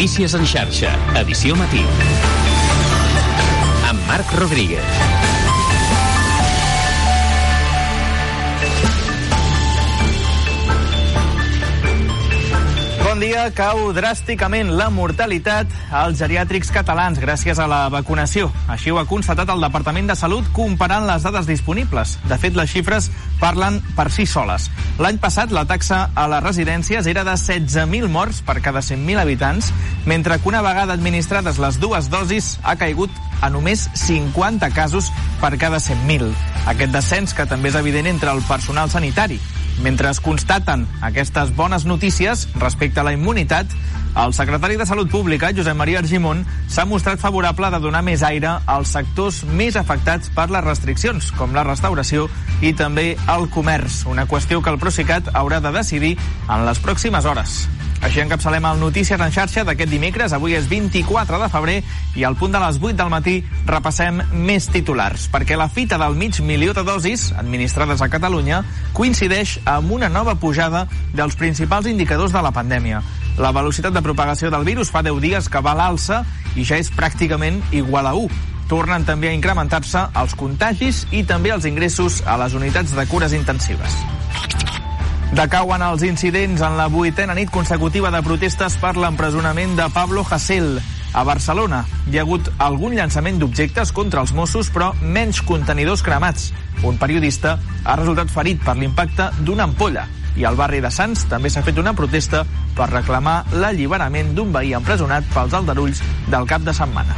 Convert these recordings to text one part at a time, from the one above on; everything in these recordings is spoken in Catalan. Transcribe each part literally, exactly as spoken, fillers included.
Notícies en xarxa, edició matí. Amb Marc Rodríguez. Bon dia. Cau dràsticament la mortalitat als geriàtrics catalans gràcies a la vacunació. Així ho ha constatat el Departament de Salut comparant les dades disponibles. De fet, les xifres parlen per si soles. L'any passat la taxa a les residències era de setze mil morts per cada cent mil habitants, mentre que una vegada administrades les dues dosis ha caigut a només cinquanta casos per cada cent mil. Aquest descens, que també és evident entre el personal sanitari. Mentre es constaten aquestes bones notícies respecte a la immunitat, el secretari de Salut Pública, Josep Maria Argimon, s'ha mostrat favorable de donar més aire als sectors més afectats per les restriccions, com la restauració i també el comerç, una qüestió que el Procicat haurà de decidir en les pròximes hores. Així encapçalem el Notícies en xarxa d'aquest dimecres. Avui és vint-i-quatre de febrer i al punt de les vuit del matí repassem més titulars, perquè la fita del mig milió de dosis administrades a Catalunya coincideix amb una nova pujada dels principals indicadors de la pandèmia. La velocitat de propagació del virus fa deu dies que va a l'alça i ja és pràcticament igual a u. Tornen també a incrementar-se els contagis i també els ingressos a les unitats de cures intensives. Decauen els incidents en la vuitena nit consecutiva de protestes per l'empresonament de Pablo Hasél. A Barcelona hi ha hagut algun llançament d'objectes contra els Mossos, però menys contenidors cremats. Un periodista ha resultat ferit per l'impacte d'una ampolla. I al barri de Sants també s'ha fet una protesta per reclamar l'alliberament d'un veí empresonat pels aldarulls del cap de setmana.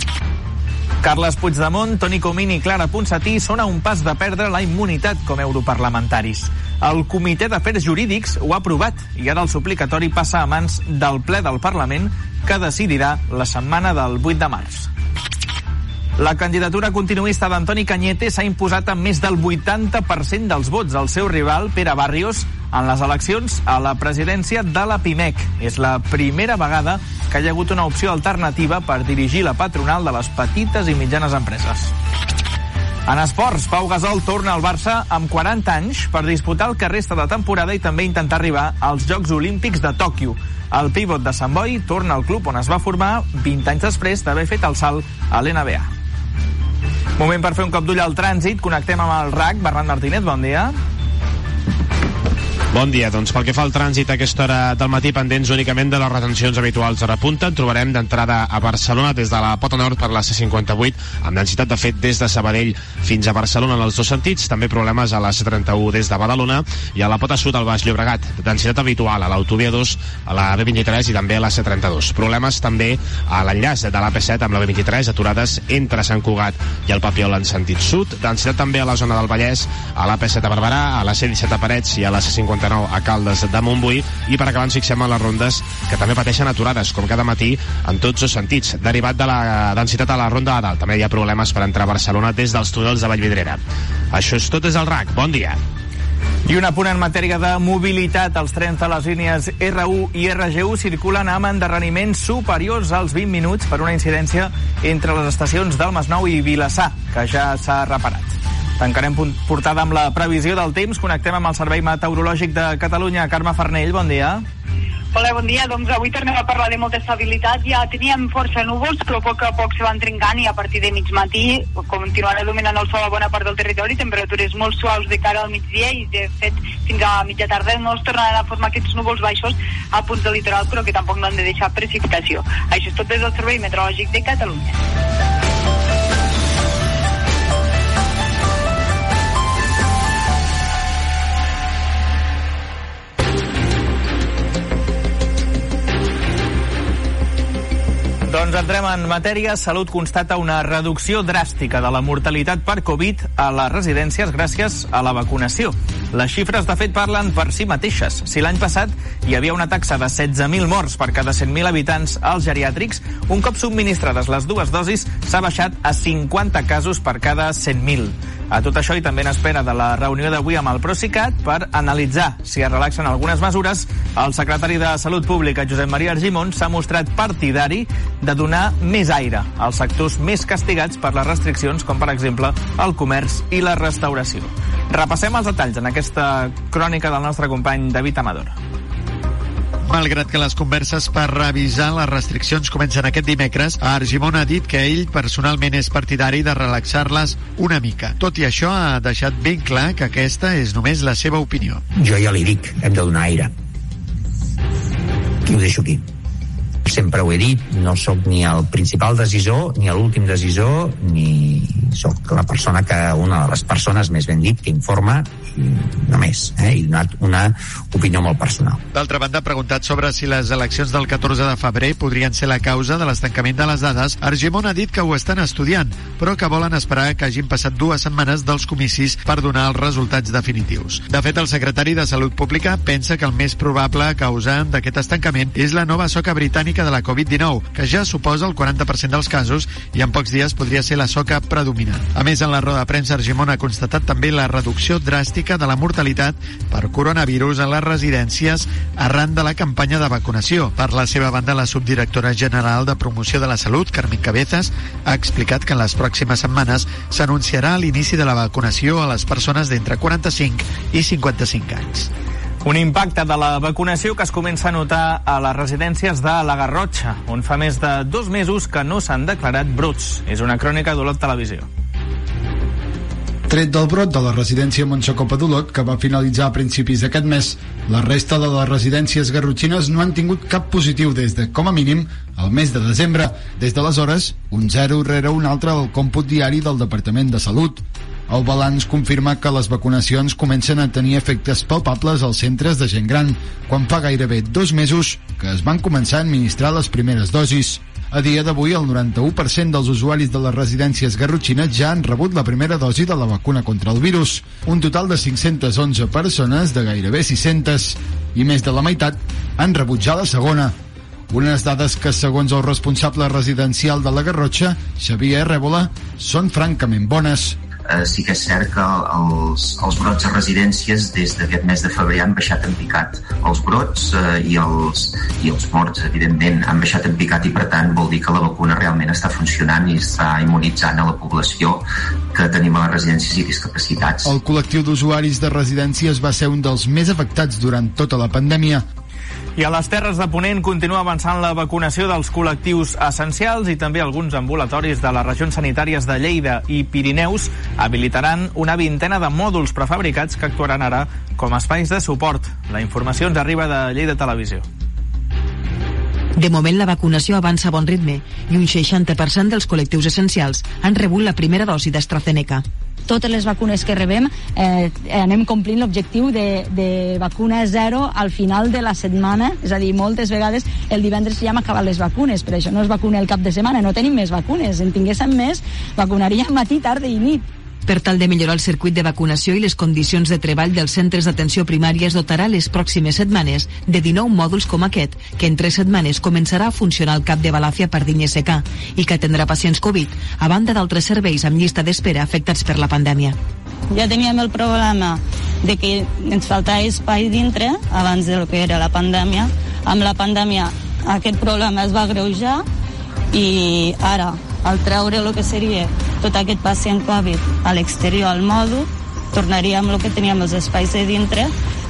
Carles Puigdemont, Toni Comín i Clara Ponsatí són a un pas de perdre la immunitat com a europarlamentaris. El Comitè d'Afers Jurídics ho ha aprovat i ara el suplicatori passa a mans del ple del Parlament, que decidirà la setmana del vuit de març. La candidatura continuista d'Antoni Cañete s'ha imposat amb més del vuitanta per cent dels vots al seu rival, Pere Barrios, en les eleccions a la presidència de la Pimec. És la primera vegada que hi ha hagut una opció alternativa per dirigir la patronal de les petites i mitjanes empreses. En esports, Pau Gasol torna al Barça amb quaranta anys per disputar el que resta de temporada i també intentar arribar als Jocs Olímpics de Tòquio. El pivot de Sant Boi torna al club on es va formar vint anys després d'haver fet el salt a l'N B A. Moment per fer un cop d'ull al trànsit. Connectem amb el R A C. Bernat Martínez, bon dia. Bon dia. Doncs pel que fa al trànsit a aquesta hora del matí, pendents únicament de les retencions habituals de repunta, trobarem d'entrada a Barcelona des de la Pota Nord per la C cinquanta-vuit, amb densitat de fet des de Sabadell fins a Barcelona en els dos sentits. També problemes a la C trenta-u des de Badalona i a la Pota Sud al Baix Llobregat. Densitat habitual a l'autovia dos, a la B vint-i-tres i també a la C trenta-dos. Problemes també a l'enllaç de l'A P set amb la B vint-i-tres, aturades entre Sant Cugat i el Papiol en sentit sud. Densitat també a la zona del Vallès, a l'A P set a Barberà, a la C disset a Parets i a la C cinquanta-nou a Caldes de Montbui. I per acabar ens fixem en les rondes que també pateixen aturades, com cada matí en tots els sentits. Derivat de la densitat a la ronda de dalt, també hi ha problemes per entrar a Barcelona des dels túnels de Vallvidrera. Això és tot des del R A C. Bon dia. I un apunt en matèria de mobilitat. Els trens de les línies R u i R G u circulen amb endarreriments superiors als vint minuts per una incidència entre les estacions del Masnou i Vilassar, que ja s'ha reparat. Tancarem portada amb la previsió del temps. Connectem amb el Servei Meteorològic de Catalunya. Carme Farnell, bon dia. Hola, bon dia. Doncs avui tornem a parlar de molta estabilitat. Ja teníem força núvols, però a poc a poc se van trencant i a partir de mig matí continuarà dominant el sol a bona part del territori, temperatures molt suaus de cara al migdia i de fet fins a mitja tarda no es tornaran a formar aquests núvols baixos a punts del litoral, però que tampoc no han de deixar precipitació. Això és tot des del Servei Meteorològic de Catalunya. Doncs entrem en matèria. Salut constata una reducció dràstica de la mortalitat per Covid a les residències gràcies a la vacunació. Les xifres, de fet, parlen per si mateixes. Si l'any passat hi havia una taxa de setze mil morts per cada cent mil habitants als geriàtrics, un cop subministrades les dues dosis s'ha baixat a cinquanta casos per cada cent mil. A tot això i també en espera de la reunió d'avui amb el Procicat per analitzar si es relaxen algunes mesures, el secretari de Salut Pública, Josep Maria Argimon, s'ha mostrat partidari de donar més aire als sectors més castigats per les restriccions, com per exemple el comerç i la restauració. Repassem els detalls en aquesta crònica del nostre company David Amador. Malgrat que les converses per revisar les restriccions comencen aquest dimecres, Argimon ha dit que ell personalment és partidari de relaxar-les una mica. Tot i això, ha deixat ben clar que aquesta és només la seva opinió. Jo ja li dic, hem de donar aire. I ho deixo aquí. Sempre ho he dit, no sóc ni el principal decisor, ni l'últim decisor, ni sóc la persona que, una de les persones, més ben dit, que informa, i només, eh? I donat una opinió molt personal. D'altra banda, preguntat sobre si les eleccions del catorze de febrer podrien ser la causa de l'estancament de les dades, Argimon ha dit que ho estan estudiant, però que volen esperar que hagin passat dues setmanes dels comicis per donar els resultats definitius. De fet, el secretari de Salut Pública pensa que el més probable causant d'aquest estancament és la nova soca britànica de la covid dinou, que ja suposa el quaranta per cent dels casos i en pocs dies podria ser la soca predominant. A més, en la roda de premsa, Argimon ha constatat també la reducció dràstica de la mortalitat per coronavirus en les residències arran de la campanya de vacunació. Per la seva banda, la subdirectora general de Promoció de la Salut, Carmen Cabezas, ha explicat que en les pròximes setmanes s'anunciarà l'inici de la vacunació a les persones d'entre quaranta-cinc i cinquanta-cinc anys. Un impacte de la vacunació que es comença a notar a les residències de la Garrotxa, on fa més de dos mesos que no s'han declarat brots. És una crònica d'Olot Televisió. Tret del brot de la residència Montsecopa d'Olot, que va finalitzar a principis d'aquest mes, la resta de les residències garrotxines no han tingut cap positiu des de, com a mínim, el mes de desembre. Des d'aleshores, un zero rere un altre al còmput diari del Departament de Salut. El balanç confirma que les vacunacions comencen a tenir efectes palpables als centres de gent gran, quan fa gairebé dos mesos que es van començar a administrar les primeres dosis. A dia d'avui, el noranta-u per cent dels usuaris de les residències garrotxines ja han rebut la primera dosi de la vacuna contra el virus. Un total de cinc-centes onze persones de gairebé sis-centes, i més de la meitat han rebut ja la segona. Unes dades que, segons el responsable residencial de la Garrotxa, Xavier Rèbola, són francament bones. Eh, sí que és cert que els, els brots a residències des d'aquest mes de febrer han baixat en picat. Els brots eh, i, els, i els morts, evidentment, han baixat en picat i, per tant, vol dir que la vacuna realment està funcionant i està immunitzant a la població que tenim a les residències i discapacitats. El col·lectiu d'usuaris de residències va ser un dels més afectats durant tota la pandèmia. I a les Terres de Ponent continua avançant la vacunació dels col·lectius essencials i també alguns ambulatoris de les regions sanitàries de Lleida i Pirineus habilitaran una vintena de mòduls prefabricats que actuaran ara com a espais de suport. La informació ens arriba de Lleida Televisió. De moment, la vacunació avança a bon ritme i un seixanta per cent dels col·lectius essencials han rebut la primera dosi d'AstraZeneca. Totes les vacunes que rebem eh, anem complint l'objectiu de, de vacuna zero al final de la setmana, és a dir, moltes vegades el divendres ja hem acabat les vacunes, per això no es vacuna el cap de setmana, no tenim més vacunes, en tinguéssim més, vacunaríem matí, tarda i nit. Per tal de millorar el circuit de vacunació i les condicions de treball dels centres d'atenció primària, es dotarà les pròximes setmanes de dinou mòduls com aquest, que en tres setmanes començarà a funcionar al cap de Balàfia, Pardiny i Secà, i que atendrà pacients Covid, a banda d'altres serveis amb llista d'espera afectats per la pandèmia. Ja teníem el problema de que ens faltava espai dintre, abans del que era la pandèmia. Amb la pandèmia aquest problema es va agreujar i ara, al treure el que seria tot aquest pacient Covid a l'exterior, al mòdul, tornaríem el que teníem els espais de dintre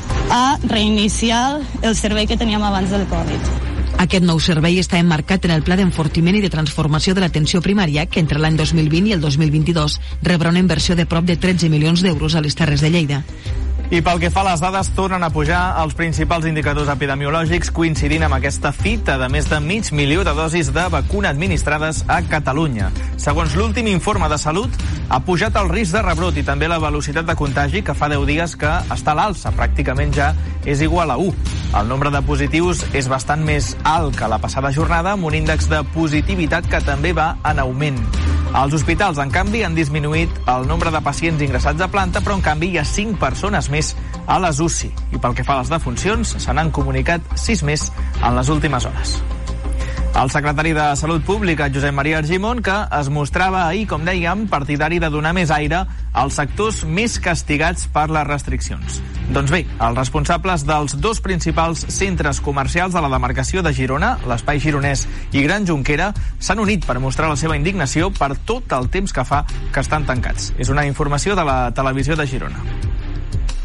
a reiniciar el servei que teníem abans del Covid. Aquest nou servei està emmarcat en el Pla d'Enfortiment i de Transformació de l'Atenció Primària, que entre l'any dos mil vint i el dos mil vint-i-dos rebrà una inversió de prop de tretze milions d'euros a les Terres de Lleida. I pel que fa a les dades, tornen a pujar els principals indicadors epidemiològics, coincidint amb aquesta fita de més de mig milió de dosis de vacuna administrades a Catalunya. Segons l'últim informe de Salut, ha pujat el risc de rebrot i també la velocitat de contagi, que fa deu dies que està a l'alça, pràcticament ja és igual a u. El nombre de positius és bastant més alt que la passada jornada, amb un índex de positivitat que també va en augment. Els hospitals, en canvi, han disminuït el nombre de pacients ingressats a planta, però en canvi hi ha cinc persones més a les U C I. I pel que fa a les defuncions, se n'han comunicat sis més en les últimes hores. El secretari de Salut Pública, Josep Maria Argimon, que es mostrava ahir, com dèiem, partidari de donar més aire als sectors més castigats per les restriccions. Doncs bé, els responsables dels dos principals centres comercials de la demarcació de Girona, l'Espai Gironès i Gran Jonquera, s'han unit per mostrar la seva indignació per tot el temps que fa que estan tancats. És una informació de la televisió de Girona.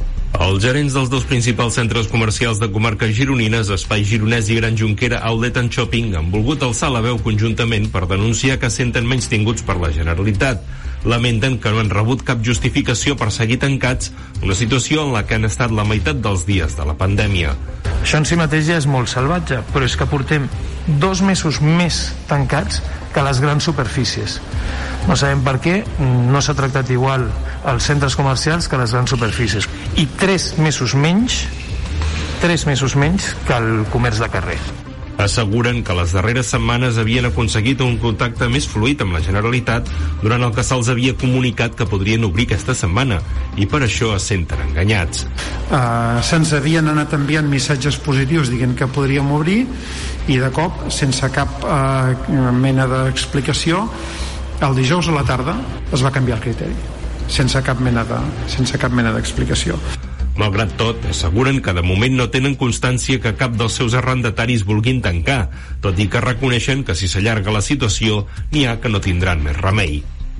Els gerents dels dos principals centres comercials de comarques gironines, Espai Gironès i Gran Jonquera Outlet and Shopping, han volgut alçar la veu conjuntament per denunciar que senten menystinguts per la Generalitat. Lamenten que no han rebut cap justificació per seguir tancats, una situació en la que han estat la meitat dels dies de la pandèmia. Això en si mateix ja és molt salvatge, però és que portem dos mesos més tancats que les grans superfícies. No sabem per què no s'ha tractat igual els centres comercials que les grans superfícies. I tres mesos menys, tres mesos menys que el comerç de carrer. Asseguren que les darreres setmanes havien aconseguit un contacte més fluid amb la Generalitat durant el que se'ls havia comunicat que podrien obrir aquesta setmana i per això es senten enganyats. Uh, se'ns havien anat enviant missatges positius dient que podríem obrir i de cop, sense cap uh, mena d'explicació, el dijous a la tarda es va canviar el criteri, sense cap mena de, sense cap mena d'explicació. Malgrat tot, asseguren que de moment no tenen constància que cap dels seus arrendataris vulguin tancar, tot i que reconeixen que si s'allarga la situació n'hi ha que no tindran més remei.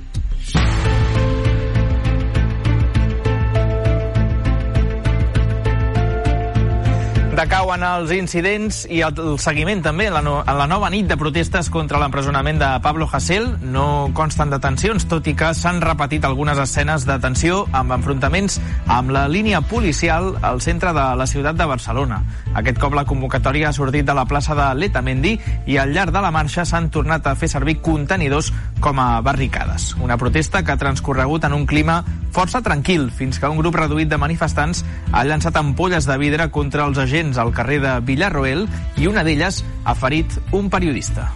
Decauen els incidents i el seguiment també en la, no, en la nova nit de protestes contra l'empresonament de Pablo Hasél. No consten detencions, tot i que s'han repetit algunes escenes de tensió amb enfrontaments amb la línia policial al centre de la ciutat de Barcelona. Aquest cop la convocatòria ha sortit de la plaça de Letamendi i al llarg de la marxa s'han tornat a fer servir contenidors com a barricades. Una protesta que ha transcorregut en un clima força tranquil, fins que un grup reduït de manifestants ha llançat ampolles de vidre contra els agents al carrer de Villarroel i una d'elles ha ferit un periodista.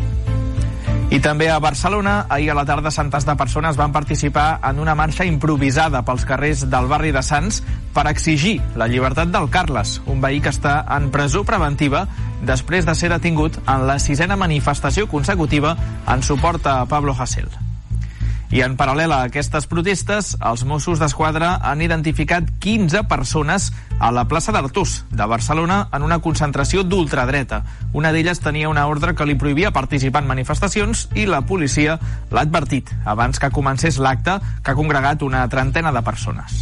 I també a Barcelona, ahir a la tarda centenars de persones van participar en una marxa improvisada pels carrers del barri de Sants per exigir la llibertat del Carles, un veí que està en presó preventiva després de ser detingut en la sisena manifestació consecutiva en suport a Pablo Hasél. I en paral·lel a aquestes protestes, els Mossos d'Esquadra han identificat quinze persones a la plaça d'Artús de Barcelona en una concentració d'ultradreta. Una d'elles tenia una ordre que li prohibia participar en manifestacions i la policia l'ha advertit abans que comencés l'acte, que ha congregat una trentena de persones.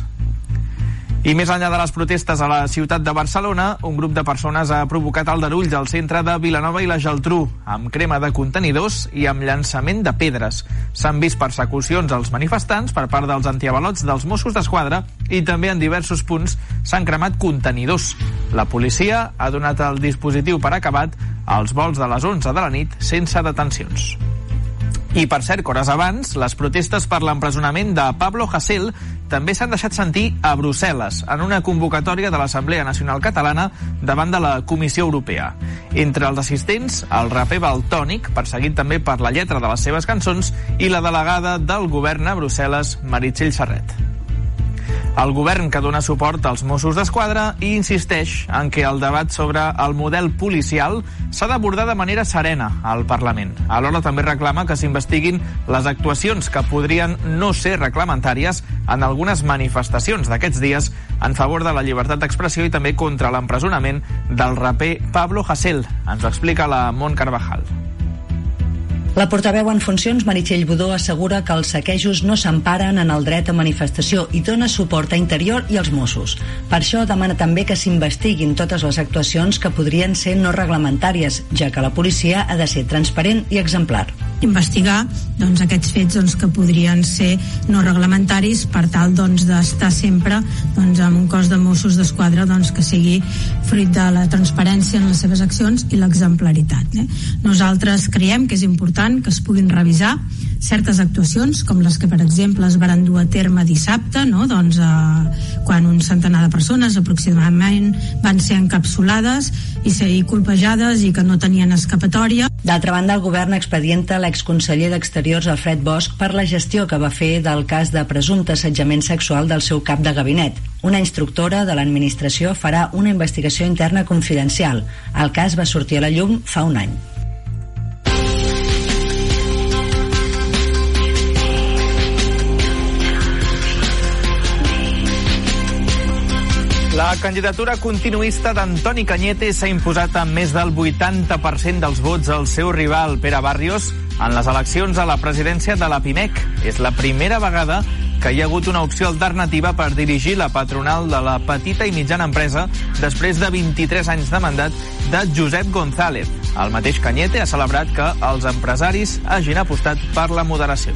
I més enllà de les protestes a la ciutat de Barcelona, un grup de persones ha provocat aldarulls al centre de Vilanova i la Geltrú, amb crema de contenidors i amb llançament de pedres. S'han vist persecucions als manifestants per part dels antiavalots dels Mossos d'Esquadra i també en diversos punts s'han cremat contenidors. La policia ha donat el dispositiu per acabat als vols de les onze de la nit sense detencions. I, per cert, hores abans, les protestes per l'empresonament de Pablo Hasél també s'han deixat sentir a Brussel·les, en una convocatòria de l'Assemblea Nacional Catalana davant de la Comissió Europea. Entre els assistents, el raper Valtònic, perseguit també per la lletra de les seves cançons, i la delegada del govern a Brussel·les, Meritxell Serret. El govern que dona suport als Mossos d'Esquadra i insisteix en que el debat sobre el model policial s'ha d'abordar de manera serena al Parlament. Alhora també reclama que s'investiguin les actuacions que podrien no ser reglamentàries en algunes manifestacions d'aquests dies en favor de la llibertat d'expressió i també contra l'empresonament del raper Pablo Hasél. Ens ho explica la Mont Carvajal. La portaveu en funcions, Meritxell Budó, assegura que els saquejos no s'emparen en el dret a manifestació i dona suport a Interior i als Mossos. Per això demana també que s'investiguin totes les actuacions que podrien ser no reglamentàries, ja que la policia ha de ser transparent i exemplar. Investigar doncs, aquests fets doncs, que podrien ser no reglamentaris per tal doncs, d'estar sempre doncs, amb un cos de Mossos d'Esquadra doncs, que sigui fruit de la transparència en les seves accions i l'exemplaritat. Eh? Nosaltres creiem que és important que es puguin revisar certes actuacions, com les que, per exemple, es van dur a terme dissabte, no? doncs, eh, quan un centenar de persones aproximadament van ser encapsulades i ser colpejades i que no tenien escapatòria. D'altra banda, el govern expedienta l'exconseller d'Exteriors Alfred Bosch per la gestió que va fer del cas de presumpte assetjament sexual del seu cap de gabinet. Una instructora de l'administració farà una investigació interna confidencial. El cas va sortir a la llum fa un any. La candidatura continuista d'Antoni Cañete s'ha imposat amb més del vuitanta per cent dels vots al seu rival, Pere Barrios, en les eleccions a la presidència de la Pimec. És la primera vegada que hi ha hagut una opció alternativa per dirigir la patronal de la petita i mitjana empresa després de vint-i-tres anys de mandat de Josep González. El mateix Cañete ha celebrat que els empresaris hagin apostat per la moderació.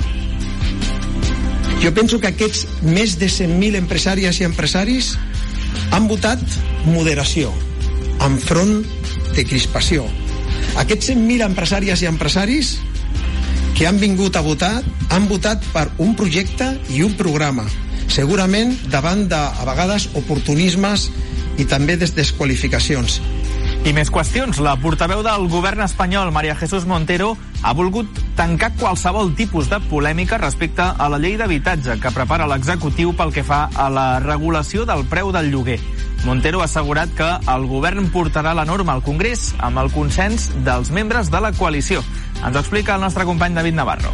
Jo penso que aquests més de cent mil empresàries i empresaris han votat moderació enfront de crispació. Aquests cent mil empresàries i empresaris que han vingut a votar han votat per un projecte i un programa, segurament davant de, a vegades, oportunismes i també des desqualificacions. I més qüestions. La portaveu del govern espanyol, María Jesús Montero, ha volgut tancar qualsevol tipus de polèmica respecte a la llei d'habitatge que prepara l'executiu pel que fa a la regulació del preu del lloguer. Montero ha assegurat que el govern portarà la norma al Congrés amb el consens dels membres de la coalició. Ens ho explica el nostre company David Navarro.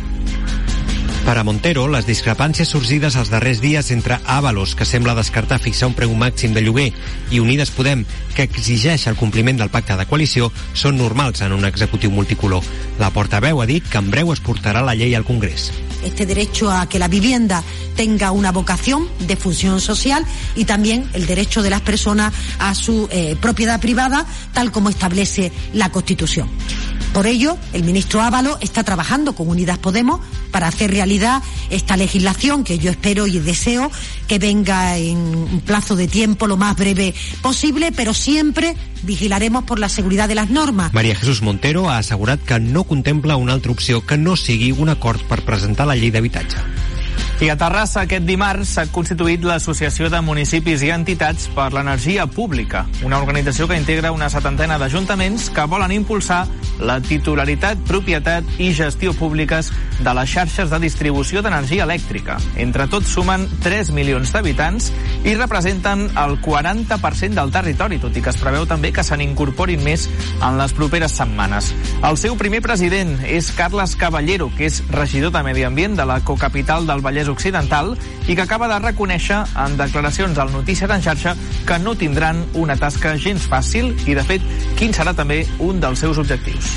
Per a Montero, les discrepàncies sorgides els darrers dies entre Ábalos, que sembla descartar fixar un preu màxim de lloguer, i Unides Podem, que exigeix el compliment del pacte de coalició, són normals en un executiu multicolor. La portaveu ha dit que en breu es portarà la llei al Congrés. Este derecho a que la vivienda tenga una vocación de función social y también el derecho de las personas a su eh, propiedad privada, tal como establece la Constitución. Por ello, el ministro Ábalos está trabajando con Unidas Podemos para hacer realidad esta legislación que yo espero y deseo que venga en un plazo de tiempo lo más breve posible, pero siempre vigilaremos por la seguridad de las normas. María Jesús Montero ha assegurat que no contempla una altra opció que no sigui un acord per presentar la llei d'habitatge. I a Terrassa aquest dimarts s'ha constituït l'Associació de Municipis i Entitats per l'Energia Pública, una organització que integra una setantena d'ajuntaments que volen impulsar la titularitat, propietat i gestió públiques de les xarxes de distribució d'energia elèctrica. Entre tots sumen tres milions d'habitants i representen el quaranta per cent del territori, tot i que es preveu també que se n'incorporin més en les properes setmanes. El seu primer president és Carles Caballero, que és regidor de Medi Ambient de la cocapital del Vallès Occidental i que acaba de reconèixer en declaracions al Notícies en xarxa que no tindran una tasca gens fàcil i, de fet, quin serà també un dels seus objectius.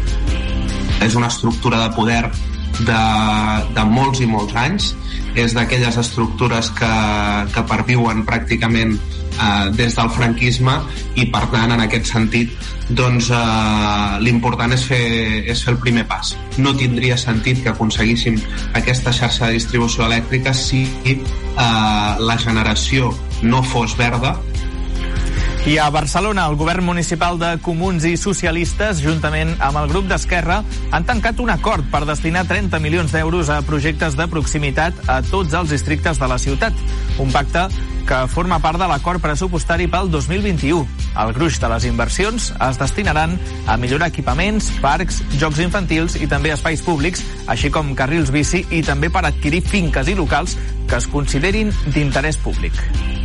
És una estructura de poder de, de molts i molts anys, és d'aquelles estructures que, que perviuen pràcticament eh, des del franquisme i, per tant, en aquest sentit, doncs eh, l'important és fer, és fer el primer pas. No tindria sentit que aconseguíssim aquesta xarxa de distribució elèctrica si eh, la generació no fos verda. I a Barcelona, el govern municipal de Comuns i Socialistes, juntament amb el grup d'Esquerra, han tancat un acord per destinar trenta milions d'euros a projectes de proximitat a tots els districtes de la ciutat. Un pacte que forma part de l'acord pressupostari pel dos mil vint-i-u. El gruix de les inversions es destinaran a millorar equipaments, parcs, jocs infantils i també espais públics, així com carrils bici i també per adquirir finques i locals que es considerin d'interès públic.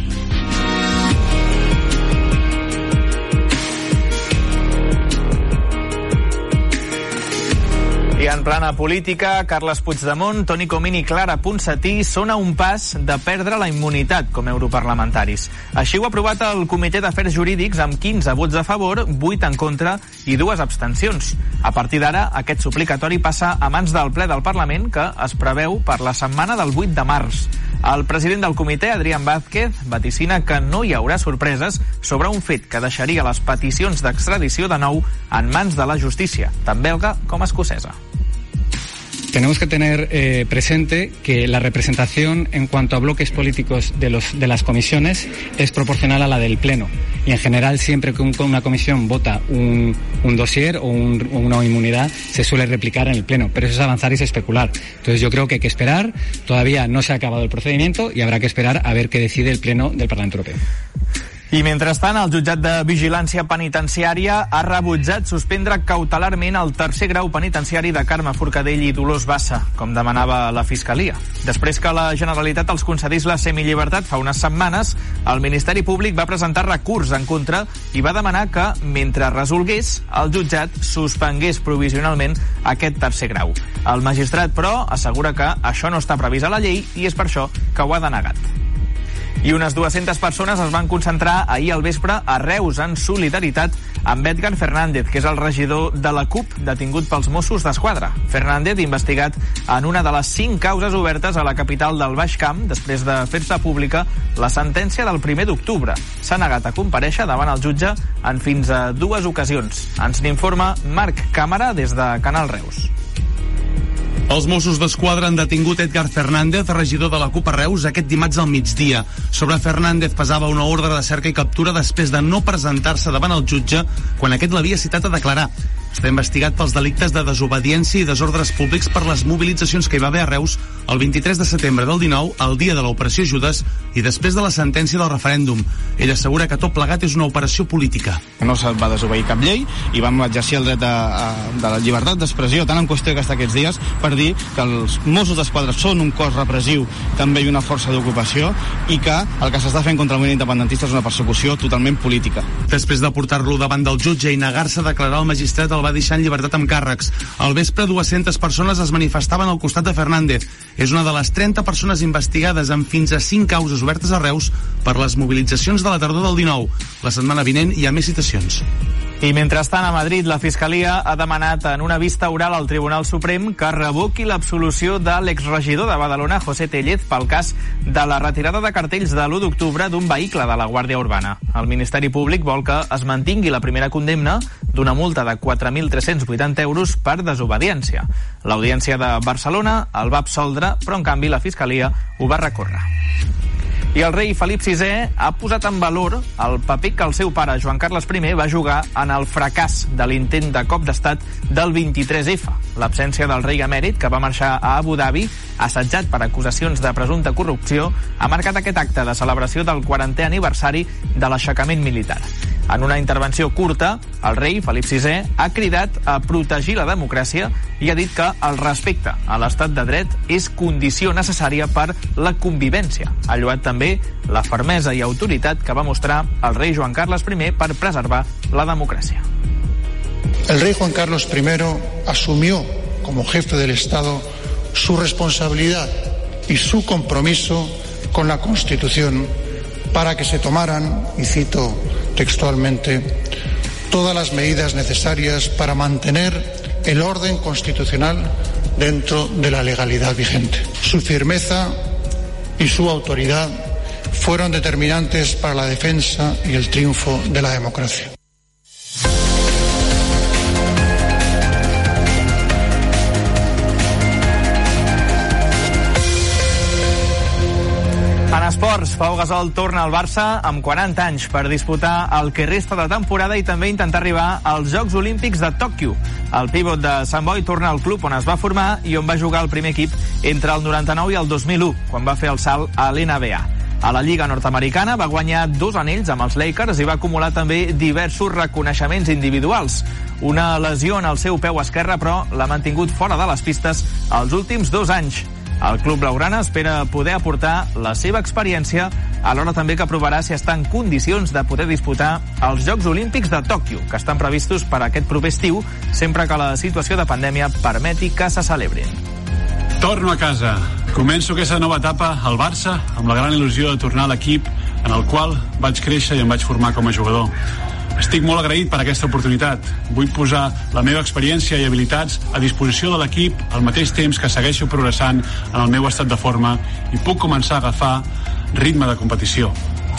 I en plana política, Carles Puigdemont, Toni Comín i Clara Ponsatí són a un pas de perdre la immunitat com a europarlamentaris. Així ho ha aprovat el Comitè d'Afers Jurídics amb quinze vots a favor, vuit en contra i dues abstencions. A partir d'ara, aquest suplicatori passa a mans del ple del Parlament, que es preveu per la setmana del vuit de març. El president del comitè, Adrián Vázquez, vaticina que no hi haurà sorpreses sobre un fet que deixaria les peticions d'extradició de nou en mans de la justícia, tant belga com escocesa. Tenemos que tener eh, presente que la representación en cuanto a bloques políticos de, los, de las comisiones es proporcional a la del Pleno. Y en general, siempre que un, una comisión vota un, un dossier o, un, o una inmunidad, se suele replicar en el Pleno. Pero eso es avanzar y es especular. Entonces yo creo que hay que esperar. Todavía no se ha acabado el procedimiento y habrá que esperar a ver qué decide el Pleno del Parlamento Europeo. I mentrestant, el jutjat de vigilància penitenciària ha rebutjat suspendre cautelarment el tercer grau penitenciari de Carme Forcadell i Dolors Bassa, com demanava la Fiscalia. Després que la Generalitat els concedís la semillibertat fa unes setmanes, el Ministeri Públic va presentar recurs en contra i va demanar que, mentre resolgués, el jutjat suspengués provisionalment aquest tercer grau. El magistrat, però, assegura que això no està previst a la llei i és per això que ho ha denegat. I unes dues-centes persones es van concentrar ahir al vespre a Reus en solidaritat amb Edgar Fernández, que és el regidor de la C U P detingut pels Mossos d'Esquadra. Fernández, investigat en una de les cinc causes obertes a la capital del Baix Camp després de fer-se pública la sentència del primer d'octubre. S'ha negat a comparèixer davant el jutge en fins a dues ocasions. Ens n'informa Marc Càmera des de Canal Reus. Els Mossos d'Esquadra han detingut Edgar Fernández, regidor de la C U P a Reus, aquest dimarts al migdia. Sobre Fernández pesava una ordre de cerca i captura després de no presentar-se davant el jutge quan aquest l'havia citat a declarar. Està investigat pels delictes de desobediència i desordres públics per les mobilitzacions que hi va haver a Reus el vint-i-tres de setembre del dinou, el dia de l'operació Judes, i després de la sentència del referèndum. Ell assegura que tot plegat és una operació política. No se'n va desobeir cap llei i vam exercir el dret de, de la llibertat d'expressió, tant en qüestió que està aquests dies, per dir que els Mossos d'Esquadra són un cos repressiu, també i una força d'ocupació, i que el que s'està fent contra el moviment independentista és una persecució totalment política. Després de portar-lo davant del jutge i negar-se a declarar, el magistrat el va deixar en llibertat amb càrrecs. Al vespre, dues-centes persones es manifestaven al costat de Fernández. És una de les trenta persones investigades amb fins a cinc causes obertes a Reus per les mobilitzacions de la tardor del dinou. La setmana vinent hi ha més citacions. I mentrestant, a Madrid, la Fiscalia ha demanat en una vista oral al Tribunal Suprem que revoqui l'absolució de l'exregidor de Badalona, José Tellez, pel cas de la retirada de cartells de l'u d'octubre d'un vehicle de la Guàrdia Urbana. El Ministeri Públic vol que es mantingui la primera condemna d'una multa de quatre mil tres-cents vuitanta euros per desobediència. L'Audiència de Barcelona el va absoldre, però en canvi la Fiscalia ho va recórrer. I el rei Felip sisè ha posat en valor el paper que el seu pare, Joan Carles I, va jugar en el fracàs de l'intent de cop d'estat del vint-i-tres efa. L'absència del rei emèrit, que va marxar a Abu Dhabi, assetjat per acusacions de presumpta corrupció, ha marcat aquest acte de celebració del quarantè aniversari de l'aixecament militar. En una intervenció curta, el rei Felip sisè ha cridat a protegir la democràcia i ha dit que el respecte a l'estat de dret és condició necessària per la convivència. Ha lloat també la fermesa i autoritat que va mostrar el rei Joan Carles I per preservar la democràcia. El rey Juan Carlos I asumió como jefe del Estado su responsabilidad y su compromiso con la Constitución para que se tomaran, y cito textualmente, todas las medidas necesarias para mantener el orden constitucional dentro de la legalidad vigente. Su firmeza y su autoridad fueron determinantes para la defensa y el triunfo de la democracia. En esports, Pau Gasol torna al Barça amb quaranta anys per disputar el que resta de temporada i també intentar arribar als Jocs Olímpics de Tòquio. El pivot de Sant Boi torna al club on es va formar i on va jugar el primer equip entre el noranta-nou i el dos mil u, quan va fer el salt a l'N B A. A la Lliga nord-americana va guanyar dos anells amb els Lakers i va acumular també diversos reconeixements individuals. Una lesió en el seu peu esquerre, però l'ha mantingut fora de les pistes els últims dos anys. El club blaugrana espera poder aportar la seva experiència, alhora també que provarà si està en condicions de poder disputar els Jocs Olímpics de Tòquio, que estan previstos per aquest proper estiu, sempre que la situació de pandèmia permeti que se celebrin. Torno a casa. Començo aquesta nova etapa al Barça amb la gran il·lusió de tornar a l'equip en el qual vaig créixer i em vaig formar com a jugador. Estic molt agraït per aquesta oportunitat. Vull posar la meva experiència i habilitats a disposició de l'equip al mateix temps que segueixo progressant en el meu estat de forma i puc començar a agafar ritme de competició.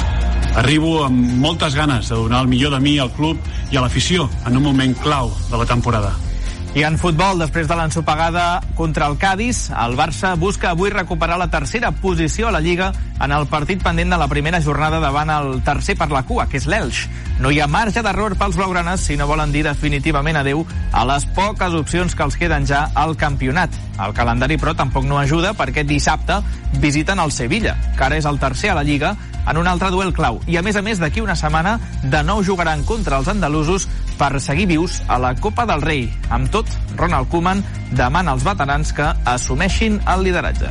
Arribo amb moltes ganes de donar el millor de mi al club i a l'afició en un moment clau de la temporada. I en futbol, després de l'ensopegada contra el Cádiz, el Barça busca avui recuperar la tercera posició a la Lliga en el partit pendent de la primera jornada davant el tercer per la cua, que és l'Elx. No hi ha marge d'error pels blaugranes si no volen dir definitivament adeu a les poques opcions que els queden ja al campionat. El calendari, però, tampoc no ajuda perquè dissabte visiten el Sevilla, que ara és el tercer a la Lliga, en un altre duel clau. I, a més a més, d'aquí una setmana de nou jugaran contra els andalusos per seguir vius a la Copa del Rei. Amb tot, Ronald Koeman demana als veterans que assumeixin el lideratge.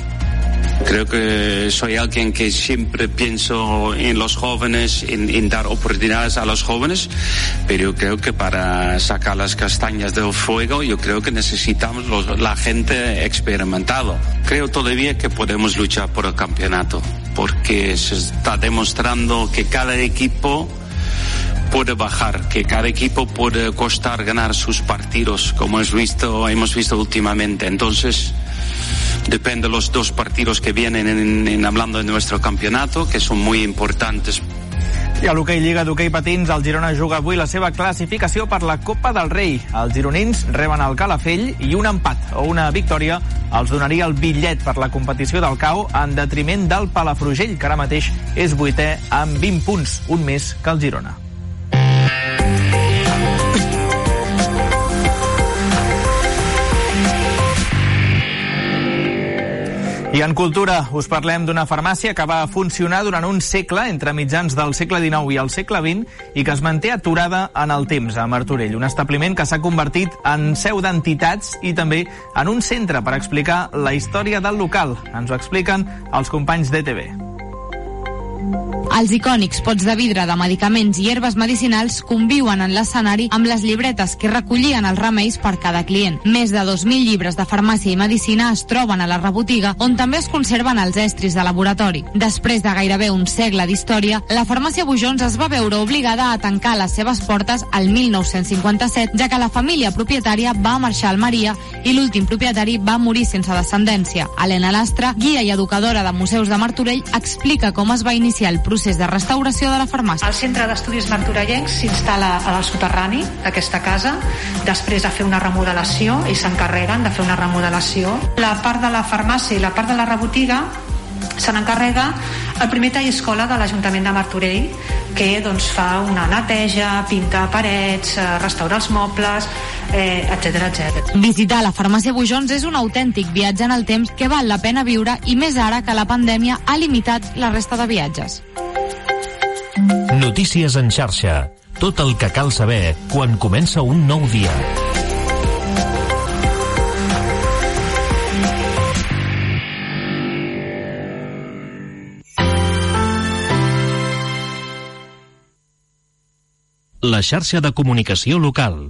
Creo que soy alguien que siempre pienso en los jóvenes, en, en dar oportunidades a los jóvenes, pero creo que para sacar las castañas del fuego, yo creo que necesitamos los, la gente experimentada. Creo todavía que podemos luchar por el campeonato. porque se está demostrando que cada equipo puede bajar, que cada equipo puede costar ganar sus partidos, como hemos visto, hemos visto últimamente. Entonces, depende de los dos partidos que vienen en, en hablando de nuestro campeonato, que son muy importantes. I a l'hoquei Lliga d'hoquei patins, el Girona juga avui la seva classificació per la Copa del Rei. Els gironins reben el Calafell i un empat o una victòria els donaria el bitllet per la competició del C A O en detriment del Palafrugell, que ara mateix és vuitè amb vint punts, un més que el Girona. I en cultura us parlem d'una farmàcia que va funcionar durant un segle, entre mitjans del segle dinou i el segle vint, i que es manté aturada en el temps a Martorell. Un establiment que s'ha convertit en seu d'entitats i també en un centre per explicar la història del local. Ens ho expliquen els companys d'E T V. Els icònics pots de vidre de medicaments i herbes medicinals conviuen en l'escenari amb les llibretes que recollien els remeis per cada client. Més de dos mil llibres de farmàcia i medicina es troben a la rebotiga, on també es conserven els estris de laboratori. Després de gairebé un segle d'història, la farmàcia Bujons es va veure obligada a tancar les seves portes al mil nou-cents cinquanta-set, ja que la família propietària va marxar a Almeria i l'últim propietari va morir sense descendència. Helena Lastra, guia i educadora de museus de Martorell, explica com es va iniciar el procés de restauració de la farmàcia. El Centre d'Estudis Martorellencs s'instal·la al soterrani d'aquesta casa, després de fer una remodelació, i s'encarreguen de fer una remodelació. La part de la farmàcia i la part de la rebotiga se n'encarrega el primer tall escola de l'Ajuntament de Martorell, que doncs, fa una neteja, pinta parets, restaura els mobles, eh, etcètera, etcètera. Visitar la farmàcia Bujons és un autèntic viatge en el temps que val la pena viure, i més ara que la pandèmia ha limitat la resta de viatges. Notícies en xarxa. Tot el que cal saber quan comença un nou dia. La xarxa de comunicació local.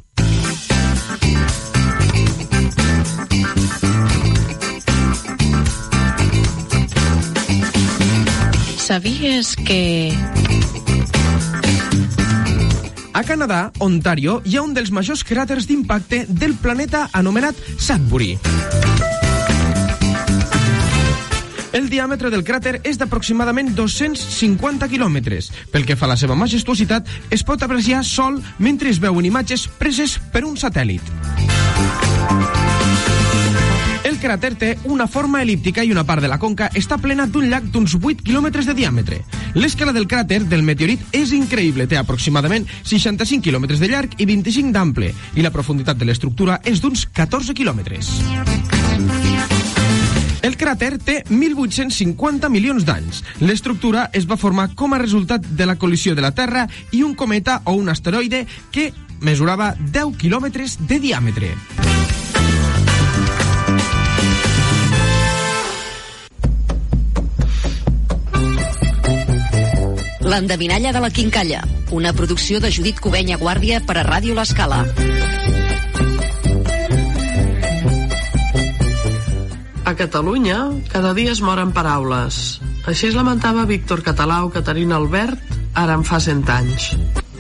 ¿Sabías que... A Canadà, Ontario, hi ha un dels majors cràters d'impacte del planeta anomenat Sudbury. El diàmetre del cràter és d'aproximadament dos-cents cinquanta quilòmetres. Pel que fa a la seva majestuositat, es pot apreciar sol mentre es veuen imatges preses per un satèl·lit. El cràter té una forma el·líptica i una part de la conca està plena d'un llac d'uns vuit quilòmetres de diàmetre. L'escala del cràter del meteorit és increïble, té aproximadament seixanta-cinc quilòmetres de llarg i vint-i-cinc d'ample, i la profunditat de l'estructura és d'uns catorze quilòmetres. El cràter té mil vuit-cents cinquanta milions d'anys. L'estructura es va formar com a resultat de la col·lisió de la Terra i un cometa o un asteroide que mesurava deu quilòmetres de diàmetre. L'endevinalla de la quincalla, una producció de Judit Covenya Guàrdia per a Ràdio L'Escala. A Catalunya, cada dia es moren paraules. Així es lamentava Víctor Català o Caterina Albert, ara en fa cent anys.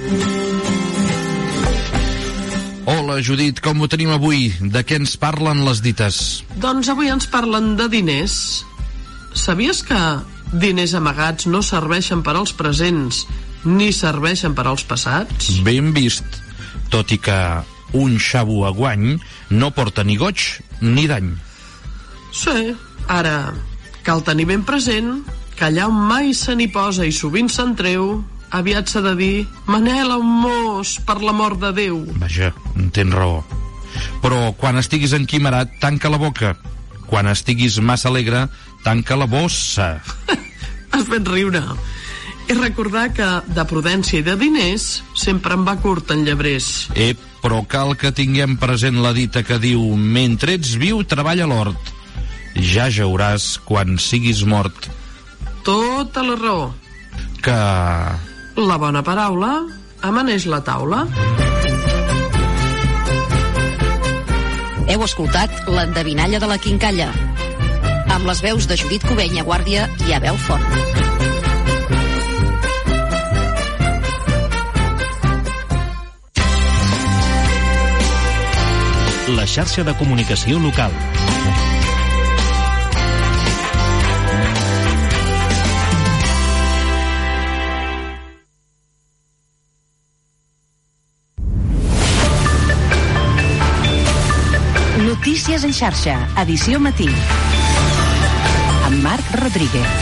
Hola, Judit, com ho tenim avui? De què ens parlen les dites? Doncs avui ens parlen de diners. Sabies que diners amagats no serveixen per als presents ni serveixen per als passats? Ben vist, tot i que un xavo a guany no porta ni goig ni dany. Sí, ara cal tenir ben present que allà on mai se n'hi posa i sovint se'n treu, aviat s'ha de dir Manel, un mos, per l'amor de Déu. Vaja, tens raó. Però quan estiguis enquimerat, tanca la boca. Quan estiguis massa alegre, tanca la bossa. Has fet riure. I recordar que de prudència i de diners sempre en va curt en llebrers. Eh, però cal que tinguem present la dita que diu mentre ets viu, treballa l'hort. Ja jauràs quan siguis mort. Tota la raó. Que... la bona paraula amaneix la taula. Heu escoltat l'endevinalla de la quincalla amb les veus de Judit Cubenya Guàrdia i Abel Font. La xarxa de comunicació local. Notícies en xarxa, edició matí. Amb Marc Rodríguez.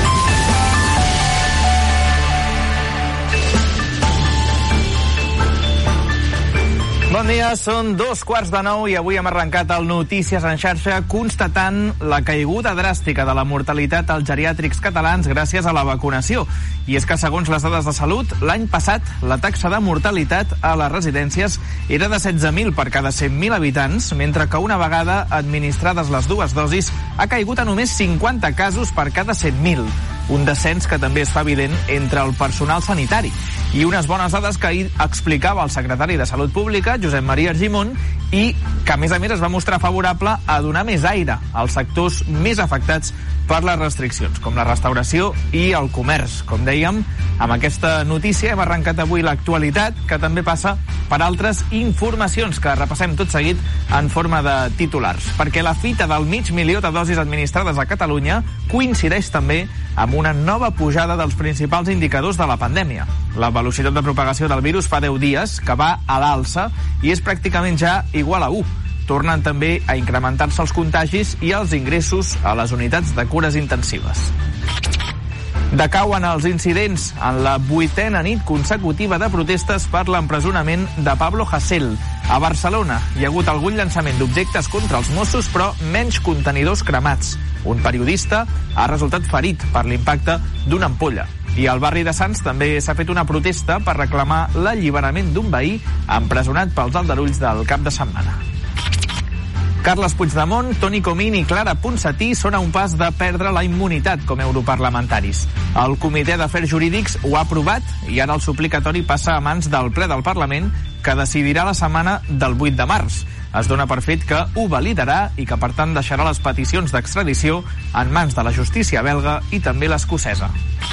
Bon dia, són dos quarts de nou i avui hem arrencat el Notícies en xarxa constatant la caiguda dràstica de la mortalitat als geriàtrics catalans gràcies a la vacunació. I és que, segons les dades de salut, l'any passat la taxa de mortalitat a les residències era de setze mil per cada cent mil habitants, mentre que una vegada administrades les dues dosis ha caigut a només cinquanta casos per cada cent mil. Un descens que també es fa evident entre el personal sanitari. I unes bones dades que ahir explicava el secretari de Salut Pública, Josep Maria Argimon, i que, a més a més, es va mostrar favorable a donar més aire als sectors més afectats per les restriccions, com la restauració i el comerç. Com dèiem, amb aquesta notícia hem arrencat avui l'actualitat, que també passa per altres informacions que repassem tot seguit en forma de titulars, perquè la fita del mig milió de dosis administrades a Catalunya coincideix també amb una nova pujada dels principals indicadors de la pandèmia. La velocitat de propagació del virus fa deu dies que va a l'alça i és pràcticament ja igual a u. Tornen també a incrementar-se els contagis i els ingressos a les unitats de cures intensives. Decauen els incidents en la vuitena nit consecutiva de protestes per l'empresonament de Pablo Hasél. A Barcelona hi ha hagut algun llançament d'objectes contra els Mossos, però menys contenidors cremats. Un periodista ha resultat ferit per l'impacte d'una ampolla. I al barri de Sants també s'ha fet una protesta per reclamar l'alliberament d'un veí empresonat pels aldarulls del cap de setmana. Carles Puigdemont, Toni Comín i Clara Ponsatí són a un pas de perdre la immunitat com a europarlamentaris. El Comitè d'Afers Jurídics ho ha aprovat i ara el suplicatori passa a mans del ple del Parlament, que decidirà la setmana del vuit de març. Es dona per fet que ho validarà i que, per tant, deixarà les peticions d'extradició en mans de la justícia belga i també l'escocesa.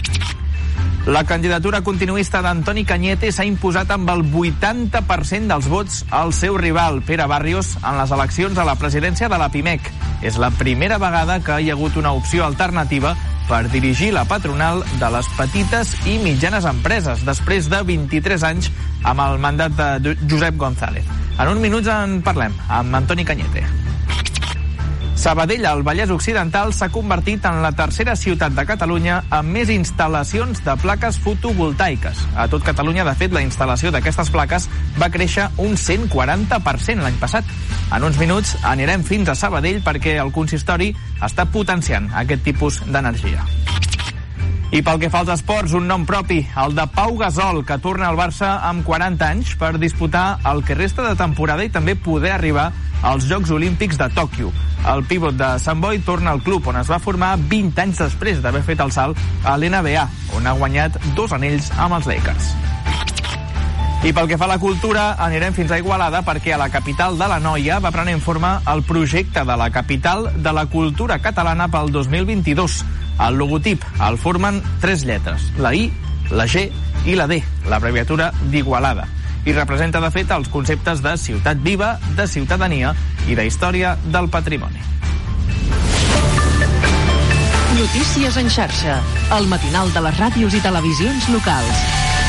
La candidatura continuista d'Antoni Cañete s'ha imposat amb el vuitanta per cent dels vots al seu rival, Pere Barrios, en les eleccions a la presidència de la Pimec. És la primera vegada que hi ha hagut una opció alternativa per dirigir la patronal de les petites i mitjanes empreses, després de vint-i-tres anys amb el mandat de Josep González. En uns minuts en parlem amb Antoni Cañete. Sabadell, al Vallès Occidental, s'ha convertit en la tercera ciutat de Catalunya amb més instal·lacions de plaques fotovoltaiques. A tot Catalunya, de fet, la instal·lació d'aquestes plaques va créixer un cent quaranta per cent l'any passat. En uns minuts anirem fins a Sabadell perquè el consistori està potenciant aquest tipus d'energia. I pel que fa als esports, un nom propi, el de Pau Gasol, que torna al Barça amb quaranta anys per disputar el que resta de temporada i també poder arribar als Jocs Olímpics de Tòquio. El pivot de Sant Boi torna al club on es va formar vint anys després d'haver fet el salt a l'N B A, on ha guanyat dos anells amb els Lakers. I pel que fa a la cultura, anirem fins a Igualada perquè a la capital de l'Anoia va prenent forma el projecte de la capital de la cultura catalana pel dos mil vint-i-dos. El logotip el formen tres lletres, la I, la G i la D, l'abreviatura d'Igualada, i representa, de fet, els conceptes de ciutat viva, de ciutadania i de història del patrimoni. Notícies en xarxa, el matinal de les ràdios i televisions locals.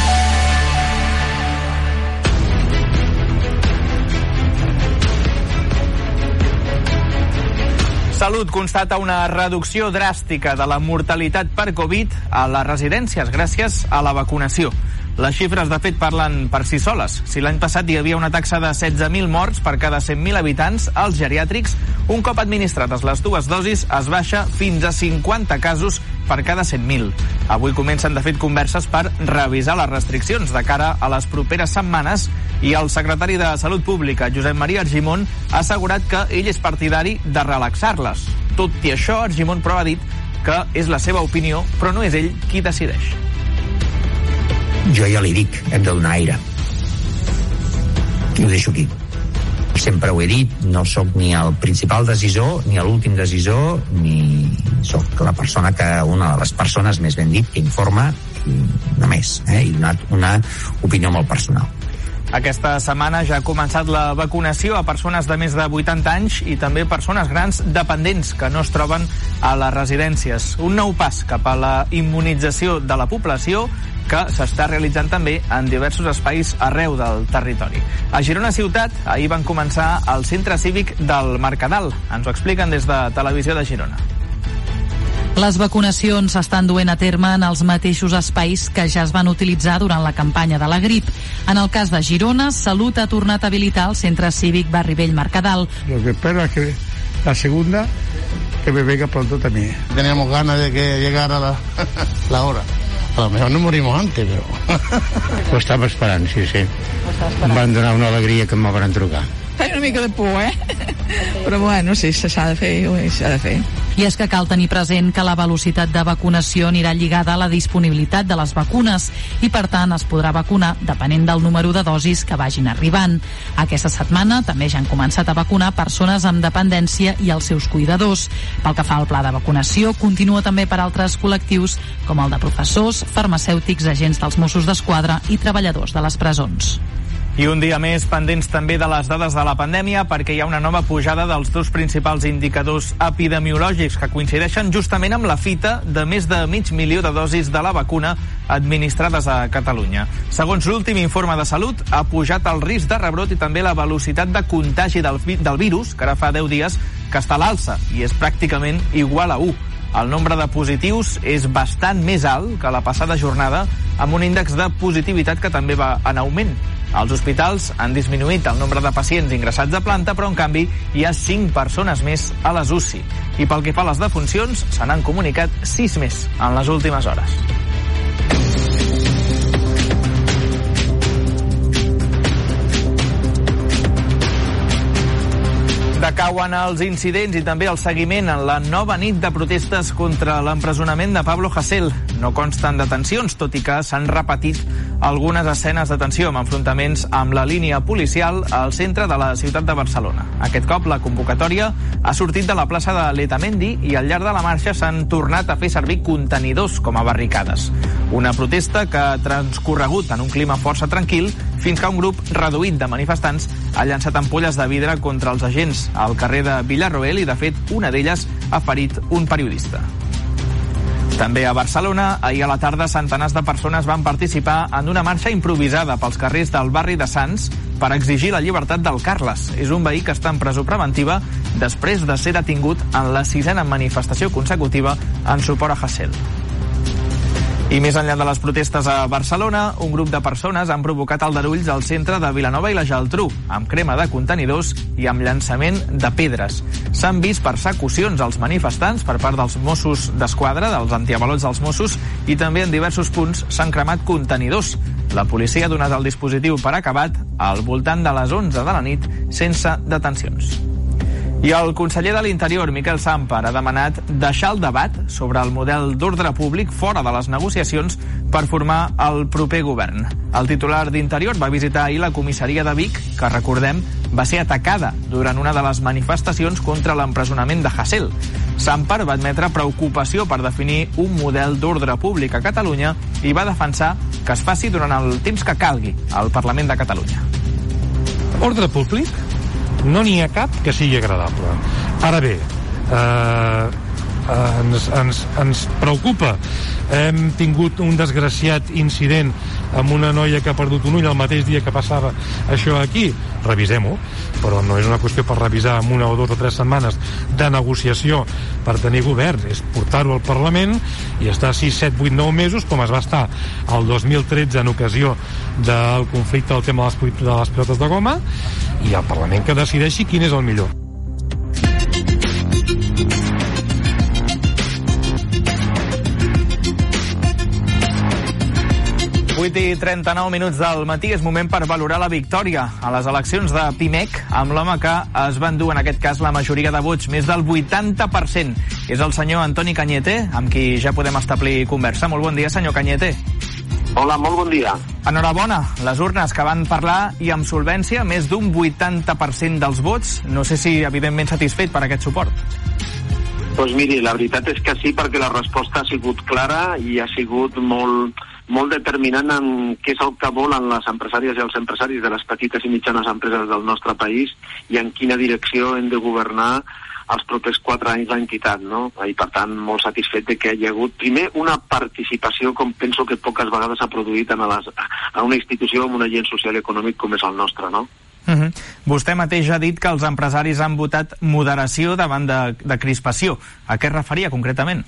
Salut constata una reducció dràstica de la mortalitat per Covid a les residències gràcies a la vacunació. Les xifres, de fet, parlen per si soles. Si l'any passat hi havia una taxa de setze mil morts per cada cent mil habitants, als geriàtrics, un cop administrades les dues dosis, es baixa fins a cinquanta casos per cada cent mil. Avui comencen, de fet, converses per revisar les restriccions de cara a les properes setmanes i el secretari de Salut Pública, Josep Maria Argimon, ha assegurat que ell és partidari de relaxar-les. Tot i això, Argimon però ha dit que és la seva opinió, però no és ell qui decideix. Jo ja li dic, hem de donar aire. I ho deixo aquí. Sempre ho he dit, no sóc ni el principal decisor, ni l'últim decisor, ni sóc la persona que, una de les persones, més ben dit, que informa, només, eh? I una, una opinió molt personal. Aquesta setmana ja ha començat la vacunació a persones de més de vuitanta anys i també persones grans dependents que no es troben a les residències. Un nou pas cap a la immunització de la població que s'està realitzant també en diversos espais arreu del territori. A Girona Ciutat ahir van començar al centre cívic del Mercadal. Ens ho expliquen des de Televisió de Girona. Les vacunacions s'estan duent a terme en els mateixos espais que ja es van utilitzar durant la campanya de la grip. En el cas de Girona, Salut ha tornat a habilitar el centre cívic Barri Vell Mercadal. Lo que espero es que la segunda que me venga pronto también. Teníamos ganas de que llegara la, la hora. A lo mejor no morimos antes, però... Ho estava esperant, sí, sí. Em van donar una alegria que m'ho van trucar. Fa una mica de por, eh? Però bueno, sí, s'ha de fer, s'ha de fer. I és que cal tenir present que la velocitat de vacunació anirà lligada a la disponibilitat de les vacunes i, per tant, es podrà vacunar depenent del número de dosis que vagin arribant. Aquesta setmana també ja han començat a vacunar persones amb dependència i els seus cuidadors. Pel que fa al pla de vacunació, continua també per altres col·lectius com el de professors, farmacèutics, agents dels Mossos d'Esquadra i treballadors de les presons. I un dia més pendents també de les dades de la pandèmia perquè hi ha una nova pujada dels dos principals indicadors epidemiològics que coincideixen justament amb la fita de més de mig milió de dosis de la vacuna administrades a Catalunya. Segons l'últim informe de Salut, ha pujat el risc de rebrot i també la velocitat de contagi del, del virus, que ara fa deu dies que està a l'alça i és pràcticament igual a u. El nombre de positius és bastant més alt que la passada jornada, amb un índex de positivitat que també va en augment. Els hospitals han disminuït el nombre de pacients ingressats a planta, però en canvi hi ha cinc persones més a les U C I. I pel que fa a les defuncions, se n'han comunicat sis més en les últimes hores. Decauen els incidents i també el seguiment en la nova nit de protestes contra l'empresonament de Pablo Hasél. No consten detencions, tot i que s'han repetit algunes escenes de tensió amb enfrontaments amb la línia policial al centre de la ciutat de Barcelona. Aquest cop la convocatòria ha sortit de la plaça de Letamendi i al llarg de la marxa s'han tornat a fer servir contenidors com a barricades. Una protesta que ha transcorregut en un clima força tranquil fins que un grup reduït de manifestants ha llançat ampolles de vidre contra els agents al carrer de Villarroel i, de fet, una d'elles ha ferit un periodista. També a Barcelona, ahir a la tarda, centenars de persones van participar en una marxa improvisada pels carrers del barri de Sants per exigir la llibertat del Carles. És un veí que està en presó preventiva després de ser detingut en la sisena manifestació consecutiva en suport a Hasél. I més enllà de les protestes a Barcelona, un grup de persones han provocat aldarulls al centre de Vilanova i la Geltrú, amb crema de contenidors i amb llançament de pedres. S'han vist persecucions als manifestants per part dels Mossos d'Esquadra, dels antiavalots dels Mossos, i també en diversos punts s'han cremat contenidors. La policia ha donat el dispositiu per acabat al voltant de les onze de la nit sense detencions. I el conseller de l'Interior, Miquel Sàmper, ha demanat deixar el debat sobre el model d'ordre públic fora de les negociacions per formar el proper govern. El titular d'Interior va visitar ahir la comissaria de Vic, que, recordem, va ser atacada durant una de les manifestacions contra l'empresonament de Hasél. Sàmper va admetre preocupació per definir un model d'ordre públic a Catalunya i va defensar que es faci durant el temps que calgui al Parlament de Catalunya. Ordre públic? No n'hi ha cap que sigui agradable. Ara bé, eh, ens, ens, ens preocupa. Hem tingut un desgraciat incident amb una noia que ha perdut un ull el mateix dia que passava això aquí. Revisem-ho, però no és una qüestió per revisar en una o dues o tres setmanes de negociació per tenir govern, és portar-ho al Parlament i estar sis, set, vuit, nou mesos com es va estar el dos mil tretze en ocasió del conflicte del tema de les, de les pilotes de goma, i el Parlament que decideixi quin és el millor. vuit i trenta-nou minuts del matí, és moment per valorar la victòria a les eleccions de Pimec amb l'home que es va endur en aquest cas la majoria de vots, més del vuitanta per cent. És el senyor Antoni Cañete, amb qui ja podem establir conversa. Molt bon dia, senyor Cañete. Hola, molt bon dia. Enhorabona, les urnes que van parlar i amb solvència, més d'un vuitanta per cent dels vots. No sé si, evidentment, satisfet per aquest suport. Doncs pues miri, la veritat és que sí, perquè la resposta ha sigut clara i ha sigut molt, molt determinant en què és el que volen les empresàries i els empresaris de les petites i mitjanes empreses del nostre país i en quina direcció hem de governar els propers quatre anys l'entitat, no? I per tant molt satisfet de que hi ha hagut primer una participació com penso que poques vegades s'ha produït en, les, en una institució amb un agent social i econòmic com és el nostre, no? Uh-huh. Vostè mateix ha dit que els empresaris han votat moderació davant de, de crispació. A què es referia concretament?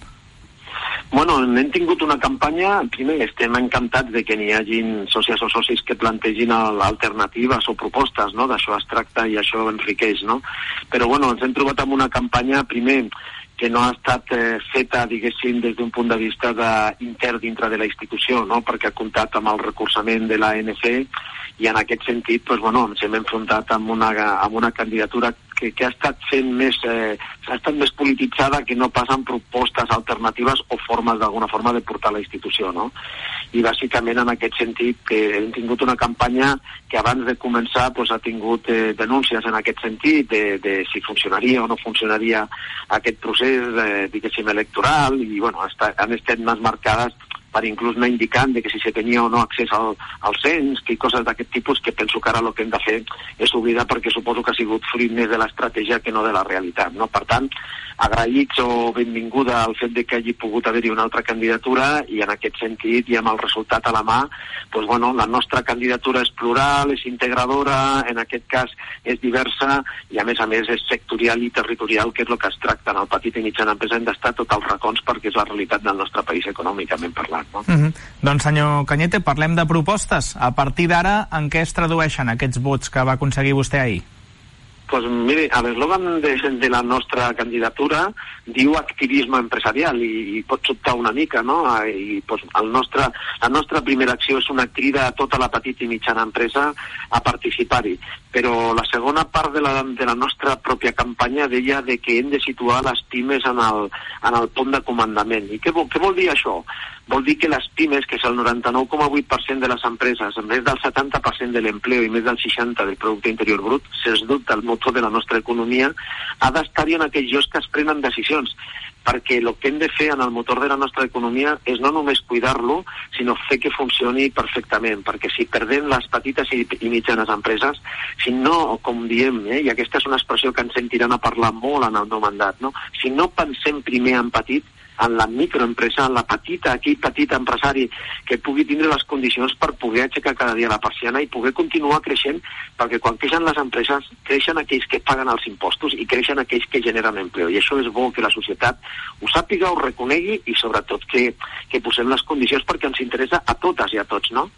Bueno, hem tingut una campanya, primer estem encantats de que n'hi hagin sòcies o socis que plantegin alternatives o propostes, no? D'això es tracta i això enriqueix, no? Però bueno, ens hem trobat amb una campanya, primer, que no ha estat eh, feta, diguéssim, des d'un punt de vista de, intern dintre de la institució, no? Perquè ha comptat amb el recolzament de l'A N C i en aquest sentit, pues, bueno, ens hem enfrontat amb una, amb una candidatura que, que ha estat fent més, eh, ha estat més polititzada que no pas en propostes alternatives o formes d'alguna forma de portar la institució, no? I bàsicament en aquest sentit que hem tingut una campanya que abans de començar pues, ha tingut eh, denúncies en aquest sentit de, de si funcionaria o no funcionaria aquest procés, eh, diguéssim, electoral i bueno, està, han estat més marcades per inclús anar indicant de que si se tenia o no accés al, al cens, que coses d'aquest tipus que penso que ara el que hem de fer és oblidar perquè suposo que ha sigut fruit més de l'estratègia que no de la realitat, no? Per tant, agraïts o benvinguda al fet de que hagi pogut haver-hi una altra candidatura i en aquest sentit i amb el resultat a la mà, doncs, bueno, la nostra candidatura és plural, és integradora, en aquest cas és diversa i a més a més és sectorial i territorial, que és el que es tracta en el petit i mitjana empresa. Hem d'estar tots els racons perquè és la realitat del nostre país econòmicament parlant. No? Uh-huh. Doncs senyor Cañete, parlem de propostes. A partir d'ara, en què es tradueixen aquests vots que va aconseguir vostè ahir? Pues mire, l'eslògan de, de la nostra candidatura diu activisme empresarial i, i pot sobtar una mica, no? I pues, el nostre, la nostra primera acció és una crida a tota la petita i mitjana empresa a participar-hi. Però la segona part de la, de la nostra pròpia campanya deia de que hem de situar les pimes en el, en el punt de comandament. I què vol, què vol dir això? Vol dir que les pimes, que és el noranta-nou coma vuit per cent de les empreses, més del setanta per cent de l'empleo i més del seixanta per cent del producte interior brut, sens dubte el motor de la nostra economia, ha d'estar-hi en aquells llocs que es prenen decisions, perquè el que hem de fer en el motor de la nostra economia és no només cuidar-lo, sinó fer que funcioni perfectament, perquè si perdem les petites i, i mitjanes empreses, si no, com diem, eh, i aquesta és una expressió que ens sentiran a parlar molt en el nou mandat, no? Si no pensem primer en petit, en la microempresa, en la petita, aquell petit empresari que pugui tindre les condicions per poder aixecar cada dia la persiana i poder continuar creixent, perquè quan creixen les empreses, creixen aquells que paguen els impostos i creixen aquells que generen empleo. I això és bo que la societat ho sàpiga, ho reconegui i sobretot que, que posem les condicions perquè ens interessa a totes i a tots, no?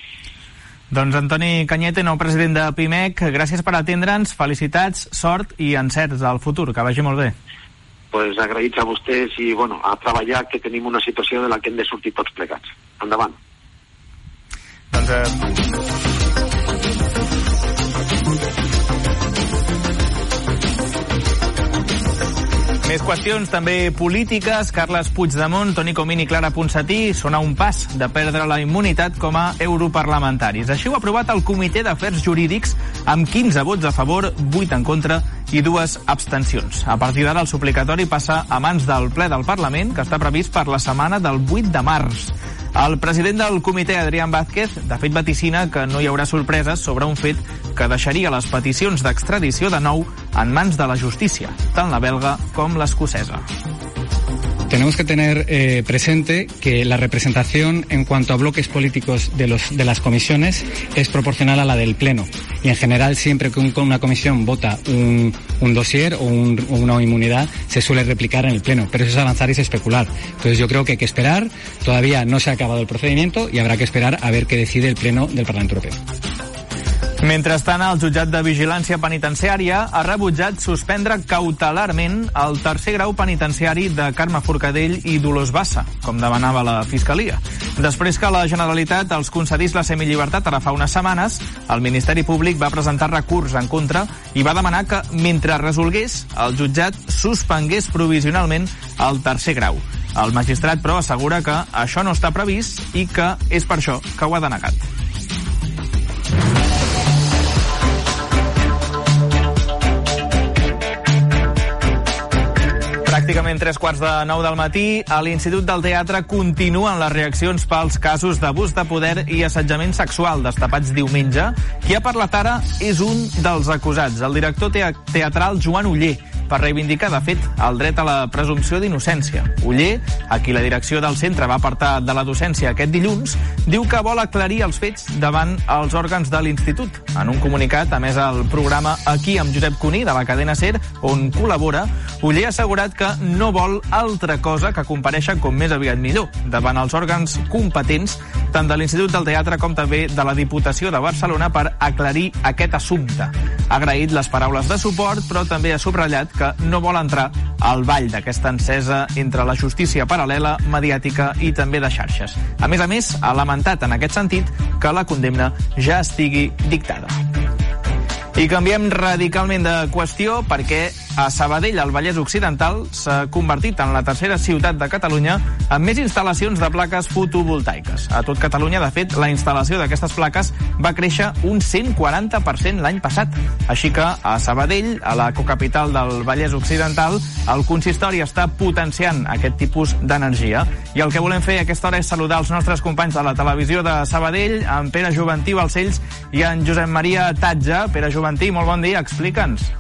Doncs Antoni Cañete, nou president de Pimec, gràcies per atendre'ns, felicitats, sort i encerts al futur, que vagi molt bé. Pues agraïts a vostès i bueno, a treballar, que tenim una situació de la que hem de sortir tots plegats. Endavant. Doncs... Eh... Més qüestions també polítiques. Carles Puigdemont, Toni Comín i Clara Ponsatí són a un pas de perdre la immunitat com a europarlamentaris. Així ho ha aprovat el Comitè d'Afers Jurídics amb quinze vots a favor, vuit en contra i dues abstencions. A partir d'ara el suplicatori passa a mans del ple del Parlament, que està previst per la setmana del vuit de març. El president del comitè, Adrián Vázquez, de fet vaticina que no hi haurà sorpreses sobre un fet que deixaria les peticions d'extradició de nou en mans de la justícia, tant la belga com l'escocesa. Tenemos que tener eh, presente que la representación en cuanto a bloques políticos de, los, de las comisiones es proporcional a la del Pleno. Y en general, siempre que un, una comisión vota un, un dossier o, un, o una inmunidad, se suele replicar en el Pleno. Pero eso es avanzar y es especular. Entonces yo creo que hay que esperar. Todavía no se ha acabado el procedimiento y habrá que esperar a ver qué decide el Pleno del Parlamento Europeo. Mentrestant, el jutjat de vigilància penitenciària ha rebutjat suspendre cautelarment el tercer grau penitenciari de Carme Forcadell i Dolors Bassa, com demanava la Fiscalia. Després que la Generalitat els concedís la semillibertat ara fa unes setmanes, el Ministeri Públic va presentar recurs en contra i va demanar que, mentre resolgués, el jutjat suspengués provisionalment el tercer grau. El magistrat, però, assegura que això no està previst i que és per això que ho ha denegat. Pràcticament tres quarts de nou del matí, a l'Institut del Teatre continuen les reaccions pels casos d'abús de poder i assetjament sexual destapats diumenge. Qui ha parlat ara és un dels acusats, el director teatral Joan Oller, per reivindicar, de fet, el dret a la presumpció d'innocència. Oller, a qui la direcció del centre va apartar de la docència aquest dilluns, diu que vol aclarir els fets davant els òrgans de l'Institut. En un comunicat, a més al programa Aquí amb Josep Cuní, de la cadena SER, on col·labora, Oller ha assegurat que no vol altra cosa que comparèixer com més aviat millor davant els òrgans competents tant de l'Institut del Teatre com també de la Diputació de Barcelona per aclarir aquest assumpte. Ha agraït les paraules de suport, però també ha subratllat que no vol entrar al ball d'aquesta encesa entre la justícia paral·lela, mediàtica i també de xarxes. A més a més, ha lamentat en aquest sentit que la condemna ja estigui dictada. I canviem radicalment de qüestió perquè a Sabadell, al Vallès Occidental, s'ha convertit en la tercera ciutat de Catalunya amb més instal·lacions de plaques fotovoltaiques. A tot Catalunya, de fet, la instal·lació d'aquestes plaques va créixer un cent quaranta per cent l'any passat. Així que a Sabadell, a la cocapital del Vallès Occidental, el consistori està potenciant aquest tipus d'energia. I el que volem fer a aquesta hora és saludar els nostres companys de la televisió de Sabadell, en Pere Juventí Balcells i en Josep Maria Tatja. Pere Juventí, molt bon dia, explica'ns.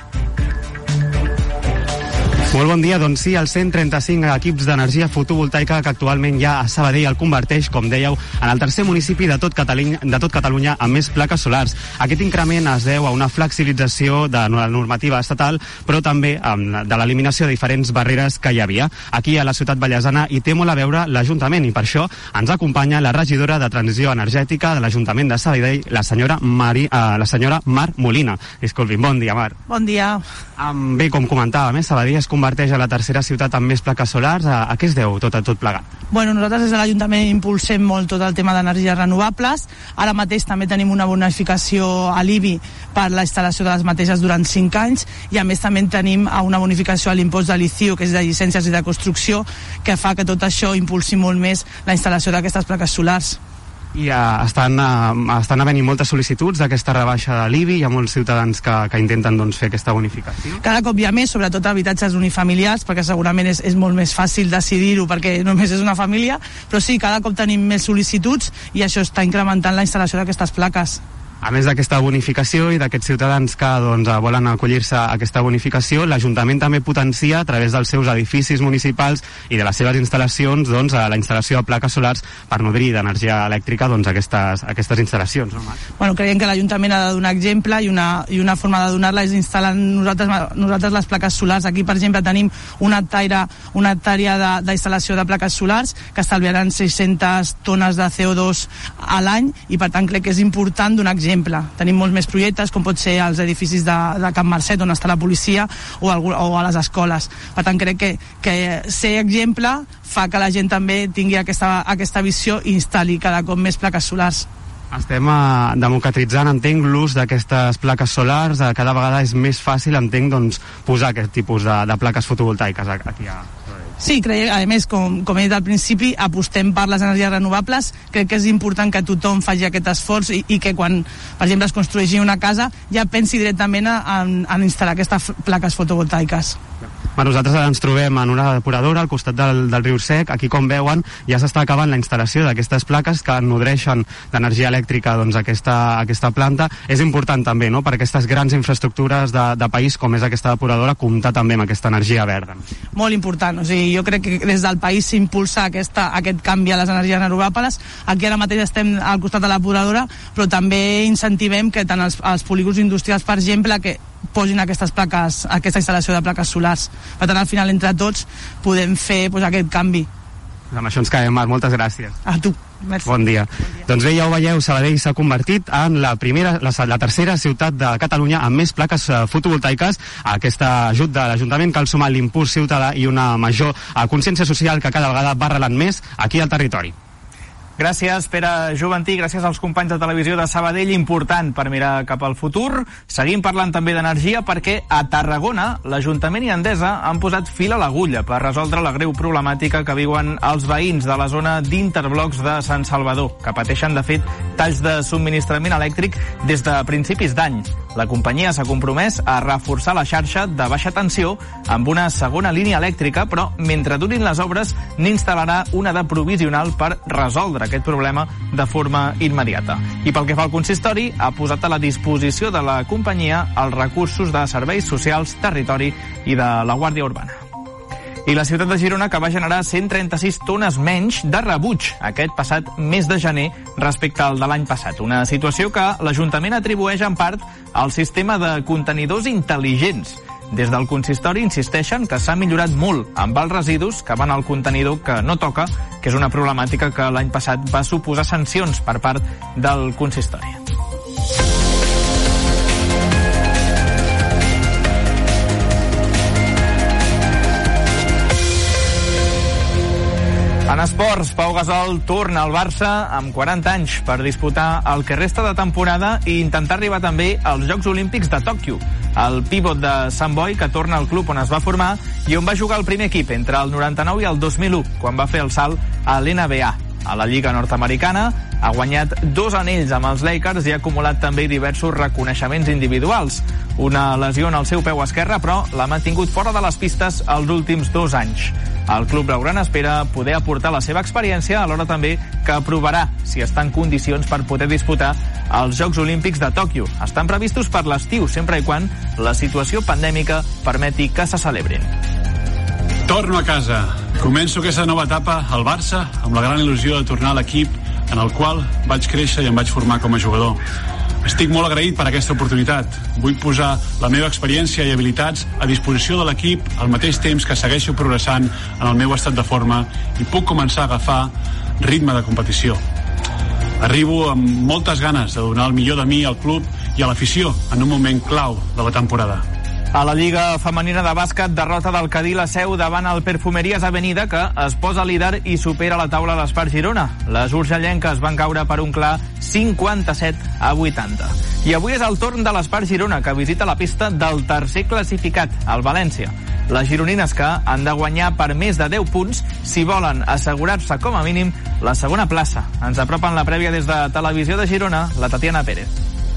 Molt bon dia, doncs sí, els cent trenta-cinc equips d'energia fotovoltaica que actualment hi ha a Sabadell el converteix, com dèieu, en el tercer municipi de tot Catalunya, de tot Catalunya amb més plaques solars. Aquest increment es deu a una flexibilització de la normativa estatal, però també de l'eliminació de diferents barreres que hi havia. Aquí a la ciutat vallesana hi té molt a veure l'Ajuntament i per això ens acompanya la regidora de Transició Energètica de l'Ajuntament de Sabadell, la senyora, Mari, eh, la senyora Mar Molina. Disculpin, bon dia, Mar. Bon dia. Um, bé, com comentàvem, eh, Sabadell es converteix a la tercera ciutat amb més plaques solars. A, a què es deu tot, tot plegat? Bueno, nosaltres des de l'Ajuntament impulsem molt tot el tema d'energies renovables. Ara mateix també tenim una bonificació a l'I B I per la instal·lació de les mateixes durant cinc anys i a més també tenim una bonificació a l'impost de l'I C I O, que és de llicències i de construcció, que fa que tot això impulsi molt més la instal·lació d'aquestes plaques solars. I uh, estan, uh, estan havent-hi moltes sol·licituds d'aquesta rebaixa de l'I B I. Hi ha molts ciutadans que, que intenten doncs, fer aquesta bonificació. Cada cop hi ha més, sobretot habitatges unifamiliars, perquè segurament és, és molt més fàcil decidir-ho perquè només és una família, però sí, cada cop tenim més sol·licituds i això està incrementant la instal·lació d'aquestes plaques. A més d'aquesta bonificació i d'aquests ciutadans que doncs, volen acollir-se a aquesta bonificació, l'Ajuntament també potencia a través dels seus edificis municipals i de les seves instal·lacions doncs, la instal·lació de plaques solars per nodrir d'energia elèctrica doncs, aquestes, aquestes instal·lacions. No, Marc? Bueno, creiem que l'Ajuntament ha de donar exemple i una, i una forma de donar-la és instal·lant nosaltres, nosaltres les plaques solars. Aquí, per exemple, tenim una hectàrea, una hectàrea d'instal·lació de, de plaques solars que estalviaran sis-centes tones de C O dos a l'any i, per tant, crec que és important donar exemple. exemple. Tenim molts més projectes, com pot ser als edificis de, de Can Marcet, on està la policia, o, al, o a les escoles. Per tant, crec que, que ser exemple fa que la gent també tingui aquesta, aquesta visió i instal·li cada cop més plaques solars. Estem uh, democratitzant, entenc, l'ús d'aquestes plaques solars. Uh, cada vegada és més fàcil, entenc, doncs, posar aquest tipus de, de plaques fotovoltaiques aquí a... Sí, crec, a més, com, com he dit al principi, apostem per les energies renovables. Crec que és important que tothom faci aquest esforç i, i que quan, per exemple, es construeixi una casa ja pensi directament en, en instal·lar aquestes plaques fotovoltaiques. Bueno, nosaltres ens trobem en una depuradora al costat del, del riu Sec. Aquí, com veuen, ja s'està acabant la instal·lació d'aquestes plaques que nodreixen d'energia elèctrica doncs, aquesta, aquesta planta. És important també, no?, per aquestes grans infraestructures de, de país com és aquesta depuradora, comptar també amb aquesta energia verda. Molt important, o sigui, jo crec que des del país s'impulsa aquesta, aquest canvi a les energies renovables. Aquí ara mateix estem al costat de la depuradora, però també incentivem que tant els, els polígons industrials, per exemple, que posin aquestes plaques, aquesta instal·lació de plaques solars. Per tant, al final, entre tots, podem fer pues, aquest canvi. Amb això ens quedem, Marc. Moltes gràcies. A tu. Merci. Bon dia. bon dia. Doncs bé, ja ho veieu, Sabadell s'ha convertit en la primera, la, la tercera ciutat de Catalunya amb més plaques uh, fotovoltaiques. Aquest ajut de l'Ajuntament cal sumar l'impuls ciutadà i una major uh, consciència social que cada vegada va arrelant més aquí al territori. Gràcies, Pere Juventí, gràcies als companys de televisió de Sabadell, important per mirar cap al futur. Seguim parlant també d'energia perquè a Tarragona l'Ajuntament i Endesa han posat fil a l'agulla per resoldre la greu problemàtica que viuen els veïns de la zona d'Interblocs de Sant Salvador, que pateixen, de fet, talls de subministrament elèctric des de principis d'any. La companyia s'ha compromès a reforçar la xarxa de baixa tensió amb una segona línia elèctrica, però mentre durin les obres n'instal·larà una de provisional per resoldre aquest problema de forma immediata. I pel que fa al consistori, ha posat a la disposició de la companyia els recursos de serveis socials, territori i de la Guàrdia Urbana. I la ciutat de Girona, que va generar cent trenta-sis tones menys de rebuig aquest passat mes de gener respecte al de l'any passat. Una situació que l'Ajuntament atribueix en part al sistema de contenidors intel·ligents. Des del consistori insisteixen que s'ha millorat molt amb els residus que van al contenidor que no toca, que és una problemàtica que l'any passat va suposar sancions per part del consistori. En esports, Pau Gasol torna al Barça amb quaranta anys per disputar el que resta de temporada i intentar arribar també als Jocs Olímpics de Tòquio. El pivot de Sant Boi, que torna al club on es va formar i on va jugar el primer equip entre el noranta-nou i el dos mil u, quan va fer el salt a l'N B A. A la Lliga Nord-Americana ha guanyat dos anells amb els Lakers i ha acumulat també diversos reconeixements individuals. Una lesió en el seu peu esquerre, però l'ha mantingut fora de les pistes els últims dos anys. El club blaugrana espera poder aportar la seva experiència, alhora també que aprovarà si està en condicions per poder disputar els Jocs Olímpics de Tòquio. Estan previstos per l'estiu, sempre i quan la situació pandèmica permeti que se celebrin. Torno a casa. Començo aquesta nova etapa al Barça amb la gran il·lusió de tornar a l'equip en el qual vaig créixer i em vaig formar com a jugador. Estic molt agraït per aquesta oportunitat. Vull posar la meva experiència i habilitats a disposició de l'equip al mateix temps que segueixo progressant en el meu estat de forma i puc començar a agafar ritme de competició. Arribo amb moltes ganes de donar el millor de mi al club i a l'afició en un moment clau de la temporada. A la Lliga Femenina de Bàsquet, derrota del Cadí la Seu davant el Perfumeries Avenida, que es posa líder i supera la taula a l'Espart Girona. Les urgellenques van caure per un clar cinquanta-set a vuitanta. I avui és el torn de l'Espart Girona, que visita la pista del tercer classificat, el València. Les gironines, que han de guanyar per més de deu punts si volen assegurar-se com a mínim la segona plaça. Ens apropen la prèvia des de Televisió de Girona, la Tatiana Pérez.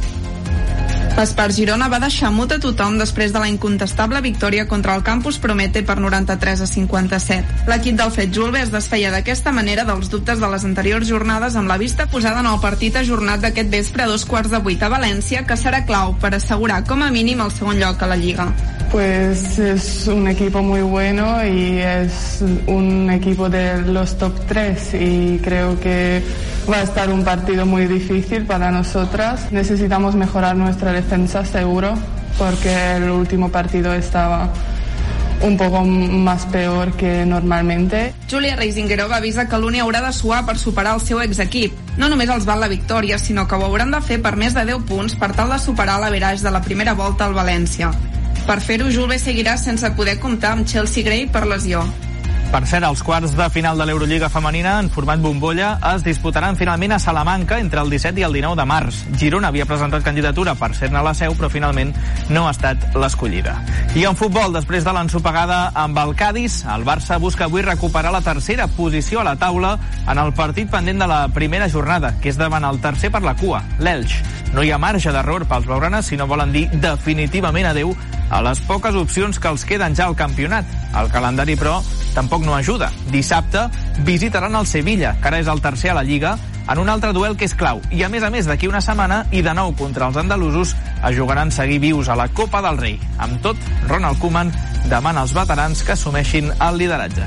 L'Espart Girona va deixar mut a tothom després de la incontestable victòria contra el Campus Promete per noranta-tres a cinquanta-set. L'equip del Fred Julve es desfeia d'aquesta manera dels dubtes de les anteriors jornades amb la vista posada en el partit ajornat d'aquest vespre a dos quarts de vuit a València, que serà clau per assegurar com a mínim el segon lloc a la Lliga. Pues es un equipo muy bueno y es un equipo de los top tres y creo que va a estar un partido muy difícil para nosotras. Necesitamos mejorar nuestra defensa seguro porque el último partido estaba un poco más peor que normalmente. Júlia Reisingueró avisa que l'Uni haurà de suar per superar el seu exequip. No només els val la victòria, sinó que ho hauran de fer per més de deu punts per tal de superar l'average de la primera volta al València. Per fer-ho, Julve seguirà sense poder comptar amb Chelsea Gray per lesió. Per cert, els quarts de final de l'Eurolliga femenina en format bombolla es disputaran finalment a Salamanca entre el disset i el dinou de març. Girona havia presentat candidatura per ser-ne a la Seu, però finalment no ha estat l'escollida. I en futbol, després de l'ensopegada amb el Cádiz, el Barça busca avui recuperar la tercera posició a la taula en el partit pendent de la primera jornada, que és davant el tercer per la cua, l'Elx. No hi ha marge d'error pels blaugranes si no volen dir definitivament adeu a les poques opcions que els queden ja al campionat. El calendari, però, tampoc no ajuda. Dissabte visitaran el Sevilla, que ara és el tercer a la Lliga, en un altre duel que és clau. I a més a més, d'aquí una setmana, i de nou contra els andalusos, es jugaran seguir vius a la Copa del Rei. Amb tot, Ronald Koeman demana als veterans que assumeixin el lideratge.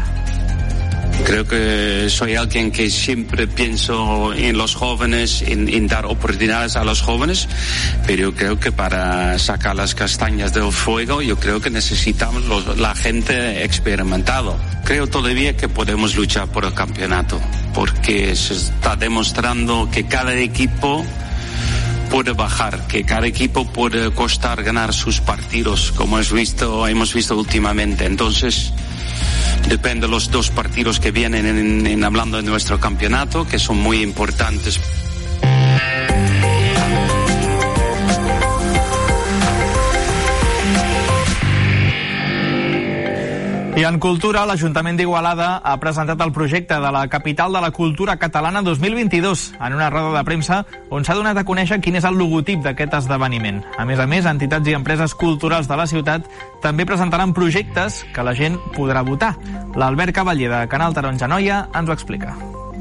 Creo que soy alguien que siempre pienso en los jóvenes, en, en dar oportunidades a los jóvenes, pero creo que para sacar las castañas del fuego, yo creo que necesitamos los, la gente experimentado. Creo todavía que podemos luchar por el campeonato, porque se está demostrando que cada equipo puede bajar, que cada equipo puede costar ganar sus partidos, como hemos visto, hemos visto últimamente. Entonces, depende de los dos partidos que vienen en, en hablando de nuestro campeonato, que son muy importantes. I en cultura, l'Ajuntament d'Igualada ha presentat el projecte de la Capital de la Cultura Catalana dos mil vint-i-dos en una roda de premsa on s'ha donat a conèixer quin és el logotip d'aquest esdeveniment. A més a més, entitats i empreses culturals de la ciutat també presentaran projectes que la gent podrà votar. L'Albert Cavaller de Canal Taronja Noia ens ho explica.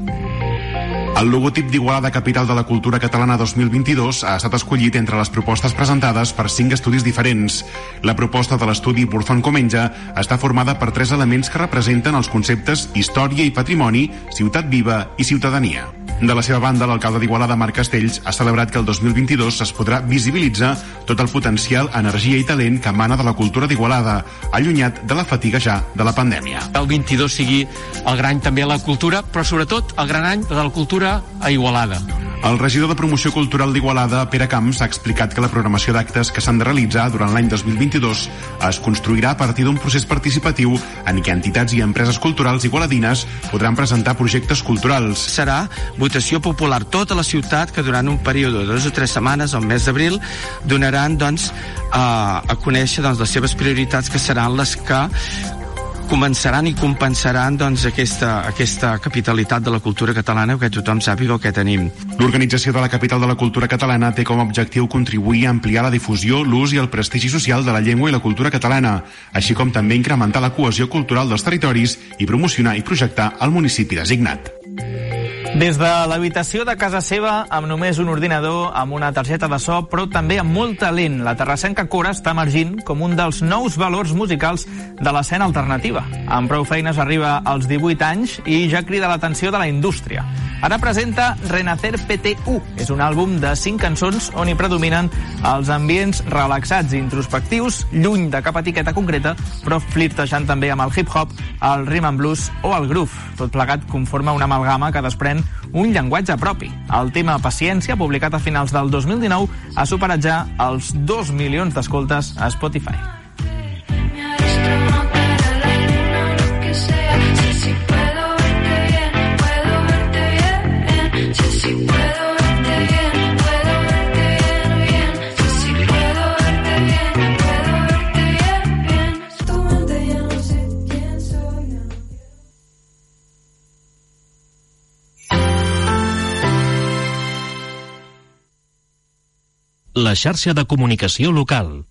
El logotip d'Igualada Capital de la Cultura Catalana dos mil vint-i-dos ha estat escollit entre les propostes presentades per cinc estudis diferents. La proposta de l'estudi Burzón Comenge està formada per tres elements que representen els conceptes història i patrimoni, ciutat viva i ciutadania. De la seva banda, l'alcalde d'Igualada, Marc Castells, ha celebrat que el dos mil vint-i-dos es podrà visibilitzar tot el potencial, energia i talent que emana de la cultura d'Igualada, allunyat de la fatiga ja de la pandèmia. El vint-i-dos sigui el gran any també a la cultura, però sobretot el gran any de la cultura a Igualada. El regidor de Promoció Cultural d'Igualada, Pere Camps, ha explicat que la programació d'actes que s'han de realitzar durant l'any dos mil vint-i-dos es construirà a partir d'un procés participatiu en què entitats i empreses culturals igualadines podran presentar projectes culturals. Serà votació popular tota la ciutat que durant un període de dues o tres setmanes, al mes d'abril, donaran doncs, a, a conèixer doncs, les seves prioritats, que seran les que començaran i compensaran doncs, aquesta, aquesta capitalitat de la cultura catalana, que tothom sàpiga el que tenim. L'organització de la Capital de la Cultura Catalana té com a objectiu contribuir a ampliar la difusió, l'ús i el prestigi social de la llengua i la cultura catalana, així com també incrementar la cohesió cultural dels territoris i promocionar i projectar el municipi designat. Des de l'habitació de casa seva, amb només un ordinador, amb una targeta de so, però també amb molt talent, la terrassenca Cora està emergint com un dels nous valors musicals de l'escena alternativa. Amb prou feines arriba als divuit anys i ja crida l'atenció de la indústria. Ara presenta Renacer P T U. És un àlbum de cinc cançons on hi predominen els ambients relaxats i introspectius, lluny de cap etiqueta concreta, però flirtejant també amb el hip-hop, el rhythm and blues o el groove. Tot plegat conforma una amalgama que desprèn un llenguatge propi. El tema Paciència, publicat a finals del dos mil dinou, ha superat ja els dos milions d'escoltes a Spotify. La xarxa de comunicació local.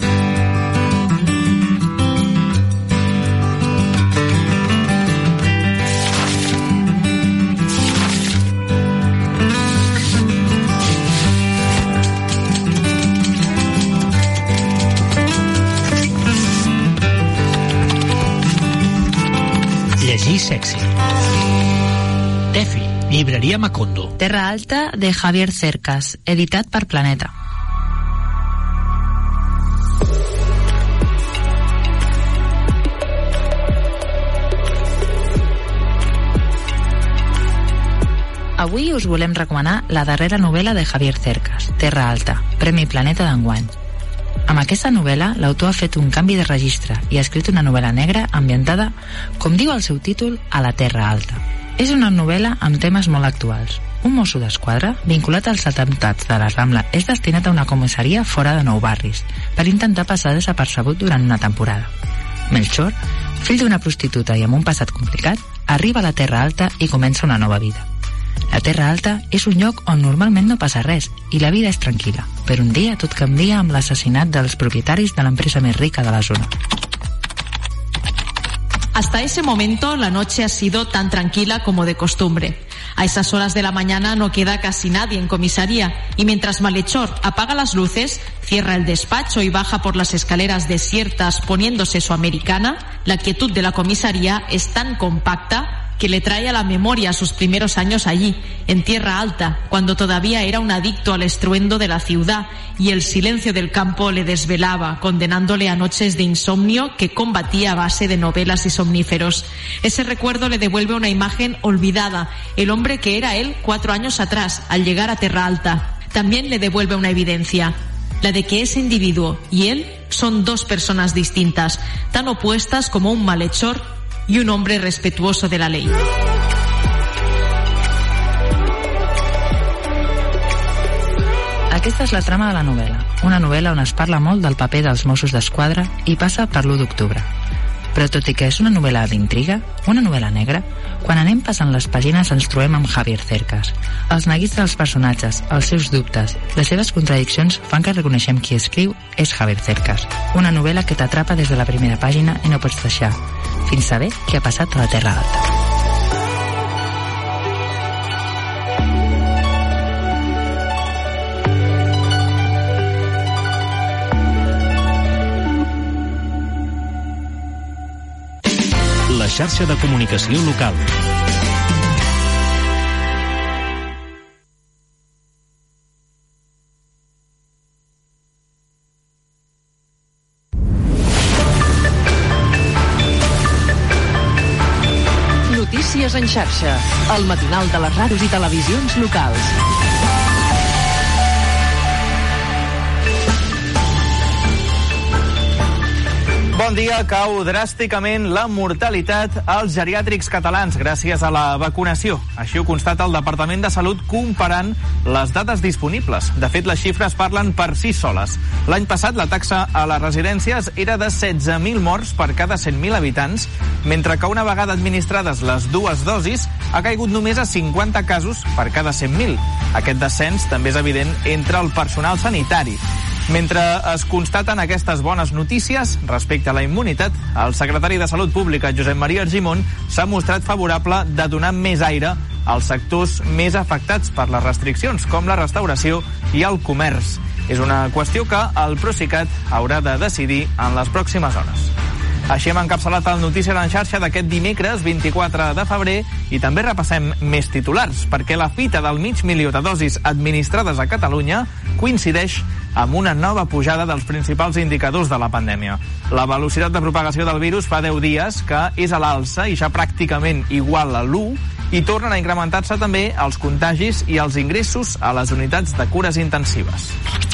Llegir sexy. Tefi, llibreria Macondo. Terra Alta, de Javier Cercas, editat per Planeta. Avui us volem recomanar la darrera novel·la de Javier Cercas, Terra Alta, Premi Planeta d'enguany. Amb aquesta novel·la, l'autor ha fet un canvi de registre i ha escrit una novel·la negra ambientada, com diu el seu títol, a la Terra Alta. És una novel·la amb temes molt actuals. Un mosso d'esquadra, vinculat als atemptats de la Rambla, és destinat a una comissaria fora de Nou Barris per intentar passar desapercebut durant una temporada. Melchor, fill d'una prostituta i amb un passat complicat, arriba a la Terra Alta i comença una nova vida. La Terra Alta és un lloc on normalment no passa res i la vida és tranquil·la, però un dia tot canvia amb l'assassinat dels propietaris de l'empresa més rica de la zona. Hasta ese momento la noche ha sido tan tranquila como de costumbre. A esas horas de la mañana no queda casi nadie en comisaría y mientras Malhechor apaga las luces, cierra el despacho y baja por las escaleras desiertas poniéndose su americana, la quietud de la comisaría es tan compacta que le trae a la memoria sus primeros años allí, en Tierra Alta, cuando todavía era un adicto al estruendo de la ciudad y el silencio del campo le desvelaba, condenándole a noches de insomnio que combatía a base de novelas y somníferos. Ese recuerdo le devuelve una imagen olvidada, el hombre que era él cuatro años atrás, al llegar a Terra Alta. También le devuelve una evidencia, la de que ese individuo y él son dos personas distintas, tan opuestas como un malhechor y un hombre respetuoso de la ley. Aquesta és la trama de la novel·la, una novel·la on es parla molt del paper dels Mossos d'Esquadra i passa per l'u d'octubre. Però tot i que és una novel·la d'intriga, una novel·la negra, quan anem passant les pàgines ens trobem amb Javier Cercas. Els neguits dels personatges, els seus dubtes, les seves contradiccions fan que reconeixem qui escriu és Javier Cercas. Una novel·la que t'atrapa des de la primera pàgina i no pots deixar, fins saber què ha passat a la Terra Alta. La xarxa de comunicació local. Notícies en xarxa, el matinal de les ràdios i televisions locals. Bon dia. Cau dràsticament la mortalitat als geriàtrics catalans gràcies a la vacunació. Així ho constata el Departament de Salut comparant les dades disponibles. De fet, les xifres parlen per si soles. L'any passat la taxa a les residències era de setze mil morts per cada cent mil habitants, mentre que una vegada administrades les dues dosis ha caigut només a cinquanta casos per cada cent mil. Aquest descens també és evident entre el personal sanitari. Mentre es constaten aquestes bones notícies respecte a la immunitat, el secretari de Salut Pública, Josep Maria Argimon, s'ha mostrat favorable de donar més aire als sectors més afectats per les restriccions, com la restauració i el comerç. És una qüestió que el Procicat haurà de decidir en les pròximes hores. Així hem encapçalat el Notícies en xarxa d'aquest dimecres vint-i-quatre de febrer i també repassem més titulars, perquè la fita del mig milió de dosis administrades a Catalunya coincideix amb una nova pujada dels principals indicadors de la pandèmia. La velocitat de propagació del virus fa deu dies que és a l'alça i ja pràcticament igual a l'u, i tornen a incrementar-se també els contagis i els ingressos a les unitats de cures intensives.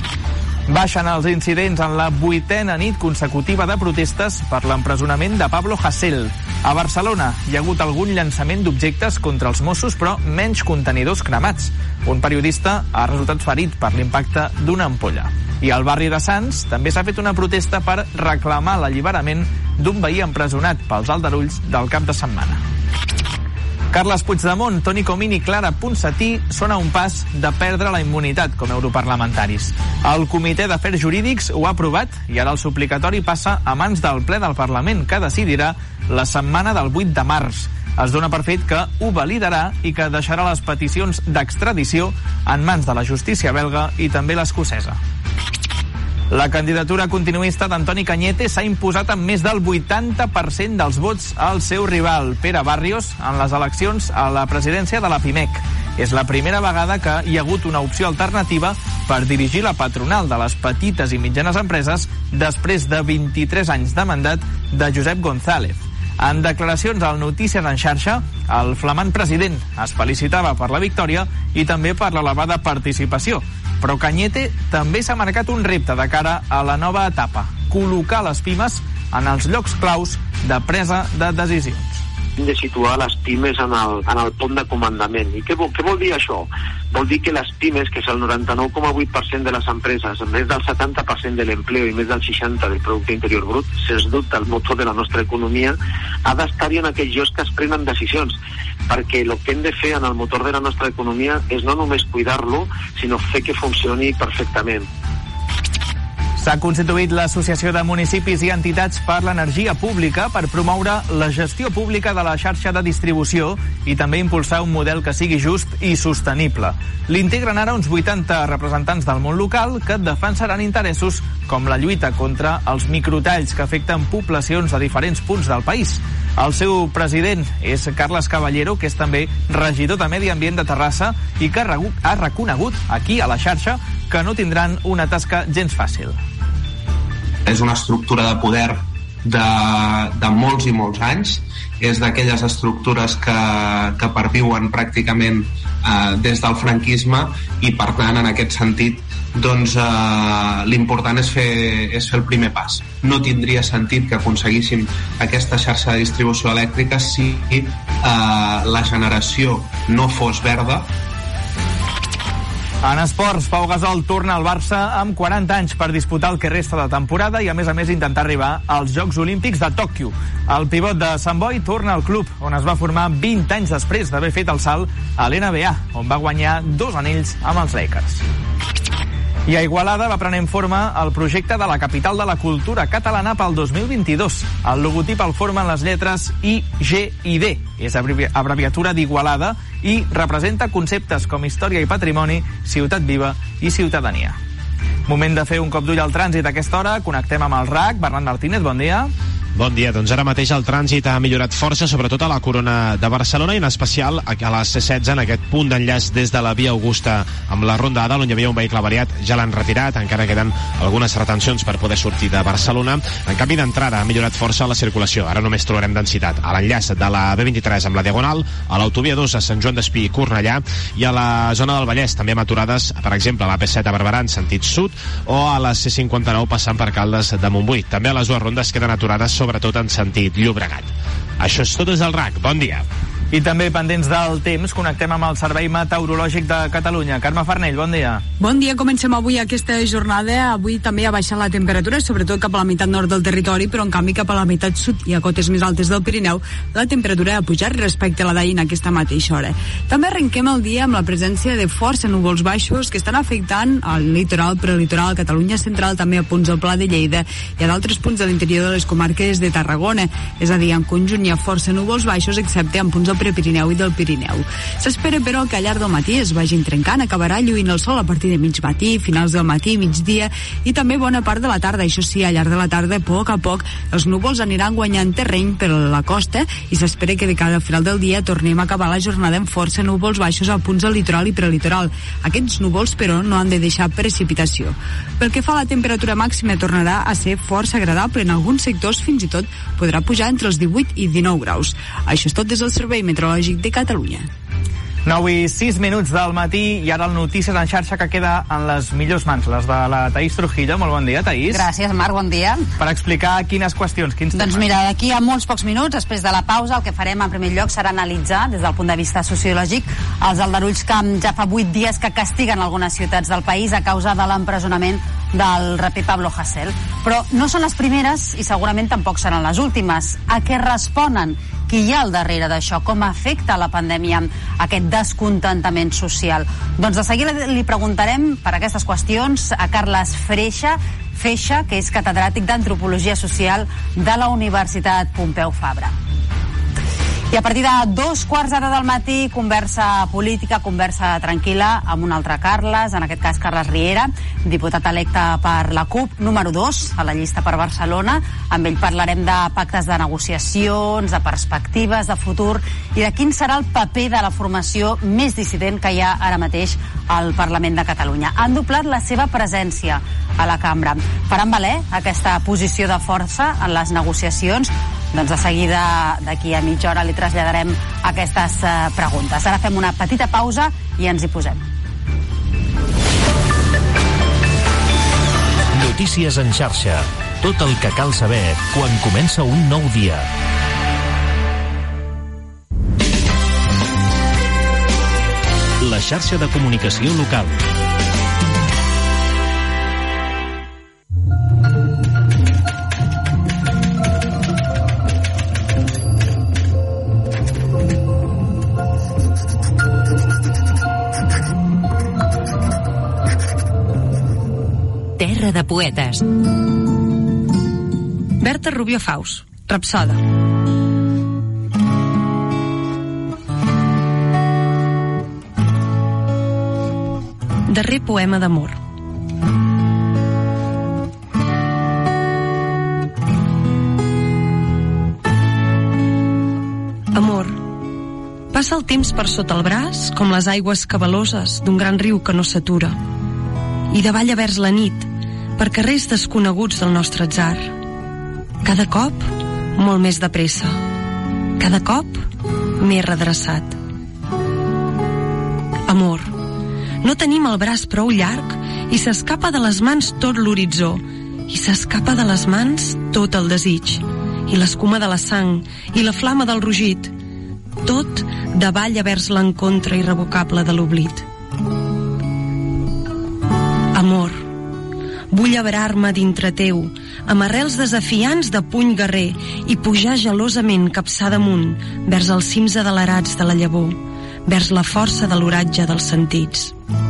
Baixen els incidents en la vuitena nit consecutiva de protestes per l'empresonament de Pablo Hasél. A Barcelona hi ha hagut algun llançament d'objectes contra els Mossos, però menys contenidors cremats. Un periodista ha resultat ferit per l'impacte d'una ampolla. I al barri de Sants també s'ha fet una protesta per reclamar l'alliberament d'un veí empresonat pels aldarulls del cap de setmana. Carles Puigdemont, Toni Comín i Clara Ponsatí són a un pas de perdre la immunitat com a europarlamentaris. El Comitè d'Afers Jurídics ho ha aprovat i ara el suplicatori passa a mans del ple del Parlament, que decidirà la setmana del vuit de març. Es dona per fet que ho validarà i que deixarà les peticions d'extradició en mans de la justícia belga i també l'escocesa. La candidatura continuista d'Antoni Cañete s'ha imposat amb més del vuitanta per cent dels vots al seu rival, Pere Barrios, en les eleccions a la presidència de la Pimec. És la primera vegada que hi ha hagut una opció alternativa per dirigir la patronal de les petites i mitjanes empreses després de vint-i-tres anys de mandat de Josep González. En declaracions al Notícies en xarxa, el flamant president es felicitava per la victòria i també per l'elevada participació. Però Cañete també s'ha marcat un repte de cara a la nova etapa: col·locar les pimes en els llocs claus de presa de decisions. Hem de situar les pimes en el, en el punt de comandament. I què vol, què vol dir això? Vol dir que les pimes, que és el noranta-nou coma vuit per cent de les empreses, més del setanta per cent de l'empleo i més del seixanta per cent del producte interior brut, sens dubte el motor de la nostra economia, ha d'estar-hi en aquells llocs que es prenen decisions, perquè el que hem de fer en el motor de la nostra economia és no només cuidar-lo, sinó fer que funcioni perfectament. S'ha constituït l'Associació de Municipis i Entitats per l'Energia Pública per promoure la gestió pública de la xarxa de distribució i també impulsar un model que sigui just i sostenible. L'integren ara uns vuitanta representants del món local que defensaran interessos com la lluita contra els microtalls que afecten poblacions a diferents punts del país. El seu president és Carles Caballero, que és també regidor de Medi Ambient de Terrassa i que ha reconegut aquí a la xarxa que no tindran una tasca gens fàcil. És una estructura de poder de, de molts i molts anys. És d'aquelles estructures que, que perviuen pràcticament eh, des del franquisme, i per tant en aquest sentit doncs eh, l'important és fer, és fer el primer pas. No tindria sentit que aconseguíssim aquesta xarxa de distribució elèctrica si eh, la generació no fos verda. En esports, Pau Gasol torna al Barça amb quaranta anys per disputar el que resta de temporada i a més a més intentar arribar als Jocs Olímpics de Tòquio. El pivot de Sant Boi torna al club on es va formar vint anys després d'haver fet el salt a l'N B A, on va guanyar dos anells amb els Lakers. I a Igualada va prenent forma el projecte de la capital de la cultura catalana pel dos mil vint-i-dos. El logotip el formen les lletres I G I D, és abreviatura d'Igualada, i representa conceptes com història i patrimoni, ciutat viva i ciutadania. Moment de fer un cop d'ull al trànsit a aquesta hora. Connectem amb el R A C. Bernat Martínez, bon dia. Bon dia, doncs ara mateix el trànsit ha millorat força, sobretot a la Corona de Barcelona i en especial a la C setze, en aquest punt d'enllaç des de la Via Augusta amb la Ronda A, on hi havia un vehicle avariat, ja l'han retirat, encara queden algunes retencions per poder sortir de Barcelona. En canvi d'entrada ha millorat força la circulació, ara només trobarem densitat a l'enllaç de la B vint-i-tres amb la Diagonal, a l'autovia dos a Sant Joan d'Espí i Cornellà, i a la zona del Vallès també amb aturades, per exemple a la P set a Barberà en sentit sud, o a la C cinquanta-nou passant per Caldes de Montbui. També a les dues rondes queden aturades sobretot en sentit Llobregat. Això és tot des del R A C. Bon dia. I també pendents del temps, connectem amb el Servei Meteorològic de Catalunya. Carme Farnell, bon dia. Bon dia, comencem avui aquesta jornada. Avui també ha baixat la temperatura, sobretot cap a la meitat nord del territori, però en canvi cap a la meitat sud i a cotes més altes del Pirineu, la temperatura ha pujat respecte a la d'ahir en aquesta mateixa hora. També arrenquem el dia amb la presència de força núvols baixos que estan afectant al litoral, prelitoral, Catalunya central, també a punts del Pla de Lleida i a d'altres punts de l'interior de les comarques de Tarragona. És a dir, en conjunt hi ha força núvols baixos, excepte en punts del Prepirineu i del Pirineu. S'espera, però, que al llarg del matí es vagin trencant, acabarà lluint el sol a partir de mig matí, finals del matí, migdia i també bona part de la tarda. Això sí, al llarg de la tarda, a poc a poc, els núvols aniran guanyant terreny per la costa i s'espera que de cara al final del dia tornem a acabar la jornada amb força núvols baixos a punts del litoral i prelitoral. Aquests núvols, però, no han de deixar precipitació. Pel que fa a la temperatura màxima, tornarà a ser força agradable. En alguns sectors, fins i tot, podrà pujar entre els divuit i dinou graus. Això és tot des del Servei Meteorològic de Catalunya. nou i sis minuts del matí i ara el Notícies en xarxa que queda en les millors mans, les de la Taís Trujillo. Molt bon dia, Taís. Gràcies, Marc, bon dia. Per explicar quines qüestions, quins temes. Doncs mira, d'aquí a molts pocs minuts, després de la pausa, el que farem en primer lloc serà analitzar, des del punt de vista sociològic, els aldarulls que ja fa vuit dies que castiguen algunes ciutats del país a causa de l'empresonament del raper Pablo Hasél. Però no són les primeres i segurament tampoc seran les últimes. A què responen? Qui hi ha al darrere d'això? Com afecta la pandèmia aquest descontentament social? Doncs de seguida li preguntarem per aquestes qüestions a Carles Freixa, Feixa, que és catedràtic d'Antropologia Social de la Universitat Pompeu Fabra. I a partir de dos quarts d'ara del matí, conversa política, conversa tranquil·la amb un altre Carles, en aquest cas Carles Riera, diputat electe per la CUP, número dos a la llista per Barcelona. Amb ell parlarem de pactes de negociacions, de perspectives de futur i de quin serà el paper de la formació més dissident que hi ha ara mateix al Parlament de Catalunya. Han doblat la seva presència a la cambra. Faran valer aquesta posició de força en les negociacions? Doncs de seguida, d'aquí a mitja hora, li traslladarem aquestes uh, preguntes. Ara fem una petita pausa i ens hi posem. Notícies en xarxa. Tot el que cal saber quan comença un nou dia. La xarxa de comunicació local. Terra de poetes. Berta Rubio Faus, Rapsoda. Darrer poema d'amor. Amor. Passa el temps per sota el braç com les aigües cabaloses d'un gran riu que no s'atura. I davalla vers la nit, per carrers desconeguts del nostre atzar. Cada cop molt més de pressa. Cada cop més redreçat. Amor, no tenim el braç prou llarg i s'escapa de les mans tot l'horitzó, i s'escapa de les mans tot el desig, i l'escuma de la sang, i la flama del rugit, tot davalla vers l'encontre irrevocable de l'oblit. Amor, vull abrar-me dintre teu, amb arrels desafiants de puny guerrer, i pujar gelosament capçada amunt, vers els cims adelerats de la llavor, vers la força de l'oratge dels sentits.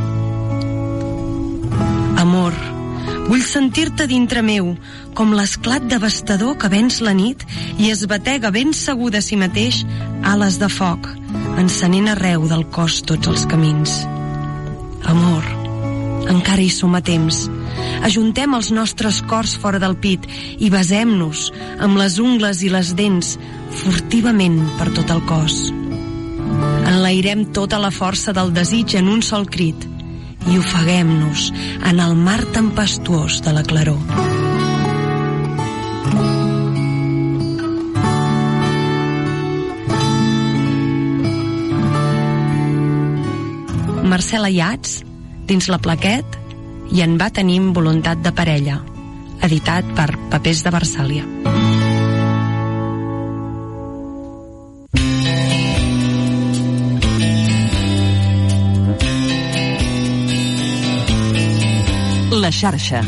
Amor, vull sentir-te dintre meu, com l'esclat devastador que venç la nit i es batega ben segur de si mateix ales de foc, encenent arreu del cos tots els camins. Amor, encara hi som a temps. Ajuntem els nostres cors fora del pit i besem-nos amb les ungles i les dents furtivament per tot el cos. Enlairem tota la força del desig en un sol crit i ofeguem-nos en el mar tempestuós de la claror. Marcel Ayats, dins la Plaquet, i en va tenim voluntat de parella, editat per Papers de Versàlia. La xarxa.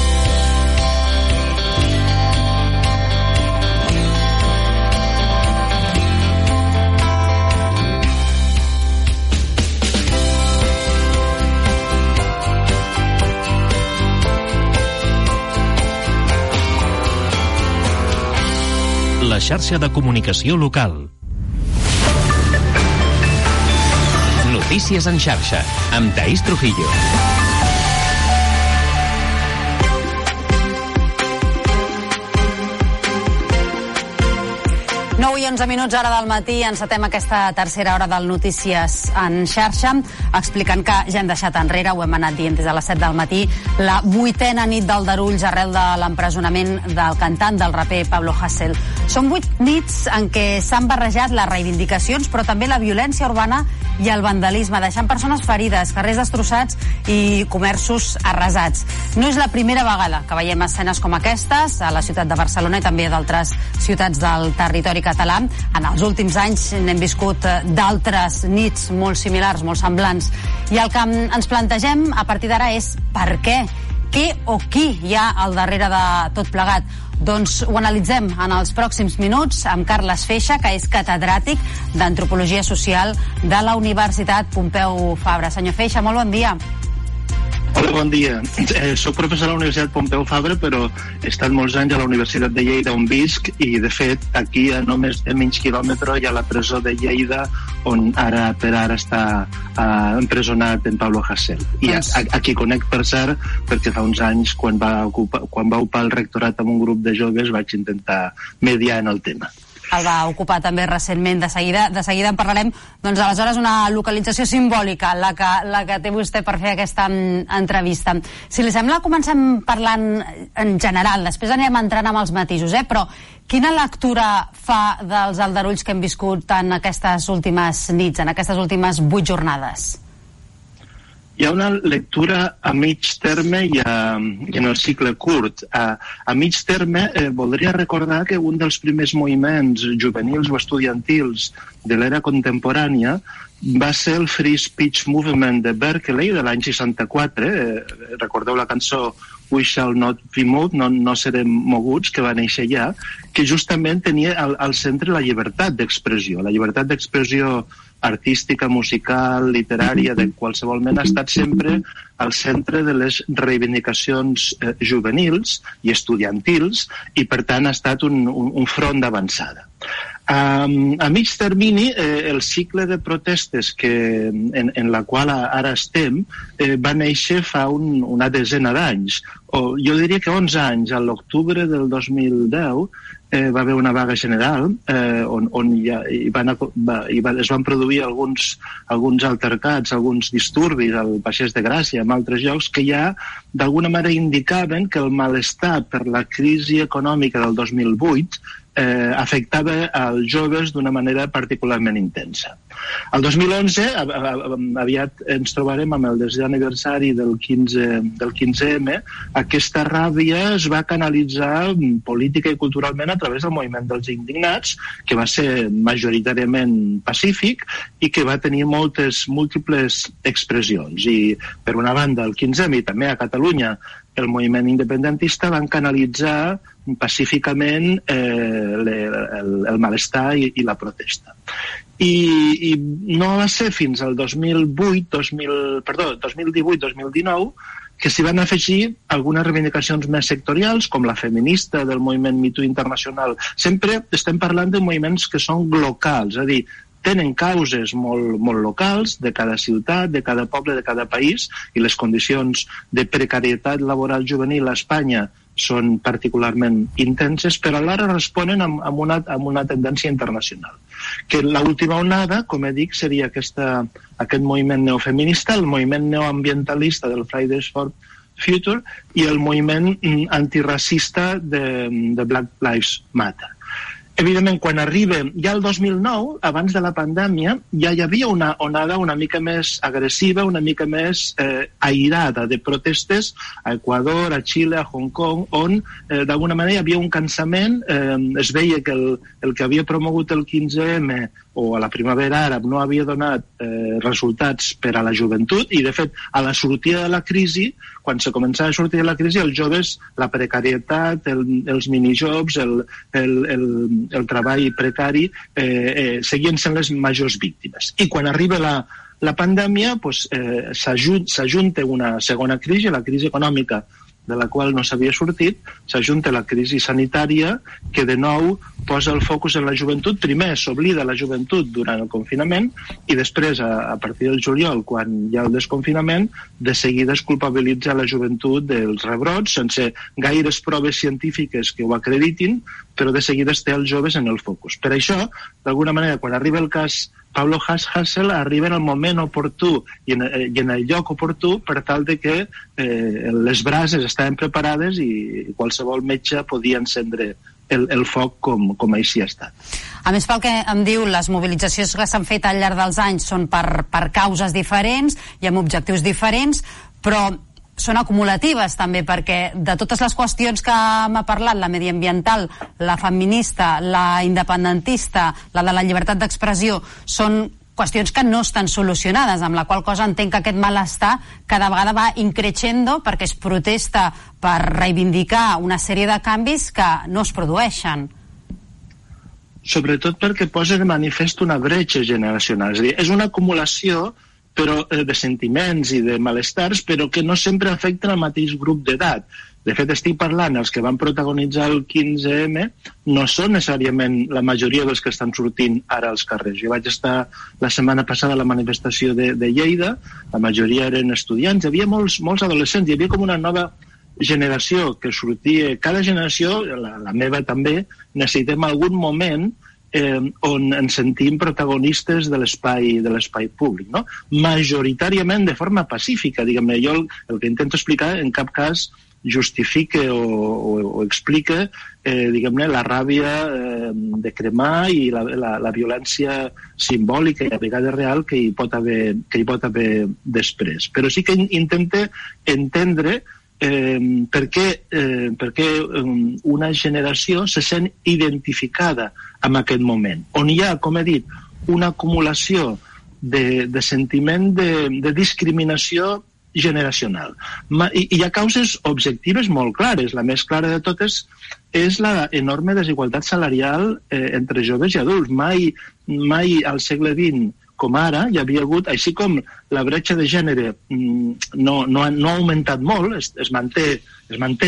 La xarxa de comunicació local. Notícies en xarxa, amb Taís Trujillo. nou i onze minuts, hora del matí, encetem aquesta tercera hora del Notícies en xarxa, explicant que ja hem deixat enrere, ho hem anat dient des de les set del matí, la vuitena nit d'aldarulls arrel de l'empresonament del cantant, del raper Pablo Hasél. Són vuit nits en què s'han barrejat les reivindicacions, però també la violència urbana i el vandalisme, deixant persones ferides, carrers destrossats i comerços arrasats. No és la primera vegada que veiem escenes com aquestes a la ciutat de Barcelona i també a d'altres ciutats del territori català. En els últims anys n'hem viscut d'altres nits molt similars, molt semblants. I el que ens plantegem a partir d'ara és per què? Què o qui hi ha al darrere de tot plegat? Doncs ho analitzem en els pròxims minuts amb Carles Feixa, que és catedràtic d'Antropologia Social de la Universitat Pompeu Fabra. Senyor Feixa, molt bon dia. Hola, bon dia. Eh, soc professor a la Universitat Pompeu Fabra, però he estat molts anys a la Universitat de Lleida, on visc, i de fet aquí a només de menys quilòmetre hi ha la presó de Lleida, on ara per ara està eh, empresonat en Pablo Hasél. I a, a, aquí conec, per cert, perquè fa uns anys, quan va, ocupar, quan va ocupar el rectorat amb un grup de joves, vaig intentar mediar en el tema. El va ocupar també recentment, de seguida, de seguida en parlarem. Doncs aleshores una localització simbòlica la que, la que té vostè per fer aquesta entrevista. Si li sembla, comencem parlant en general, després anirem entrant amb els matisos, eh? Però quina lectura fa dels aldarulls que hem viscut en aquestes últimes nits, en aquestes últimes vuit jornades? Hi ha una lectura a mig terme i, a, i en el cicle curt. A, a mig terme eh, voldria recordar que un dels primers moviments juvenils o estudiantils de l'era contemporània va ser el Free Speech Movement de Berkeley de l'any seixanta-quatre. Eh, recordeu la cançó We Shall Not Be Moved, no, no serem moguts, que va néixer allà, que justament tenia al, al centre la llibertat d'expressió. La llibertat d'expressió artística, musical, literària, de qualsevol mena, ha estat sempre al centre de les reivindicacions eh, juvenils i estudiantils, i per tant ha estat un, un, un front d'avançada. A, a mig termini, eh, el cicle de protestes que, en, en la qual ara estem eh, va néixer fa un, una desena d'anys, o jo diria que onze anys. A l'octubre del dos mil deu eh, va haver una vaga general eh, on, on ja, hi van, va, hi va, es van produir alguns, alguns altercats, alguns disturbis al Passeig de Gràcia, en altres llocs, que ja d'alguna manera indicaven que el malestar per la crisi econòmica del dos mil vuit Eh, afectava als joves d'una manera particularment intensa. El dos mil onze, aviat ens trobarem amb el desè aniversari del quinze, del quinze eme, aquesta ràbia es va canalitzar política i culturalment a través del moviment dels indignats, que va ser majoritàriament pacífic i que va tenir moltes, múltiples expressions. I, per una banda, el quinze eme i també a Catalunya, el moviment independentista van canalitzar pacíficament eh, le, el, el malestar i, i la protesta. I, i no va ser fins al dos mil vuit, dos mil, perdó, dos mil divuit dos mil dinou que s'hi van afegir algunes reivindicacions més sectorials, com la feminista del moviment Me Too internacional. Sempre estem parlant de moviments que són locals, és a dir, tenen causes molt, molt locals de cada ciutat, de cada poble, de cada país, i les condicions de precarietat laboral juvenil a Espanya són particularment intenses, però alhora responen amb, amb, una, amb una tendència internacional. Que l'última onada, com he dit, seria aquesta, aquest moviment neofeminista, el moviment neoambientalista del Fridays for Future i el moviment antiracista de, de Black Lives Matter. Evidentment, quan arriba ja el dos mil nou, abans de la pandèmia, ja hi havia una onada una mica més agressiva, una mica més eh, airada de protestes a Equador, a Xile, a Hong Kong, on eh, d'alguna manera hi havia un cansament, eh, es veia que el, el que havia promogut el quinze eme o a la primavera àrab no havia donat eh, resultats per a la joventut i, de fet, a la sortida de la crisi, quan se començava a sortir de la crisi, els joves, la precarietat, el, els minijobs, el, el, el, el treball precari, eh, eh, seguien sent les majors víctimes. I quan arriba la, la pandèmia, pues, eh, s'ajunta una segona crisi, la crisi econòmica, de la qual no s'havia sortit, s'ajunta la crisi sanitària, que de nou posa el focus en la joventut. Primer s'oblida la joventut durant el confinament i després, a, a partir del juliol, quan hi ha el desconfinament, de seguida es culpabilitza la joventut dels rebrots, sense gaires proves científiques que ho acreditin, però de seguida es té els joves en el focus. Per això, d'alguna manera, quan arriba el cas Pablo Hasél, arriba en el moment oportú i en, i en el lloc oportú per tal de que eh, les brases estaven preparades i qualsevol metge podia encendre el, el foc com, com així ha estat. A més, pel que em diu, les mobilitzacions que s'han fet al llarg dels anys són per, per causes diferents i amb objectius diferents, però són acumulatives també, perquè de totes les qüestions que m'ha parlat, la mediambiental, la feminista, la independentista, la de la llibertat d'expressió, són qüestions que no estan solucionades, amb la qual cosa entenc que aquest malestar cada vegada va increixendo perquè es protesta per reivindicar una sèrie de canvis que no es produeixen. Sobretot perquè posa de manifest una bretxa generacional, és a dir, és una acumulació però eh, de sentiments i de malestars, però que no sempre afecten el mateix grup d'edat. De fet, estic parlant, els que van protagonitzar el quinze eme no són necessàriament la majoria dels que estan sortint ara als carrers. Jo vaig estar la setmana passada a la manifestació de, de Lleida, la majoria eren estudiants, hi havia molts, molts adolescents, hi havia com una nova generació que sortia, cada generació, la, la meva també, necessitem algun moment Eh, on ens sentim protagonistes de l'espai de l'espai públic, no? Majoritàriament de forma pacífica, diguem-ne. Jo el, el que intento explicar en cap cas justifica o, o, o explica eh, diguem-ne, la ràbia eh, de cremar i la, la, la violència simbòlica i a vegades real que hi pot haver, que hi pot haver després. Però sí que intente entendre Eh, perquè, eh, perquè um, una generació se sent identificada amb aquest moment, on hi ha, com he dit, una acumulació de, de sentiment de, de discriminació generacional. Ma, i, i hi ha causes objectives molt clares. La més clara de totes és la enorme desigualtat salarial eh, entre joves i adults. Mai, mai al segle vint com ara hi havia hagut, així com la bretxa de gènere no, no, no ha augmentat molt, es, es, manté, es manté,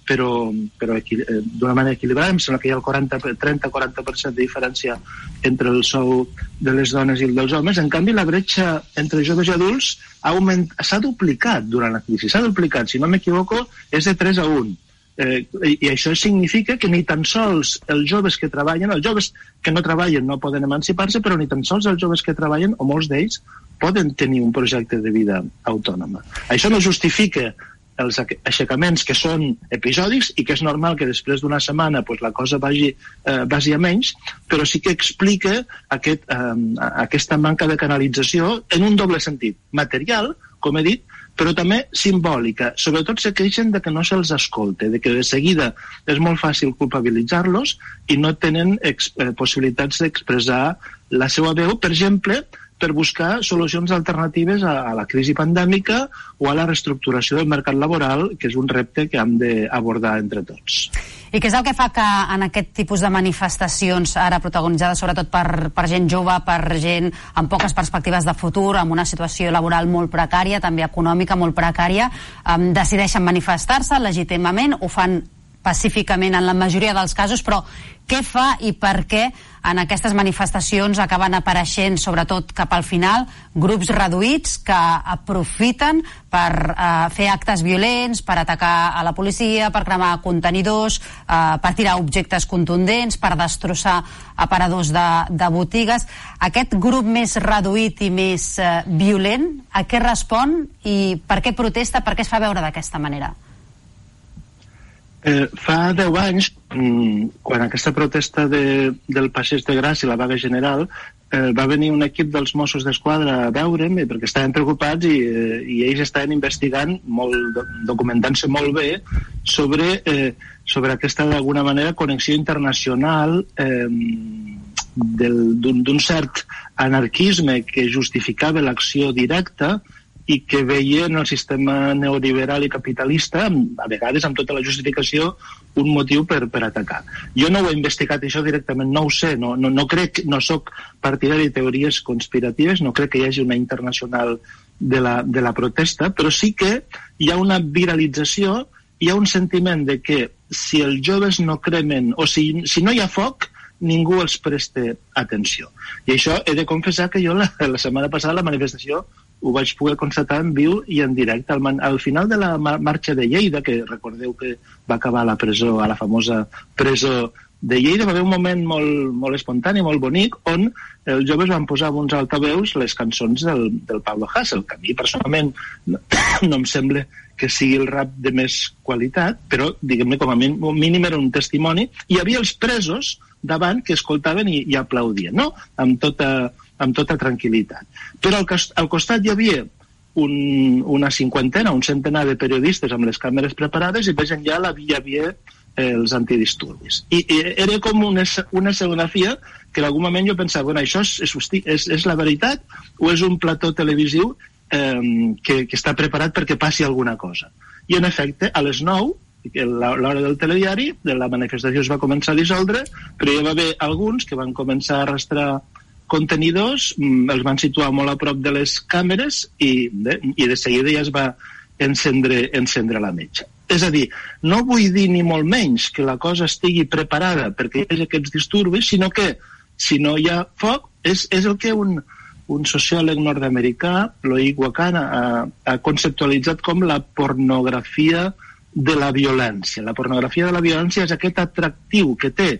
però, però d'una manera equilibrada. Em sembla que hi ha el trenta a quaranta per cent de diferència entre el sou de les dones i el dels homes. En canvi, la bretxa entre joves i adults s'ha duplicat durant la crisi, s'ha duplicat, si no m'equivoco, és de tres a un. Eh, i això significa que ni tan sols els joves que treballen, els joves que no treballen no poden emancipar-se, però ni tan sols els joves que treballen, o molts d'ells, poden tenir un projecte de vida autònoma. Això no justifica els aixecaments que són episòdics i que és normal que després d'una setmana pues, la cosa vagi, eh, vagi a menys, però sí que explica aquest, eh, aquesta manca de canalització en un doble sentit, material, com he dit, però també simbòlica. Sobretot se queixen de que no se'ls escolte, de que de seguida és molt fàcil culpabilitzar-los i no tenen ex- eh, possibilitats d'expressar la seva veu, per exemple, per buscar solucions alternatives a, a la crisi pandèmica o a la reestructuració del mercat laboral, que és un repte que hem d'abordar entre tots. I què és el que fa que en aquest tipus de manifestacions, ara protagonitzades sobretot per, per gent jove, per gent amb poques perspectives de futur, amb una situació laboral molt precària, també econòmica molt precària, um, decideixen manifestar-se legítimament, ho fan pacíficament en la majoria dels casos, però què fa i per què en aquestes manifestacions acaben apareixent, sobretot cap al final, grups reduïts que aprofiten per eh, fer actes violents, per atacar a la policia, per cremar contenidors, eh, per tirar objectes contundents, per destrossar aparadors de, de botigues. Aquest grup més reduït i més eh, violent, a què respon i per què protesta, per què es fa veure d'aquesta manera? Eh, fa deu anys, quan aquesta protesta de, del Passeig de Gràcia, la vaga general, eh, va venir un equip dels Mossos d'Esquadra a veure'm perquè estaven preocupats i, eh, i ells estaven investigant, molt, documentant-se molt bé sobre, eh, sobre aquesta, d'alguna manera, connexió internacional eh, d'un cert anarquisme que justificava l'acció directa i que veia en el sistema neoliberal i capitalista, a vegades amb tota la justificació, un motiu per, per atacar. Jo no ho he investigat això directament, no ho sé, no, no, no crec, no sóc partidari de teories conspiratives, no crec que hi hagi una internacional de la, de la protesta, però sí que hi ha una viralització, hi ha un sentiment de que si els joves no cremen, o si, si no hi ha foc, ningú els presta atenció. I això he de confessar que jo la, la setmana passada la manifestació ho vaig poder constatar en viu i en directe. Al, al final de la marxa de Lleida, que recordeu que va acabar a la presó, a la famosa presó de Lleida, va haver un moment molt, molt espontani, molt bonic, on els joves van posar amb uns altaveus les cançons del, del Pablo Hasél, que a mi personalment no, no em sembla que sigui el rap de més qualitat, però diguem-ne com a mínim era un testimoni. Hi havia els presos davant que escoltaven i, i aplaudien, no? Amb tota, amb tota tranquil·litat. Però al, al costat hi havia un, una cinquantena, un centenar de periodistes amb les càmeres preparades i més enllà hi havia eh, els antidisturbis. I, i era com una, una escenografia que en algun moment jo pensava, bueno, això és, és, és, és la veritat o és un plató televisiu eh, que, que està preparat perquè passi alguna cosa. I en efecte, a les nou, l'hora del telediari, la manifestació es va començar a dissoldre, però hi va haver alguns que van començar a arrastrar contenidors, els van situar molt a prop de les càmeres i de, i de seguida ja es va encendre, encendre la metxa. És a dir, no vull dir ni molt menys que la cosa estigui preparada perquè hi hagi aquests disturbis, sinó que si no hi ha foc, és, és el que un, un sociòleg nord-americà, Loic Wakana, ha, ha conceptualitzat com la pornografia de la violència. La pornografia de la violència és aquest atractiu que té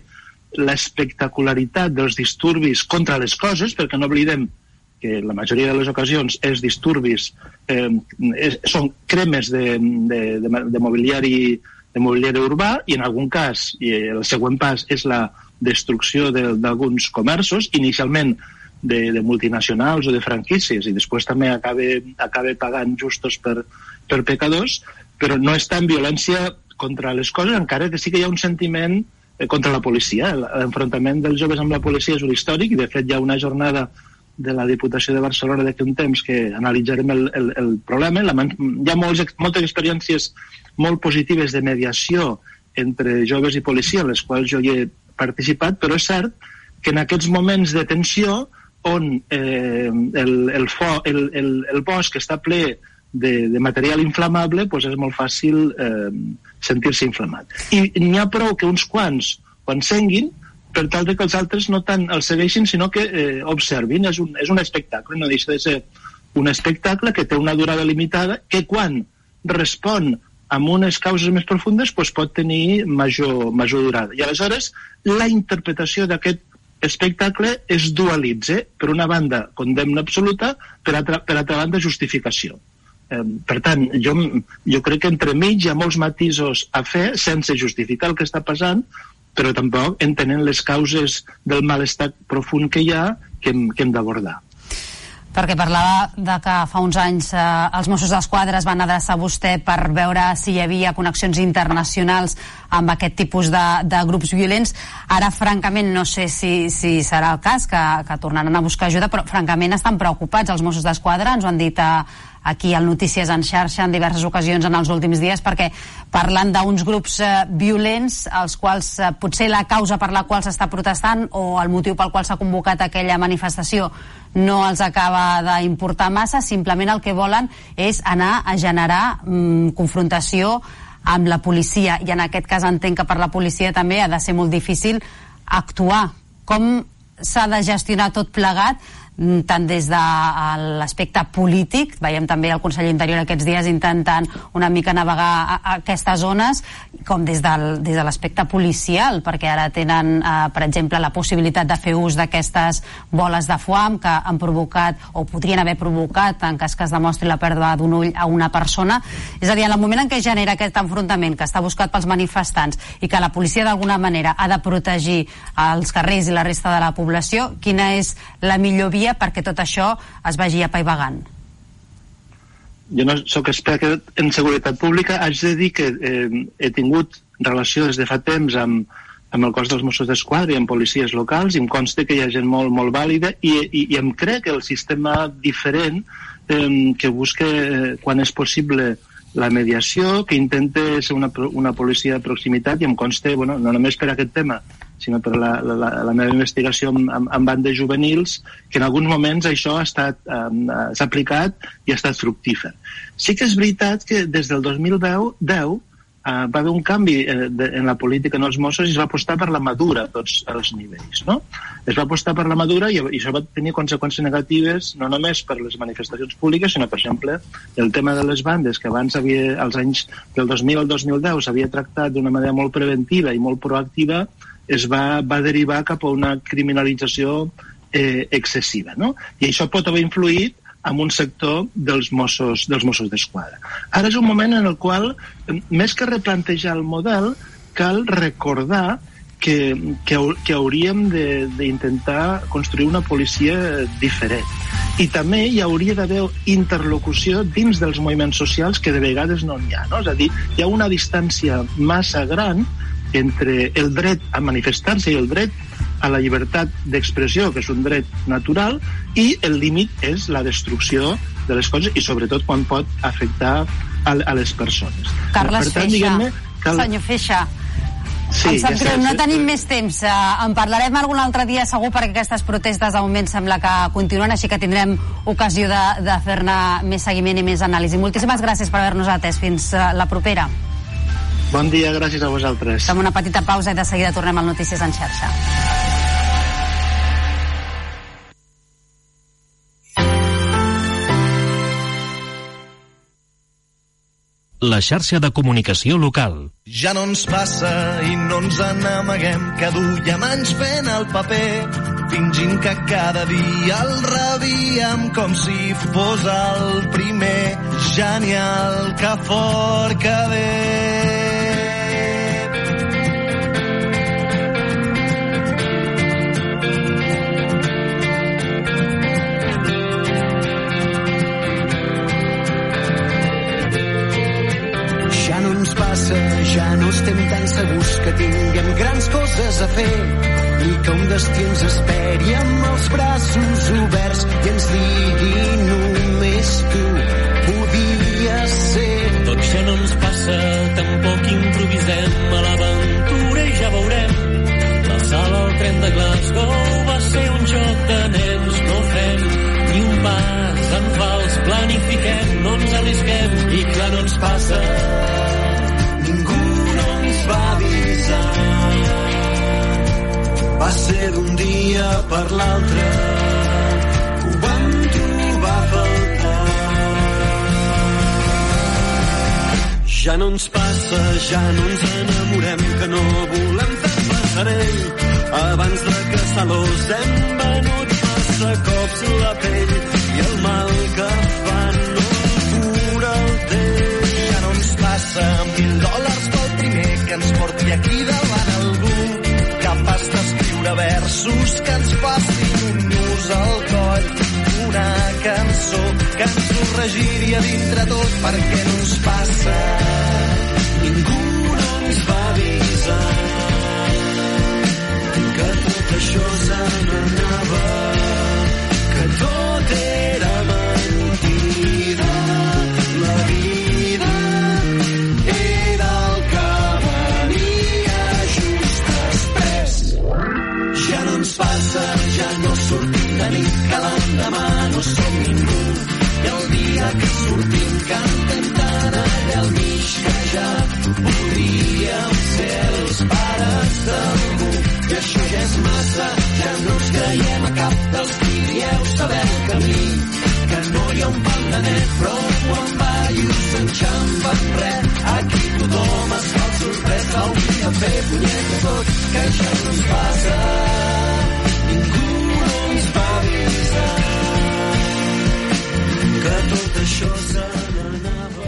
l'espectacularitat dels disturbis contra les coses, perquè no oblidem que la majoria de les ocasions els disturbis eh, és, són cremes de, de, de, de, mobiliari, de mobiliari urbà i en algun cas, i el següent pas és la destrucció d'alguns comerços, inicialment de, de multinacionals o de franquícies i després també acaba, acaba pagant justos per, per pecadors, però no és tan violència contra les coses, encara que sí que hi ha un sentiment contra la policia. L'enfrontament dels joves amb la policia és un històric i de fet hi ha una jornada de la Diputació de Barcelona d'aquí un temps que analitzarem el, el, el problema. La, hi ha molts, moltes experiències molt positives de mediació entre joves i policia, les quals jo hi he participat, però és cert que en aquests moments de tensió on eh, el, el, fo, el, el, el bosc està ple de, de material inflamable, doncs és molt fàcil eh, sentir-se inflamat. I n'hi ha prou que uns quants ho encenguin per tal de que els altres no tant el segueixin, sinó que eh, observin. És un, és un espectacle, no deixa de ser un espectacle que té una durada limitada, que quan respon amb unes causes més profundes pues, pot tenir major, major durada. I aleshores la interpretació d'aquest espectacle es dualitza. Per una banda, condemna absoluta, per altra, per altra banda, justificació. Eh, per tant, jo, jo crec que entremig hi ha molts matisos a fer sense justificar el que està passant, però tampoc entenent les causes del malestar profund que hi ha que hem, que hem d'abordar. Perquè parlava de que fa uns anys eh, els Mossos d'Esquadra es van adreçar a vostè per veure si hi havia connexions internacionals amb aquest tipus de, de grups violents. Ara, francament, no sé si, si serà el cas, que, que tornaran a buscar ajuda, però francament estan preocupats els Mossos d'Esquadra, ens ho han dit a, aquí al Notícies en xarxa en diverses ocasions en els últims dies, perquè parlen d'uns grups eh, violents els quals eh, potser la causa per la qual s'està protestant o el motiu pel qual s'ha convocat aquella manifestació no els acaba d'importar massa, simplement el que volen és anar a generar mm, confrontació amb la policia, i en aquest cas entenc que per la policia també ha de ser molt difícil actuar. Com s'ha de gestionar tot plegat, tant des de l'aspecte polític, veiem també el conseller Interior aquests dies intentant una mica navegar a, a aquestes zones, com des del, des de l'aspecte policial, perquè ara tenen, eh, per exemple, la possibilitat de fer ús d'aquestes boles de foam que han provocat, o podrien haver provocat, en cas que es demostri la pèrdua d'un ull a una persona. És a dir, en el moment en què genera aquest enfrontament que està buscat pels manifestants i que la policia d'alguna manera ha de protegir els carrers i la resta de la població, quina és la millor via perquè tot això es vagi apaivagant? Jo no soc expert en seguretat pública, haig de dir que eh, he tingut relació des de fa temps amb, amb el cos dels Mossos d'Esquadra i amb policies locals, i em consta que hi ha gent molt, molt vàlida, i, i, i em crec que el sistema diferent eh, que busca, eh, quan és possible, la mediació, que intenta ser una, una policia de proximitat, i em consta, bueno, no només per aquest tema, sinó per la, la, la meva investigació amb, amb, amb bandes juvenils, que en alguns moments això ha estat um, s'ha aplicat i ha estat fructífer. Sí que és veritat que des del dos mil deu uh, va haver un canvi eh, de, en la política en els Mossos, i es va apostar per la madura a tots els nivells, no? Es va apostar per la madura, i, i això va tenir conseqüències negatives no només per les manifestacions públiques, sinó, per exemple, el tema de les bandes, que abans havia, als anys del dos mil al dos mil deu s'havia tractat d'una manera molt preventiva i molt proactiva, es va, va derivar cap a una criminalització eh, excessiva, no? I això pot haver influït en un sector dels Mossos dels Mossos d'Esquadra. Ara és un moment en el qual, més que replantejar el model, cal recordar que, que, que hauríem d'intentar construir una policia diferent. I també hi hauria d'haver interlocució dins dels moviments socials, que de vegades no n'hi ha, no? És a dir, hi ha una distància massa gran entre el dret a manifestar-se i el dret a la llibertat d'expressió, que és un dret natural, i el límit és la destrucció de les coses, i sobretot quan pot afectar a, a les persones. Carles tant, Feixa, cal... senyor Feixa, sí, em sap ja greu, no tenim més temps. En parlarem algun altre dia segur, perquè aquestes protestes de moment sembla que continuen, així que tindrem ocasió de, de fer-ne més seguiment i més anàlisi. Moltíssimes gràcies per haver-nos atès. Fins la propera. Bon dia, gràcies a vosaltres. Fem una petita pausa i de seguida tornem al Notícies en xarxa. La xarxa de comunicació local. Ja no ens passa i no ens n'amaguem, que duiem anys fent el paper, fingint que cada dia el rebíem com si fos el primer. Genial, que fort que ve. Ja no estem tan segurs que tinguem grans coses a fer, ni que un destí ens esperi amb els braços oberts i ens digui només tu podies ser. Tot ja no ens passa, tampoc improvisem a l'aventura i ja veurem. La sala al tren de Glasgow va ser un joc de nens, no fem ni un pas en fals, planifiquem, no ens arrisquem i clar no ens passa. Ningú per l'altre, ho vam trobar a faltar. Ja no ens passa, ja no ens enamorem, que no volem fer passarell. Abans de caçar-los hem venut massa cops la pell i el mal que fan no cura el temps. Ja no ens passa mil dòlars pel primer que ens porti aquí davant algú capaç d'escriure versos que ens passin un nus al coll, una cançó que ens ho regiria dintre tot. Perquè no ens passa, ningú no ens va avisar que tot això se n'anava, que tot era mentida, la vida era el que venia just després. Ja no ens passa, ja no sortim de nit, que l'endemà no som ningú, i el dia que sortim cantem tant allà al mig que ja podríem ser els pares d'algú. I això ja és massa, ja no ens creiem a cap dels qui dieu saber el camí, que no hi ha un pal de net, però quan ballos s'enxampen res. Aquí tothom es fa el sorprès, hauria de fer punyeta tot, que ja no ens passa, ningú no ens va avisar que tot això se n'anava.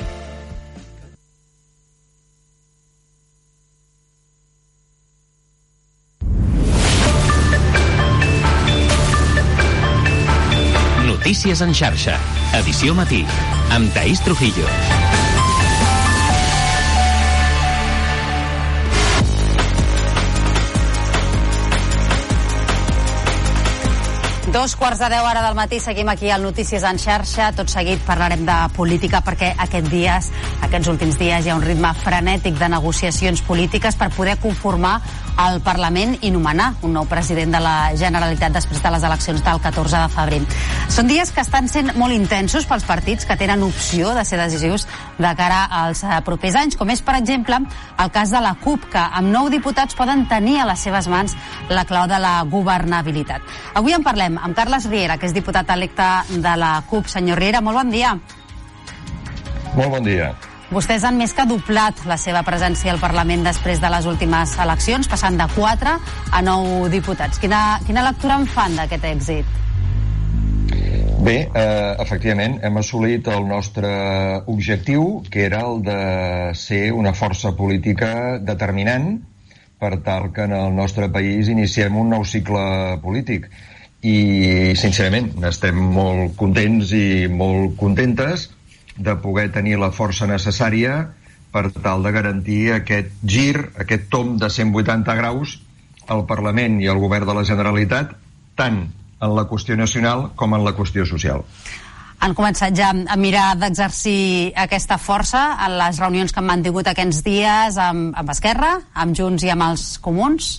Notícies en xarxa, edició matí, amb Taís Trujillo. Dos quarts de deu ara del matí, seguim aquí al Notícies en xarxa. Tot seguit parlarem de política perquè aquests dies, aquests últims dies hi ha un ritme frenètic de negociacions polítiques per poder conformar el Parlament i nomenar un nou president de la Generalitat després de les eleccions del catorze de febrer. Són dies que estan sent molt intensos pels partits que tenen opció de ser decisius de cara als propers anys, com és, per exemple, el cas de la CUP, que amb nou diputats poden tenir a les seves mans la clau de la governabilitat. Avui en parlem amb Carles Riera, que és diputat electe de la CUP. Senyor Riera, molt bon dia. Molt bon dia. Vostès han més que doblat la seva presència al Parlament després de les últimes eleccions, passant de quatre a nou diputats. Quina, quina lectura en fan d'aquest èxit? Bé, eh, efectivament, hem assolit el nostre objectiu, que era el de ser una força política determinant per tal que en el nostre país iniciem un nou cicle polític. I, sincerament, estem molt contents i molt contentes de poder tenir la força necessària per tal de garantir aquest gir, aquest tomb de cent vuitanta graus al Parlament i al Govern de la Generalitat, tant en la qüestió nacional com en la qüestió social. Han començat ja a mirar d'exercir aquesta força en les reunions que han mantingut aquests dies amb, amb Esquerra, amb Junts i amb els Comuns?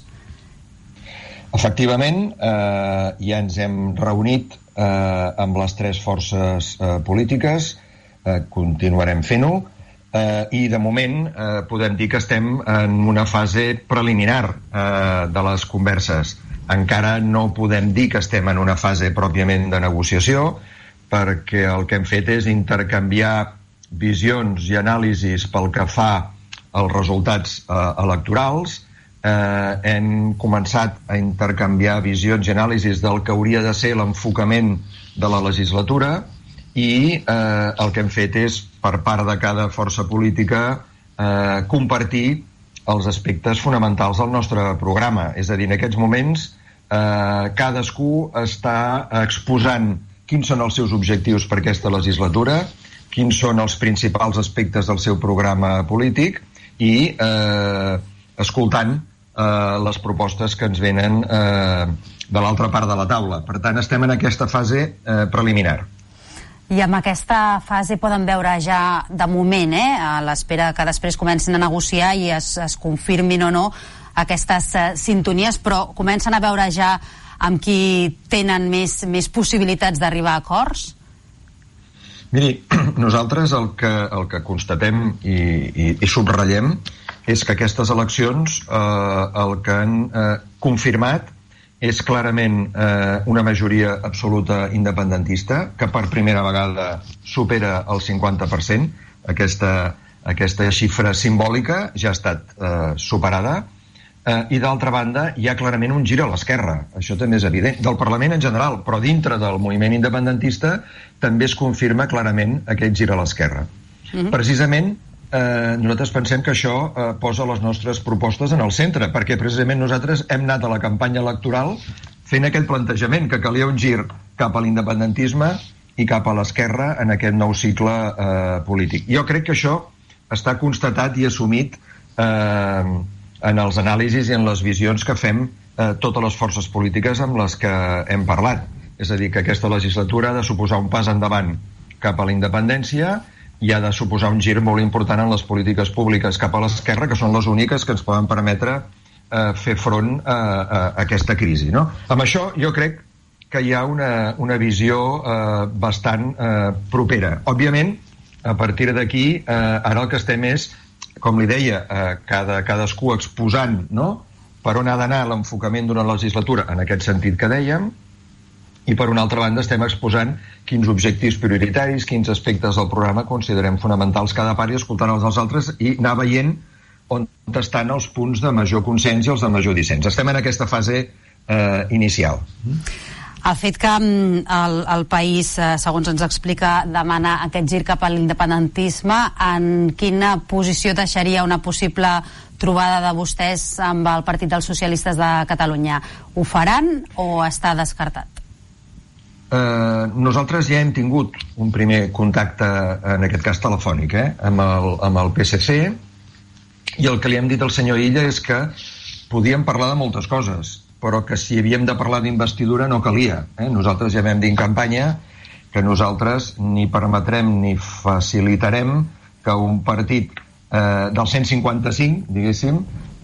Efectivament, eh, ja ens hem reunit eh, amb les tres forces eh, polítiques, eh, continuarem fent-ho, eh, i de moment eh, podem dir que estem en una fase preliminar eh, de les converses. Encara no podem dir que estem en una fase pròpiament de negociació, perquè el que hem fet és intercanviar visions i anàlisis pel que fa als resultats eh, electorals. Eh, hem començat a intercanviar visions i anàlisis del que hauria de ser l'enfocament de la legislatura i eh, el que hem fet és, per part de cada força política, eh, compartir els aspectes fonamentals del nostre programa. És a dir, en aquests moments eh, cadascú està exposant quins són els seus objectius per aquesta legislatura, quins són els principals aspectes del seu programa polític i eh, escoltant eh, les propostes que ens venen eh, de l'altra part de la taula. Per tant, estem en aquesta fase eh, preliminar. I amb aquesta fase poden veure ja de moment, eh, a l'espera que després comencin a negociar i es, es confirmin o no aquestes eh, sintonies, però comencen a veure ja amb qui tenen més, més possibilitats d'arribar a acords? Miri, nosaltres el que, el que constatem i, i, i subratllem és que aquestes eleccions eh, el que han eh, confirmat és clarament eh, una majoria absoluta independentista, que per primera vegada supera el cinquanta per cent. Aquesta, aquesta xifra simbòlica ja ha estat eh, superada. Eh, I d'altra banda, hi ha clarament un gir a l'esquerra. Això també és evident. Del Parlament en general, però dintre del moviment independentista també es confirma clarament aquest gir a l'esquerra. Mm-hmm. Precisament, Eh, nosaltres pensem que això eh, posa les nostres propostes en el centre, perquè precisament nosaltres hem anat a la campanya electoral fent aquest plantejament, que calia un gir cap a l'independentisme i cap a l'esquerra en aquest nou cicle eh, polític. Jo crec que això està constatat i assumit eh, en els anàlisis i en les visions que fem eh, totes les forces polítiques amb les que hem parlat. És a dir, que aquesta legislatura ha de suposar un pas endavant cap a la independència i ha de suposar un gir molt important en les polítiques públiques cap a l'esquerra, que són les úniques que ens poden permetre eh, fer front a, a, a aquesta crisi, no? Amb això jo crec que hi ha una, una visió eh, bastant eh, propera. Òbviament, a partir d'aquí, eh, ara el que estem és, com li deia, eh, cada, cadascú exposant, no?, per on ha d'anar l'enfocament d'una legislatura, en aquest sentit que dèiem, i per una altra banda estem exposant quins objectius prioritaris, quins aspectes del programa considerem fonamentals cada part i escoltant els dels altres i anar veient on estan els punts de major consens i els de major dissens. Estem en aquesta fase eh, inicial. El fet que el, el país, segons ens explica, demana aquest gir cap a l'independentisme, en quina posició deixaria una possible trobada de vostès amb el Partit dels Socialistes de Catalunya? Ho faran o està descartat? Uh, nosaltres ja hem tingut un primer contacte, en aquest cas telefònic, eh, amb, el, amb el P S C, i el que li hem dit al senyor Illa és que podíem parlar de moltes coses, però que si havíem de parlar d'investidura no calia. Eh? Nosaltres ja vam dir en campanya que nosaltres ni permetrem ni facilitarem que un partit eh, del cent cinquanta-cinc, diguéssim,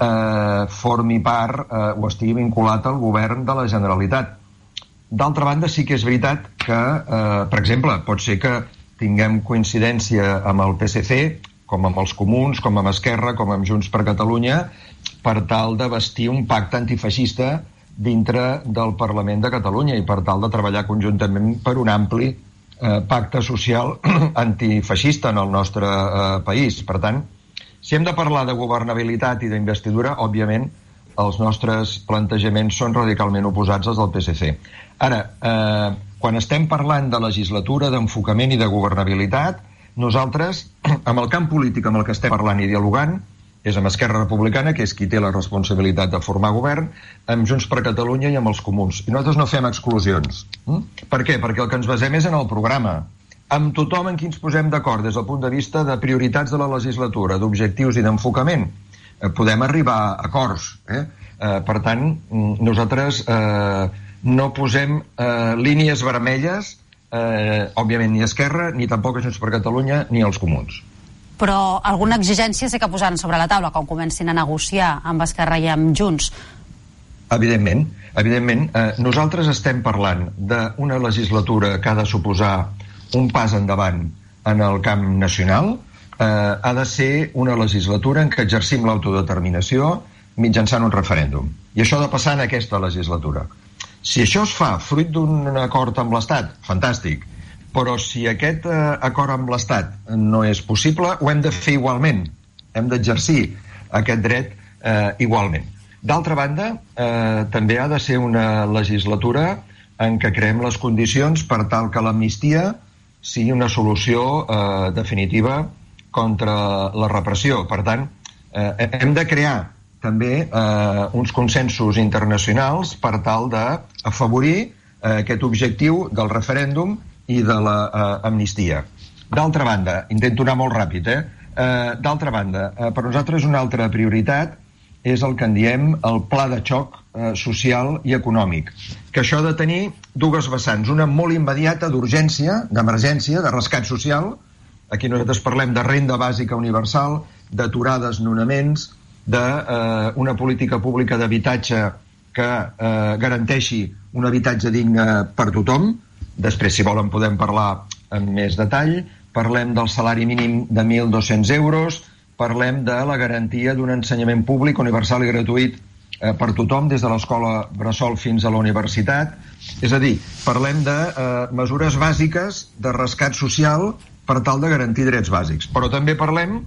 eh, formi part eh, o estigui vinculat al govern de la Generalitat. D'altra banda, sí que és veritat que, eh, per exemple, pot ser que tinguem coincidència amb el P S C, com amb els Comuns, com amb Esquerra, com amb Junts per Catalunya, per tal de bastir un pacte antifeixista dintre del Parlament de Catalunya i per tal de treballar conjuntament per un ampli eh, pacte social antifeixista en el nostre eh, país. Per tant, si hem de parlar de governabilitat i d'investidura, òbviament, els nostres plantejaments són radicalment oposats als del P S C. Ara, eh, quan estem parlant de legislatura, d'enfocament i de governabilitat, nosaltres, amb el camp polític amb el que estem parlant i dialogant, és amb Esquerra Republicana, que és qui té la responsabilitat de formar govern, amb Junts per Catalunya i amb els Comuns. I nosaltres no fem exclusions. Mm? Per què? Perquè el que ens basem és en el programa. Amb tothom en qui ens posem d'acord des del punt de vista de prioritats de la legislatura, d'objectius i d'enfocament, eh, podem arribar a acords. Eh? Eh, per tant, nosaltres eh, no posem eh, línies vermelles, eh, òbviament ni Esquerra, ni tampoc a Junts per Catalunya, ni als Comuns. Però alguna exigència sé que posaran sobre la taula quan comencin a negociar amb Esquerra i amb Junts. Evidentment, evidentment. Eh, nosaltres estem parlant d'una legislatura que ha de suposar un pas endavant en el camp nacional. Eh, ha de ser una legislatura en què exercim l'autodeterminació mitjançant un referèndum. I això ha de passar en aquesta legislatura. Si això es fa fruit d'un acord amb l'Estat, fantàstic. Però si aquest eh, acord amb l'Estat no és possible, ho hem de fer igualment. Hem d'exercir aquest dret eh, igualment. D'altra banda, eh, també ha de ser una legislatura en què creem les condicions per tal que l'amnistia sigui una solució eh, definitiva contra la repressió. Per tant, eh, hem de crear també eh, uns consensos internacionals per tal d'afavorir eh, aquest objectiu del referèndum i de l'amnistia. Eh, D'altra banda, intento anar molt ràpid, eh? eh D'altra banda, eh, per nosaltres una altra prioritat és el que en diem el pla de xoc eh, social i econòmic, que això ha de tenir dues vessants, una molt immediata d'urgència, d'emergència, de rescat social. Aquí nosaltres parlem de renda bàsica universal, d'aturada desnonaments, d'una eh, política pública d'habitatge que eh, garanteixi un habitatge digne per tothom. Després, si volen, podem parlar en més detall. Parlem del salari mínim de mil dos-cents euros, parlem de la garantia d'un ensenyament públic, universal i gratuït eh, per tothom, des de l'escola bressol fins a la universitat. És a dir, parlem de eh, mesures bàsiques de rescat social per tal de garantir drets bàsics. Però també parlem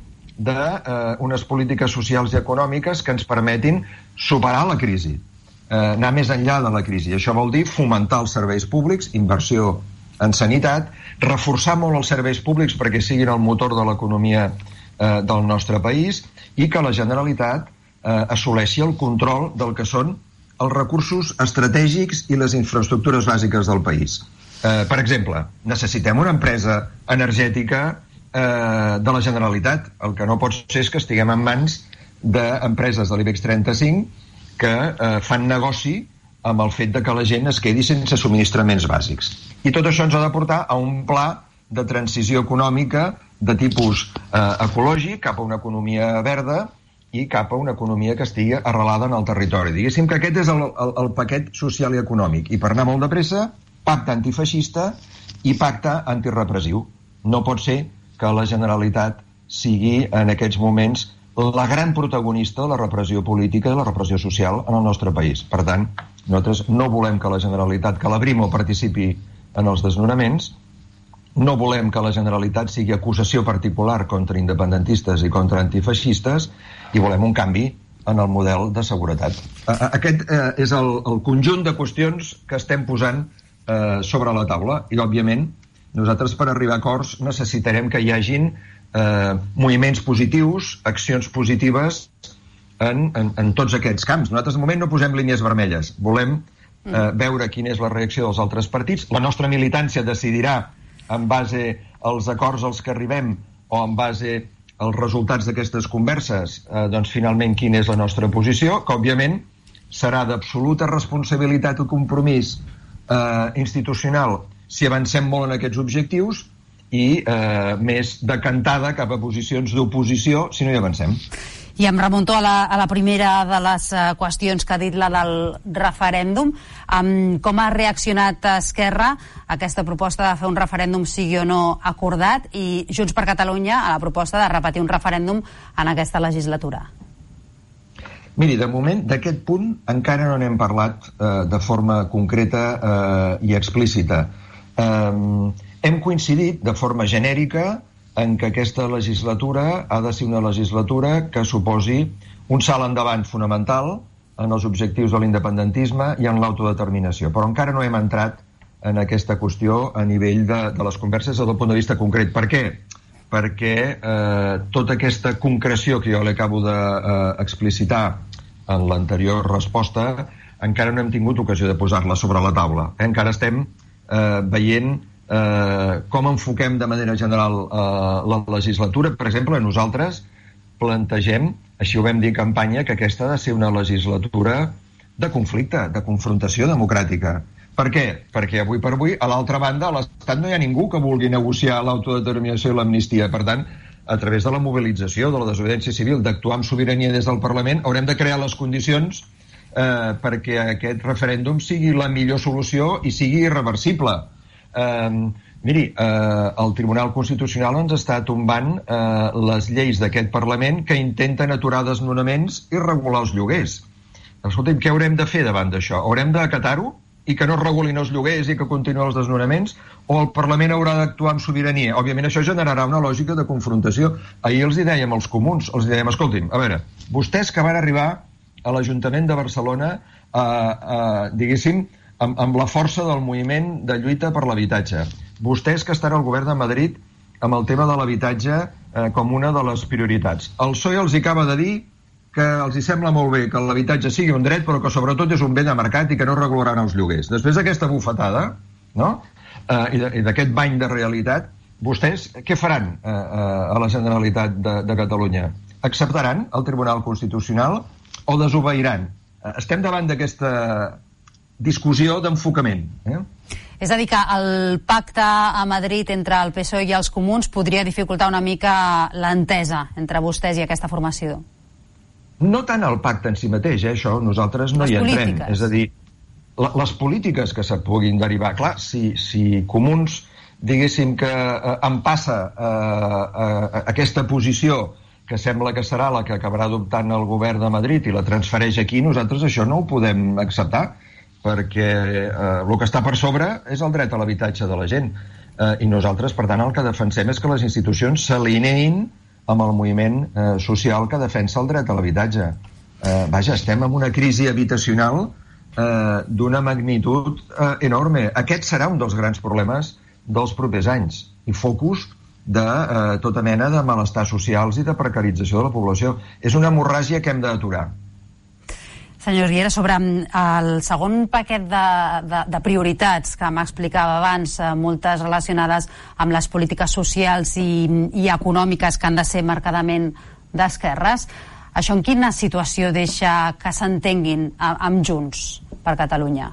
d'unes eh, polítiques socials i econòmiques que ens permetin superar la crisi, eh, anar més enllà de la crisi. Això vol dir fomentar els serveis públics, inversió en sanitat, reforçar molt els serveis públics perquè siguin el motor de l'economia eh, del nostre país, i que la Generalitat eh, assoleixi el control del que són els recursos estratègics i les infraestructures bàsiques del país. Eh, per exemple, necessitem una empresa energètica eh, de la Generalitat. El que no pot ser és que estiguem en mans d'empreses de l'IBEX trenta-cinc que eh, fan negoci amb el fet de que la gent es quedi sense subministraments bàsics. I tot això ens ha de portar a un pla de transició econòmica de tipus eh, ecològic cap a una economia verda i cap a una economia que estigui arrelada en el territori. Diguéssim que aquest és el, el, el paquet social i econòmic. I per anar molt de pressa, pacte antifeixista i pacte antirepressiu. No pot ser que la Generalitat sigui en aquests moments la gran protagonista de la repressió política i la repressió social en el nostre país. Per tant, nosaltres no volem que la Generalitat, que la Brimo participi en els desnonaments, no volem que la Generalitat sigui acusació particular contra independentistes i contra antifeixistes, i volem un canvi en el model de seguretat. Aquest eh, és el, el conjunt de qüestions que estem posant eh, sobre la taula, i òbviament nosaltres per arribar a acords necessitarem que hi hagin eh, moviments positius, accions positives en, en, en tots aquests camps. Nosaltres de moment no posem línies vermelles, volem eh, veure quina és la reacció dels altres partits. La nostra militància decidirà en base als acords als que arribem o en base als resultats d'aquestes converses, eh, doncs finalment quina és la nostra posició, que òbviament serà d'absoluta responsabilitat i compromís eh, institucional si avancem molt en aquests objectius, i eh, més decantada cap a posicions d'oposició si no hi avancem. I em remunto a la, a la primera de les uh, qüestions que ha dit, la del referèndum. Um, com ha reaccionat Esquerra a aquesta proposta de fer un referèndum sigui o no acordat, i Junts per Catalunya a la proposta de repetir un referèndum en aquesta legislatura? Miri, de moment, d'aquest punt encara no n'hem parlat eh, de forma concreta eh, i explícita. Eh, hem coincidit de forma genèrica en que aquesta legislatura ha de ser una legislatura que suposi un salt endavant fonamental en els objectius de l'independentisme i en l'autodeterminació. Però encara no hem entrat en aquesta qüestió a nivell de, de les converses des del punt de vista concret. Per què? Perquè eh, tota aquesta concreció que jo l'acabo d'explicitar eh, en l'anterior resposta encara no hem tingut ocasió de posar-la sobre la taula. Eh? Encara estem eh, veient Eh, com enfoquem de manera general eh, la legislatura. Per exemple, nosaltres plantegem, així ho vam dir en campanya, que aquesta ha de ser una legislatura de conflicte, de confrontació democràtica. Per què? Perquè avui per avui, a l'altra banda, a l'Estat no hi ha ningú que vulgui negociar l'autodeterminació i l'amnistia. Per tant, a través de la mobilització, de la desobediència civil, d'actuar amb sobirania des del Parlament, haurem de crear les condicions eh, perquè aquest referèndum sigui la millor solució i sigui irreversible. Uh, miri, uh, el Tribunal Constitucional ens està tombant uh, les lleis d'aquest Parlament que intenten aturar desnonaments i regular els lloguers. Escolta'm, què haurem de fer davant d'això? Haurem d'acatar-ho i que no es regulin els lloguers i que continuïn els desnonaments? O el Parlament haurà d'actuar amb sobirania? Òbviament això generarà una lògica de confrontació. Ahir els hi dèiem als comuns, els hi dèiem, escolti'm, a veure, vostès que van arribar a l'Ajuntament de Barcelona, uh, uh, diguéssim, Amb, amb la força del moviment de lluita per l'habitatge. Vostès que estan al govern de Madrid amb el tema de l'habitatge eh, com una de les prioritats. El P S O E els acaba de dir que els hi sembla molt bé que l'habitatge sigui un dret, però que sobretot és un bé de mercat i que no regularan els lloguers. Després d'aquesta bufetada, no? eh, i d'aquest bany de realitat, vostès què faran eh, a la Generalitat de, de Catalunya? Acceptaran el Tribunal Constitucional o desobeiran? Eh, estem davant d'aquesta discussió d'enfocament. Eh? És a dir, que el pacte a Madrid entre el P S O E i els comuns podria dificultar una mica l'entesa entre vostès i aquesta formació? No tant el pacte en si mateix, eh, això nosaltres no les hi entrem. Polítiques. És a dir, la, les polítiques que se puguin derivar. Clar, si, si comuns, diguéssim que eh, em passa eh, eh, aquesta posició que sembla que serà la que acabarà adoptant el govern de Madrid i la transfereix aquí, nosaltres això no ho podem acceptar, perquè eh, el que està per sobre és el dret a l'habitatge de la gent. Eh, I nosaltres, per tant, el que defensem és que les institucions s'alineïn amb el moviment eh, social que defensa el dret a l'habitatge. Eh, vaja, estem en una crisi habitacional eh, d'una magnitud eh, enorme. Aquest serà un dels grans problemes dels propers anys i focus de eh, tota mena de malestar socials i de precarització de la població. És una hemorràgia que hem d'aturar. Senyor Riera, sobre el segon paquet de, de, de prioritats que m'explicava abans, moltes relacionades amb les polítiques socials i, i econòmiques que han de ser marcadament d'esquerres, això en quina situació deixa que s'entenguin amb Junts per Catalunya?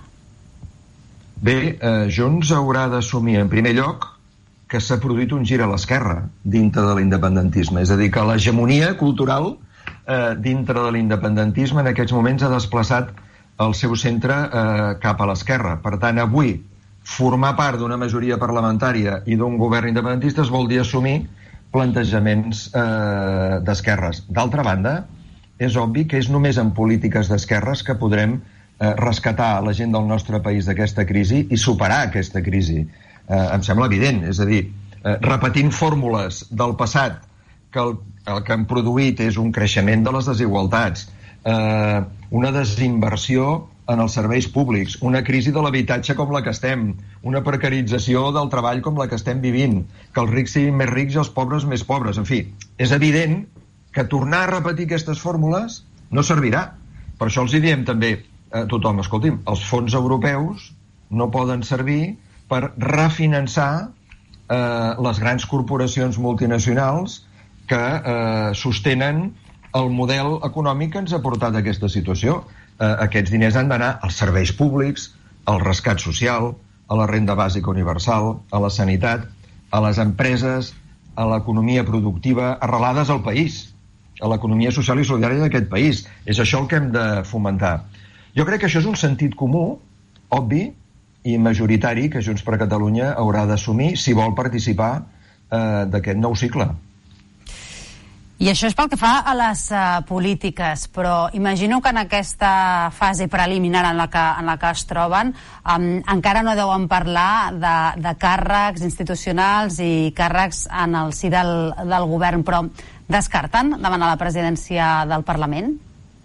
Bé, eh, Junts haurà d'assumir en primer lloc que s'ha produït un gir a l'esquerra dintre de l'independentisme, és a dir, que l'hegemonia cultural Eh, dintre de l'independentisme en aquests moments ha desplaçat el seu centre eh, cap a l'esquerra. Per tant, avui, formar part d'una majoria parlamentària i d'un govern independentista es vol dir assumir plantejaments eh, d'esquerres. D'altra banda, és obvi que és només en polítiques d'esquerres que podrem eh, rescatar la gent del nostre país d'aquesta crisi i superar aquesta crisi. Eh, em sembla evident, és a dir, eh, repetint fórmules del passat que el, el que han produït és un creixement de les desigualtats, eh, una desinversió en els serveis públics, una crisi de l'habitatge com la que estem, una precarització del treball com la que estem vivint, que els rics siguin més rics i els pobres més pobres. En fi, és evident que tornar a repetir aquestes fórmules no servirà. Per això els hi diem també a tothom, escolti'm, els fons europeus no poden servir per refinançar eh, les grans corporacions multinacionals que eh, sostenen el model econòmic que ens ha portat a aquesta situació. Eh, aquests diners han d'anar als serveis públics, al rescat social, a la renda bàsica universal, a la sanitat, a les empreses, a l'economia productiva arrelades al país, a l'economia social i solidària d'aquest país. És això el que hem de fomentar. Jo crec que això és un sentit comú, obvi i majoritari, que Junts per Catalunya haurà d'assumir si vol participar eh, d'aquest nou cicle. I això és pel que fa a les uh, polítiques, però imagino que en aquesta fase preliminar en la que, en la que es troben um, encara no deuen parlar de, de càrrecs institucionals i càrrecs en el si del, del govern, però descarten davant a la presidència del Parlament?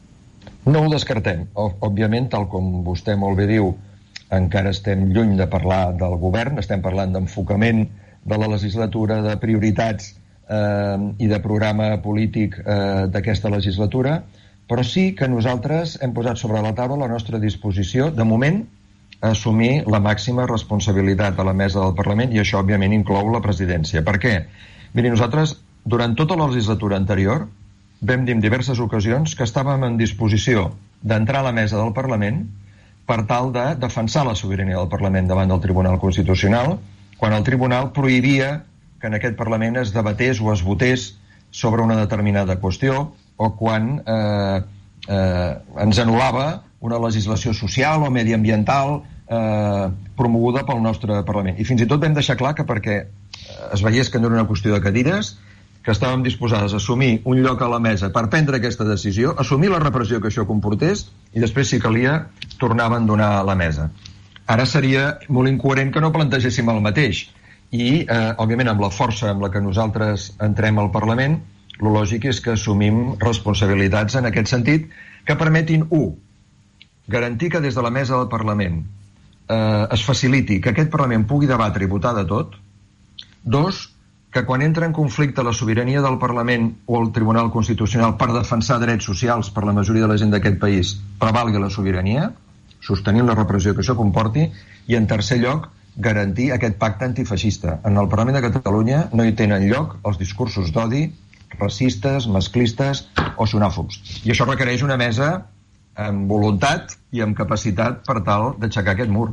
No ho descartem. Òbviament, tal com vostè molt bé diu, encara estem lluny de parlar del govern, estem parlant d'enfocament de la legislatura, de prioritats Eh, i de programa polític eh, d'aquesta legislatura, però sí que nosaltres hem posat sobre la taula la nostra disposició, de moment, a assumir la màxima responsabilitat de la mesa del Parlament, i això, òbviament, inclou la presidència. Per què? Miri, nosaltres, durant tota la legislatura anterior, vam dir en diverses ocasions que estàvem en disposició d'entrar a la mesa del Parlament per tal de defensar la sobirania del Parlament davant del Tribunal Constitucional, quan el Tribunal prohibia que en aquest Parlament es debatés o es votés sobre una determinada qüestió, o quan eh, eh, ens anul·lava una legislació social o mediambiental eh, promoguda pel nostre Parlament. I fins i tot vam deixar clar que perquè es veiés que no era una qüestió de cadires, que estàvem disposades a assumir un lloc a la mesa per prendre aquesta decisió, assumir la repressió que això comportés i després, si calia, tornar a abandonar la mesa. Ara seria molt incoherent que no plantegéssim el mateix. I, eh, òbviament, amb la força amb la que nosaltres entrem al Parlament, el lògic és que assumim responsabilitats en aquest sentit que permetin, u, garantir que des de la mesa del Parlament eh, es faciliti que aquest Parlament pugui debatre i votar de tot, dos, que quan entra en conflicte la sobirania del Parlament o el Tribunal Constitucional per defensar drets socials per la majoria de la gent d'aquest país, prevalgui la sobirania, sostenint la repressió que això comporti, i, en tercer lloc, garantir aquest pacte antifeixista. En el Parlament de Catalunya no hi tenen lloc els discursos d'odi, racistes, masclistes o xenòfobs. I això requereix una mesa amb voluntat i amb capacitat per tal d'aixecar aquest mur.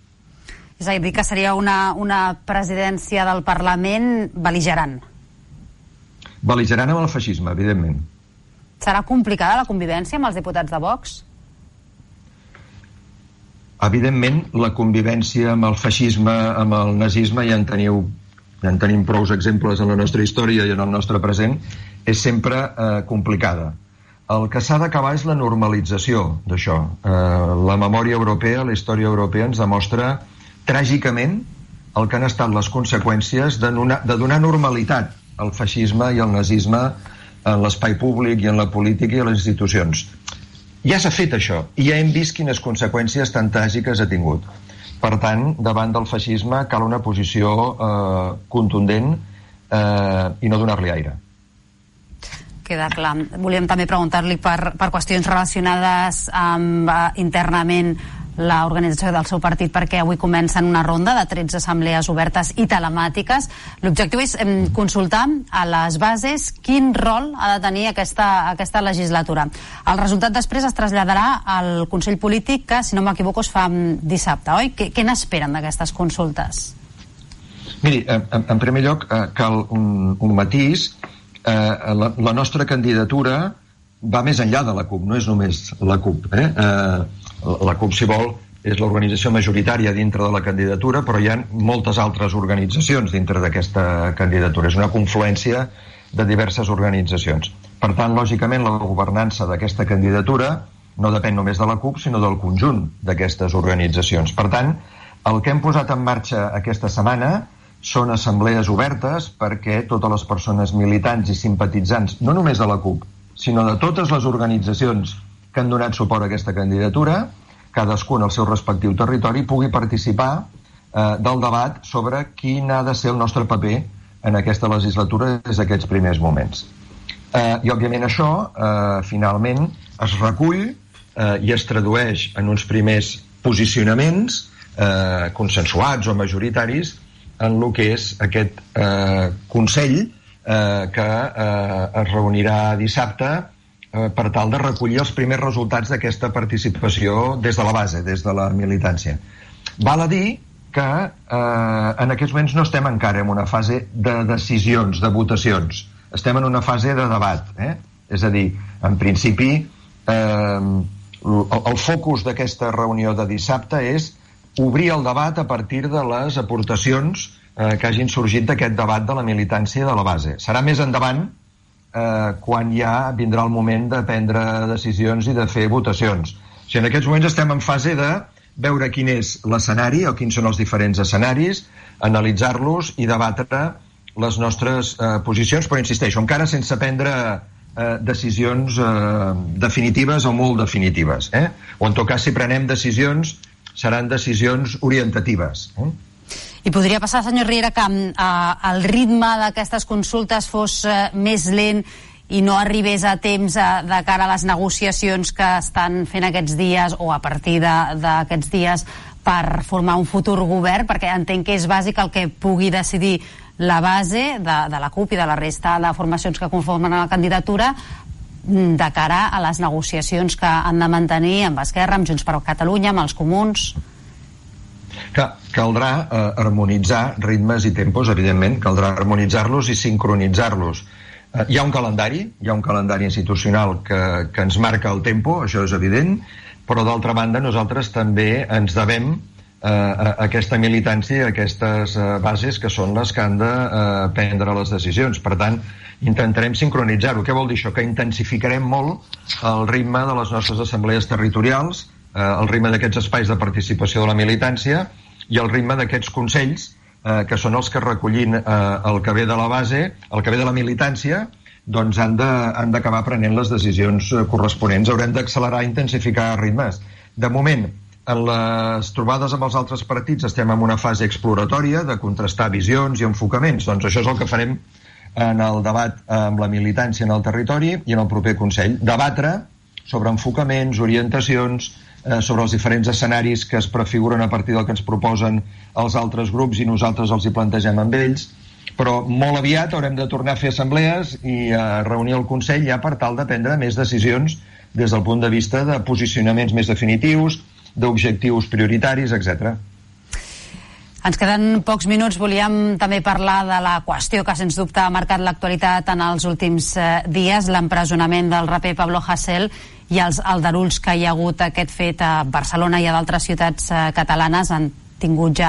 És a dir, que seria una, una presidència del Parlament bel·ligerant. Bel·ligerant amb el feixisme, evidentment. Serà complicada la convivència amb els diputats de Vox? Evidentment, la convivència amb el feixisme, amb el nazisme, ja en teniu, ja en tenim prous exemples en la nostra història i en el nostre present, és sempre eh, complicada. El que s'ha d'acabar és la normalització d'això. Eh, la memòria europea, la història europea ens demostra tràgicament el que han estat les conseqüències de donar, de donar normalitat al feixisme i al nazisme en l'espai públic i en la política i a les institucions. Ja s'ha fet això i ja hem vist quines conseqüències tan tràgiques ha tingut. Per tant, davant del feixisme cal una posició eh, contundent eh, i no donar-li aire. Queda clar. Volíem també preguntar-li per, per qüestions relacionades amb uh, internament l'organització del seu partit, perquè avui comencen una ronda de tretze assemblees obertes i telemàtiques. L'objectiu és eh, consultar a les bases quin rol ha de tenir aquesta, aquesta legislatura. El resultat després es traslladarà al Consell Polític que, si no m'equivoco, es fa dissabte, oi? Què, què n'esperen d'aquestes consultes? Miri, en, en primer lloc eh, cal un, un matís. Eh, la, la nostra candidatura va més enllà de la CUP, no és només la CUP. Eh? Eh, la CUP, si vol, és l'organització majoritària dintre de la candidatura, però hi ha moltes altres organitzacions dintre d'aquesta candidatura. És una confluència de diverses organitzacions. Per tant, lògicament, la governança d'aquesta candidatura no depèn només de la CUP, sinó del conjunt d'aquestes organitzacions. Per tant, el que hem posat en marxa aquesta setmana són assemblees obertes perquè totes les persones militants i simpatitzants, no només de la CUP, sinó de totes les organitzacions que han donat suport a aquesta candidatura, cadascun al seu respectiu territori, pugui participar eh, del debat sobre quin ha de ser el nostre paper en aquesta legislatura des d'aquests primers moments. Eh, I, òbviament, això, eh, finalment, es recull eh, i es tradueix en uns primers posicionaments eh, consensuats o majoritaris en el que és aquest eh, Consell eh, que eh, es reunirà dissabte eh, per tal de recollir els primers resultats d'aquesta participació des de la base, des de la militància. Val a dir que eh, en aquests moments no estem encara en una fase de decisions, de votacions. Estem en una fase de debat. Eh? És a dir, en principi, eh, el, el focus d'aquesta reunió de dissabte és obrir el debat a partir de les aportacions eh, que hagin sorgit d'aquest debat de la militància de la base. Serà més endavant eh, quan ja vindrà el moment de prendre decisions i de fer votacions. O sigui, en aquests moments estem en fase de veure quin és l'escenari o quins són els diferents escenaris, analitzar-los i debatre les nostres eh, posicions, però insisteixo, encara sense prendre eh, decisions eh, definitives o molt definitives. Eh? O en tot cas, si prenem decisions, seran decisions orientatives. Eh? I podria passar, senyor Riera, que eh, el ritme d'aquestes consultes fos eh, més lent i no arribés a temps eh, de cara a les negociacions que estan fent aquests dies o a partir d'aquests dies per formar un futur govern, perquè entenc que és bàsic el que pugui decidir la base de, de la CUP i de la resta de formacions que conformen la candidatura de cara a les negociacions que han de mantenir amb Esquerra, amb Junts per Catalunya, amb els Comuns. Que caldrà eh, harmonitzar ritmes i tempos, evidentment, caldrà harmonitzar-los i sincronitzar-los. Eh, hi ha un calendari, hi ha un calendari institucional que, que ens marca el tempo, això és evident, però d'altra banda nosaltres també ens devem eh, a aquesta militància i a aquestes eh, bases que són les que han de eh, prendre les decisions. Per tant, intentarem sincronitzar-ho. Què vol dir això? Que intensificarem molt el ritme de les nostres assemblees territorials, eh, el ritme d'aquests espais de participació de la militància i el ritme d'aquests consells eh, que són els que recollint eh, el que ve de la base, el que ve de la militància, doncs han de, han d'acabar prenent les decisions corresponents. Haurem d'accelerar i intensificar ritmes. De moment, en les trobades amb els altres partits estem en una fase exploratòria de contrastar visions i enfocaments. Doncs això és el que farem en el debat amb la militància en el territori i en el proper Consell. Debatre sobre enfocaments, orientacions, eh, sobre els diferents escenaris que es prefiguren a partir del que ens proposen els altres grups i nosaltres els hi plantegem amb ells. Però molt aviat haurem de tornar a fer assemblees i a reunir el Consell ja per tal de prendre més decisions des del punt de vista de posicionaments més definitius, d'objectius prioritaris, etcètera. Ens queden pocs minuts. Volíem també parlar de la qüestió que sens dubte ha marcat l'actualitat en els últims eh, dies, l'empresonament del raper Pablo Hasél i els aldarulls que hi ha hagut aquest fet a Barcelona i a d'altres ciutats eh, catalanes. Han tingut ja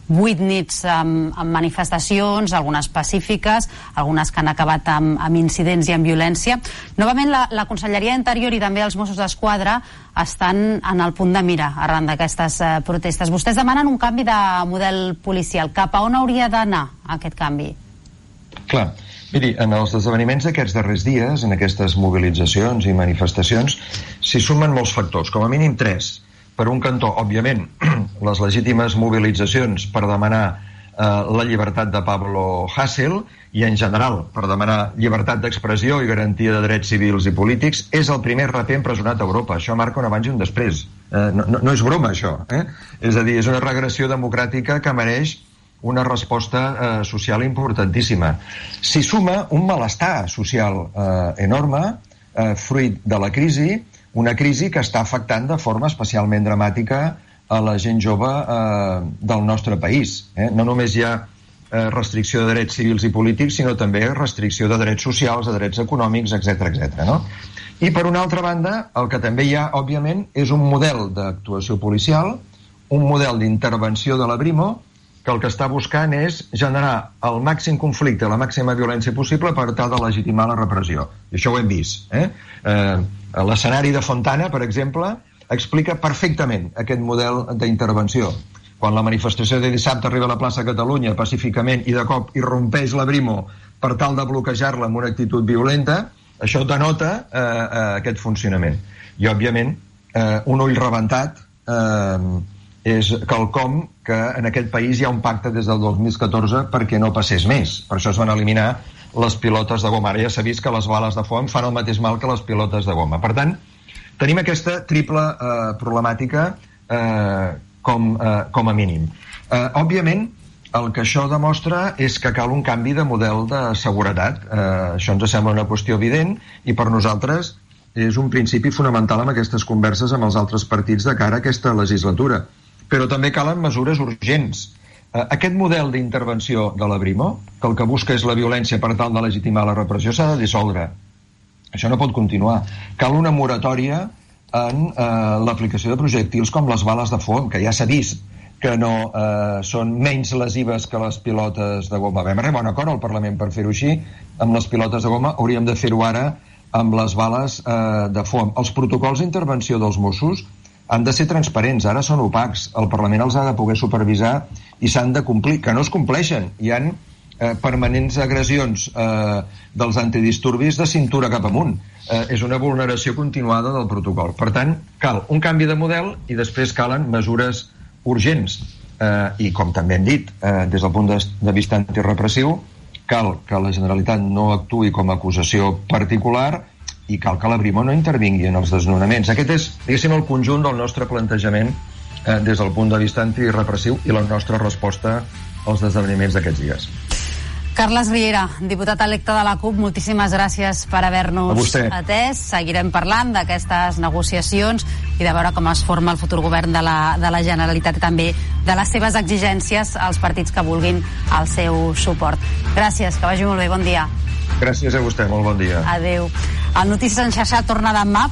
vuit nits amb, amb manifestacions, algunes pacífiques, algunes que han acabat amb, amb incidents i amb violència. Novament, la, la Conselleria d'Interior i també els Mossos d'Esquadra estan en el punt de mira arran d'aquestes eh, protestes. Vostès demanen un canvi de model policial. Cap a on hauria d'anar aquest canvi? Clar, miri, en els esdeveniments d'aquests darrers dies, en aquestes mobilitzacions i manifestacions, s'hi sumen molts factors, com a mínim tres. Per un cantó, òbviament, les legítimes mobilitzacions per demanar eh, la llibertat de Pablo Hasél i, en general, per demanar llibertat d'expressió i garantia de drets civils i polítics. És el primer raper empresonat a Europa. Això marca un abans i un després. Eh, no, no, no és broma, això. Eh? És a dir, és una regressió democràtica que mereix una resposta eh, social importantíssima. S'hi suma un malestar social eh, enorme, eh, fruit de la crisi, una crisi que està afectant de forma especialment dramàtica a la gent jove eh, del nostre país. Eh? No només hi ha eh, restricció de drets civils i polítics, sinó també restricció de drets socials, de drets econòmics, etcètera, etcètera. No? I per una altra banda, el que també hi ha, òbviament, és un model d'actuació policial, un model d'intervenció de la Brimo, que el que està buscant és generar el màxim conflicte, la màxima violència possible per tal de legitimar la repressió. I això ho hem vist. Eh? Eh, L'escenari de Fontana, per exemple, explica perfectament aquest model d'intervenció. Quan la manifestació de dissabte arriba a la plaça Catalunya pacíficament i de cop irrompeix la Brimo per tal de bloquejar-la amb una actitud violenta, això denota eh, eh, aquest funcionament. I, òbviament, eh, un ull rebentat eh, és quelcom que en aquest país hi ha un pacte des del dos mil catorze perquè no passés més. Per això es van eliminar les pilotes de goma. Ara ja s'ha vist que les bales de foam fan el mateix mal que les pilotes de goma. Per tant, tenim aquesta triple eh, problemàtica eh, com, eh, com a mínim. Eh, òbviament, el que això demostra és que cal un canvi de model de seguretat. Eh, això ens sembla una qüestió evident i per nosaltres és un principi fonamental en aquestes converses amb els altres partits de cara a aquesta legislatura. Però també calen mesures urgents. Aquest model d'intervenció de la Brimo, que el que busca és la violència per tal de legitimar la repressió, s'ha de dissoldre. Això no pot continuar. Cal una moratòria en eh, l'aplicació de projectils com les bales de foam, que ja s'ha vist que no eh, són menys lesives que les pilotes de goma. Vam arribar a un acord al Parlament per fer-ho així. Amb les pilotes de goma hauríem de fer-ho ara amb les bales eh, de foam. Els protocols d'intervenció dels Mossos han de ser transparents, ara són opacs. El Parlament els ha de poder supervisar i s'han de complir, que no es compleixen. Hi ha eh, permanents agressions eh, dels antidisturbis de cintura cap amunt. Eh, és una vulneració continuada del protocol. Per tant, cal un canvi de model i després calen mesures urgents. Eh, I com també hem dit, eh, des del punt de, de vista antirepressiu, cal que la Generalitat no actuï com a acusació particular i cal que la Brimo no intervingui en els desnonaments. Aquest és, diguéssim, el conjunt del nostre plantejament eh, des del punt de vista antirepressiu i la nostra resposta als esdeveniments d'aquests dies. Carles Riera, diputat electe de la CUP, moltíssimes gràcies per haver-nos atès. Seguirem parlant d'aquestes negociacions i de veure com es forma el futur govern de la, de la Generalitat i també de les seves exigències als partits que vulguin el seu suport. Gràcies, que vagi molt bé, bon dia. Gràcies a vostè, molt bon dia. Adéu. El Notícies en xarxa torna demà.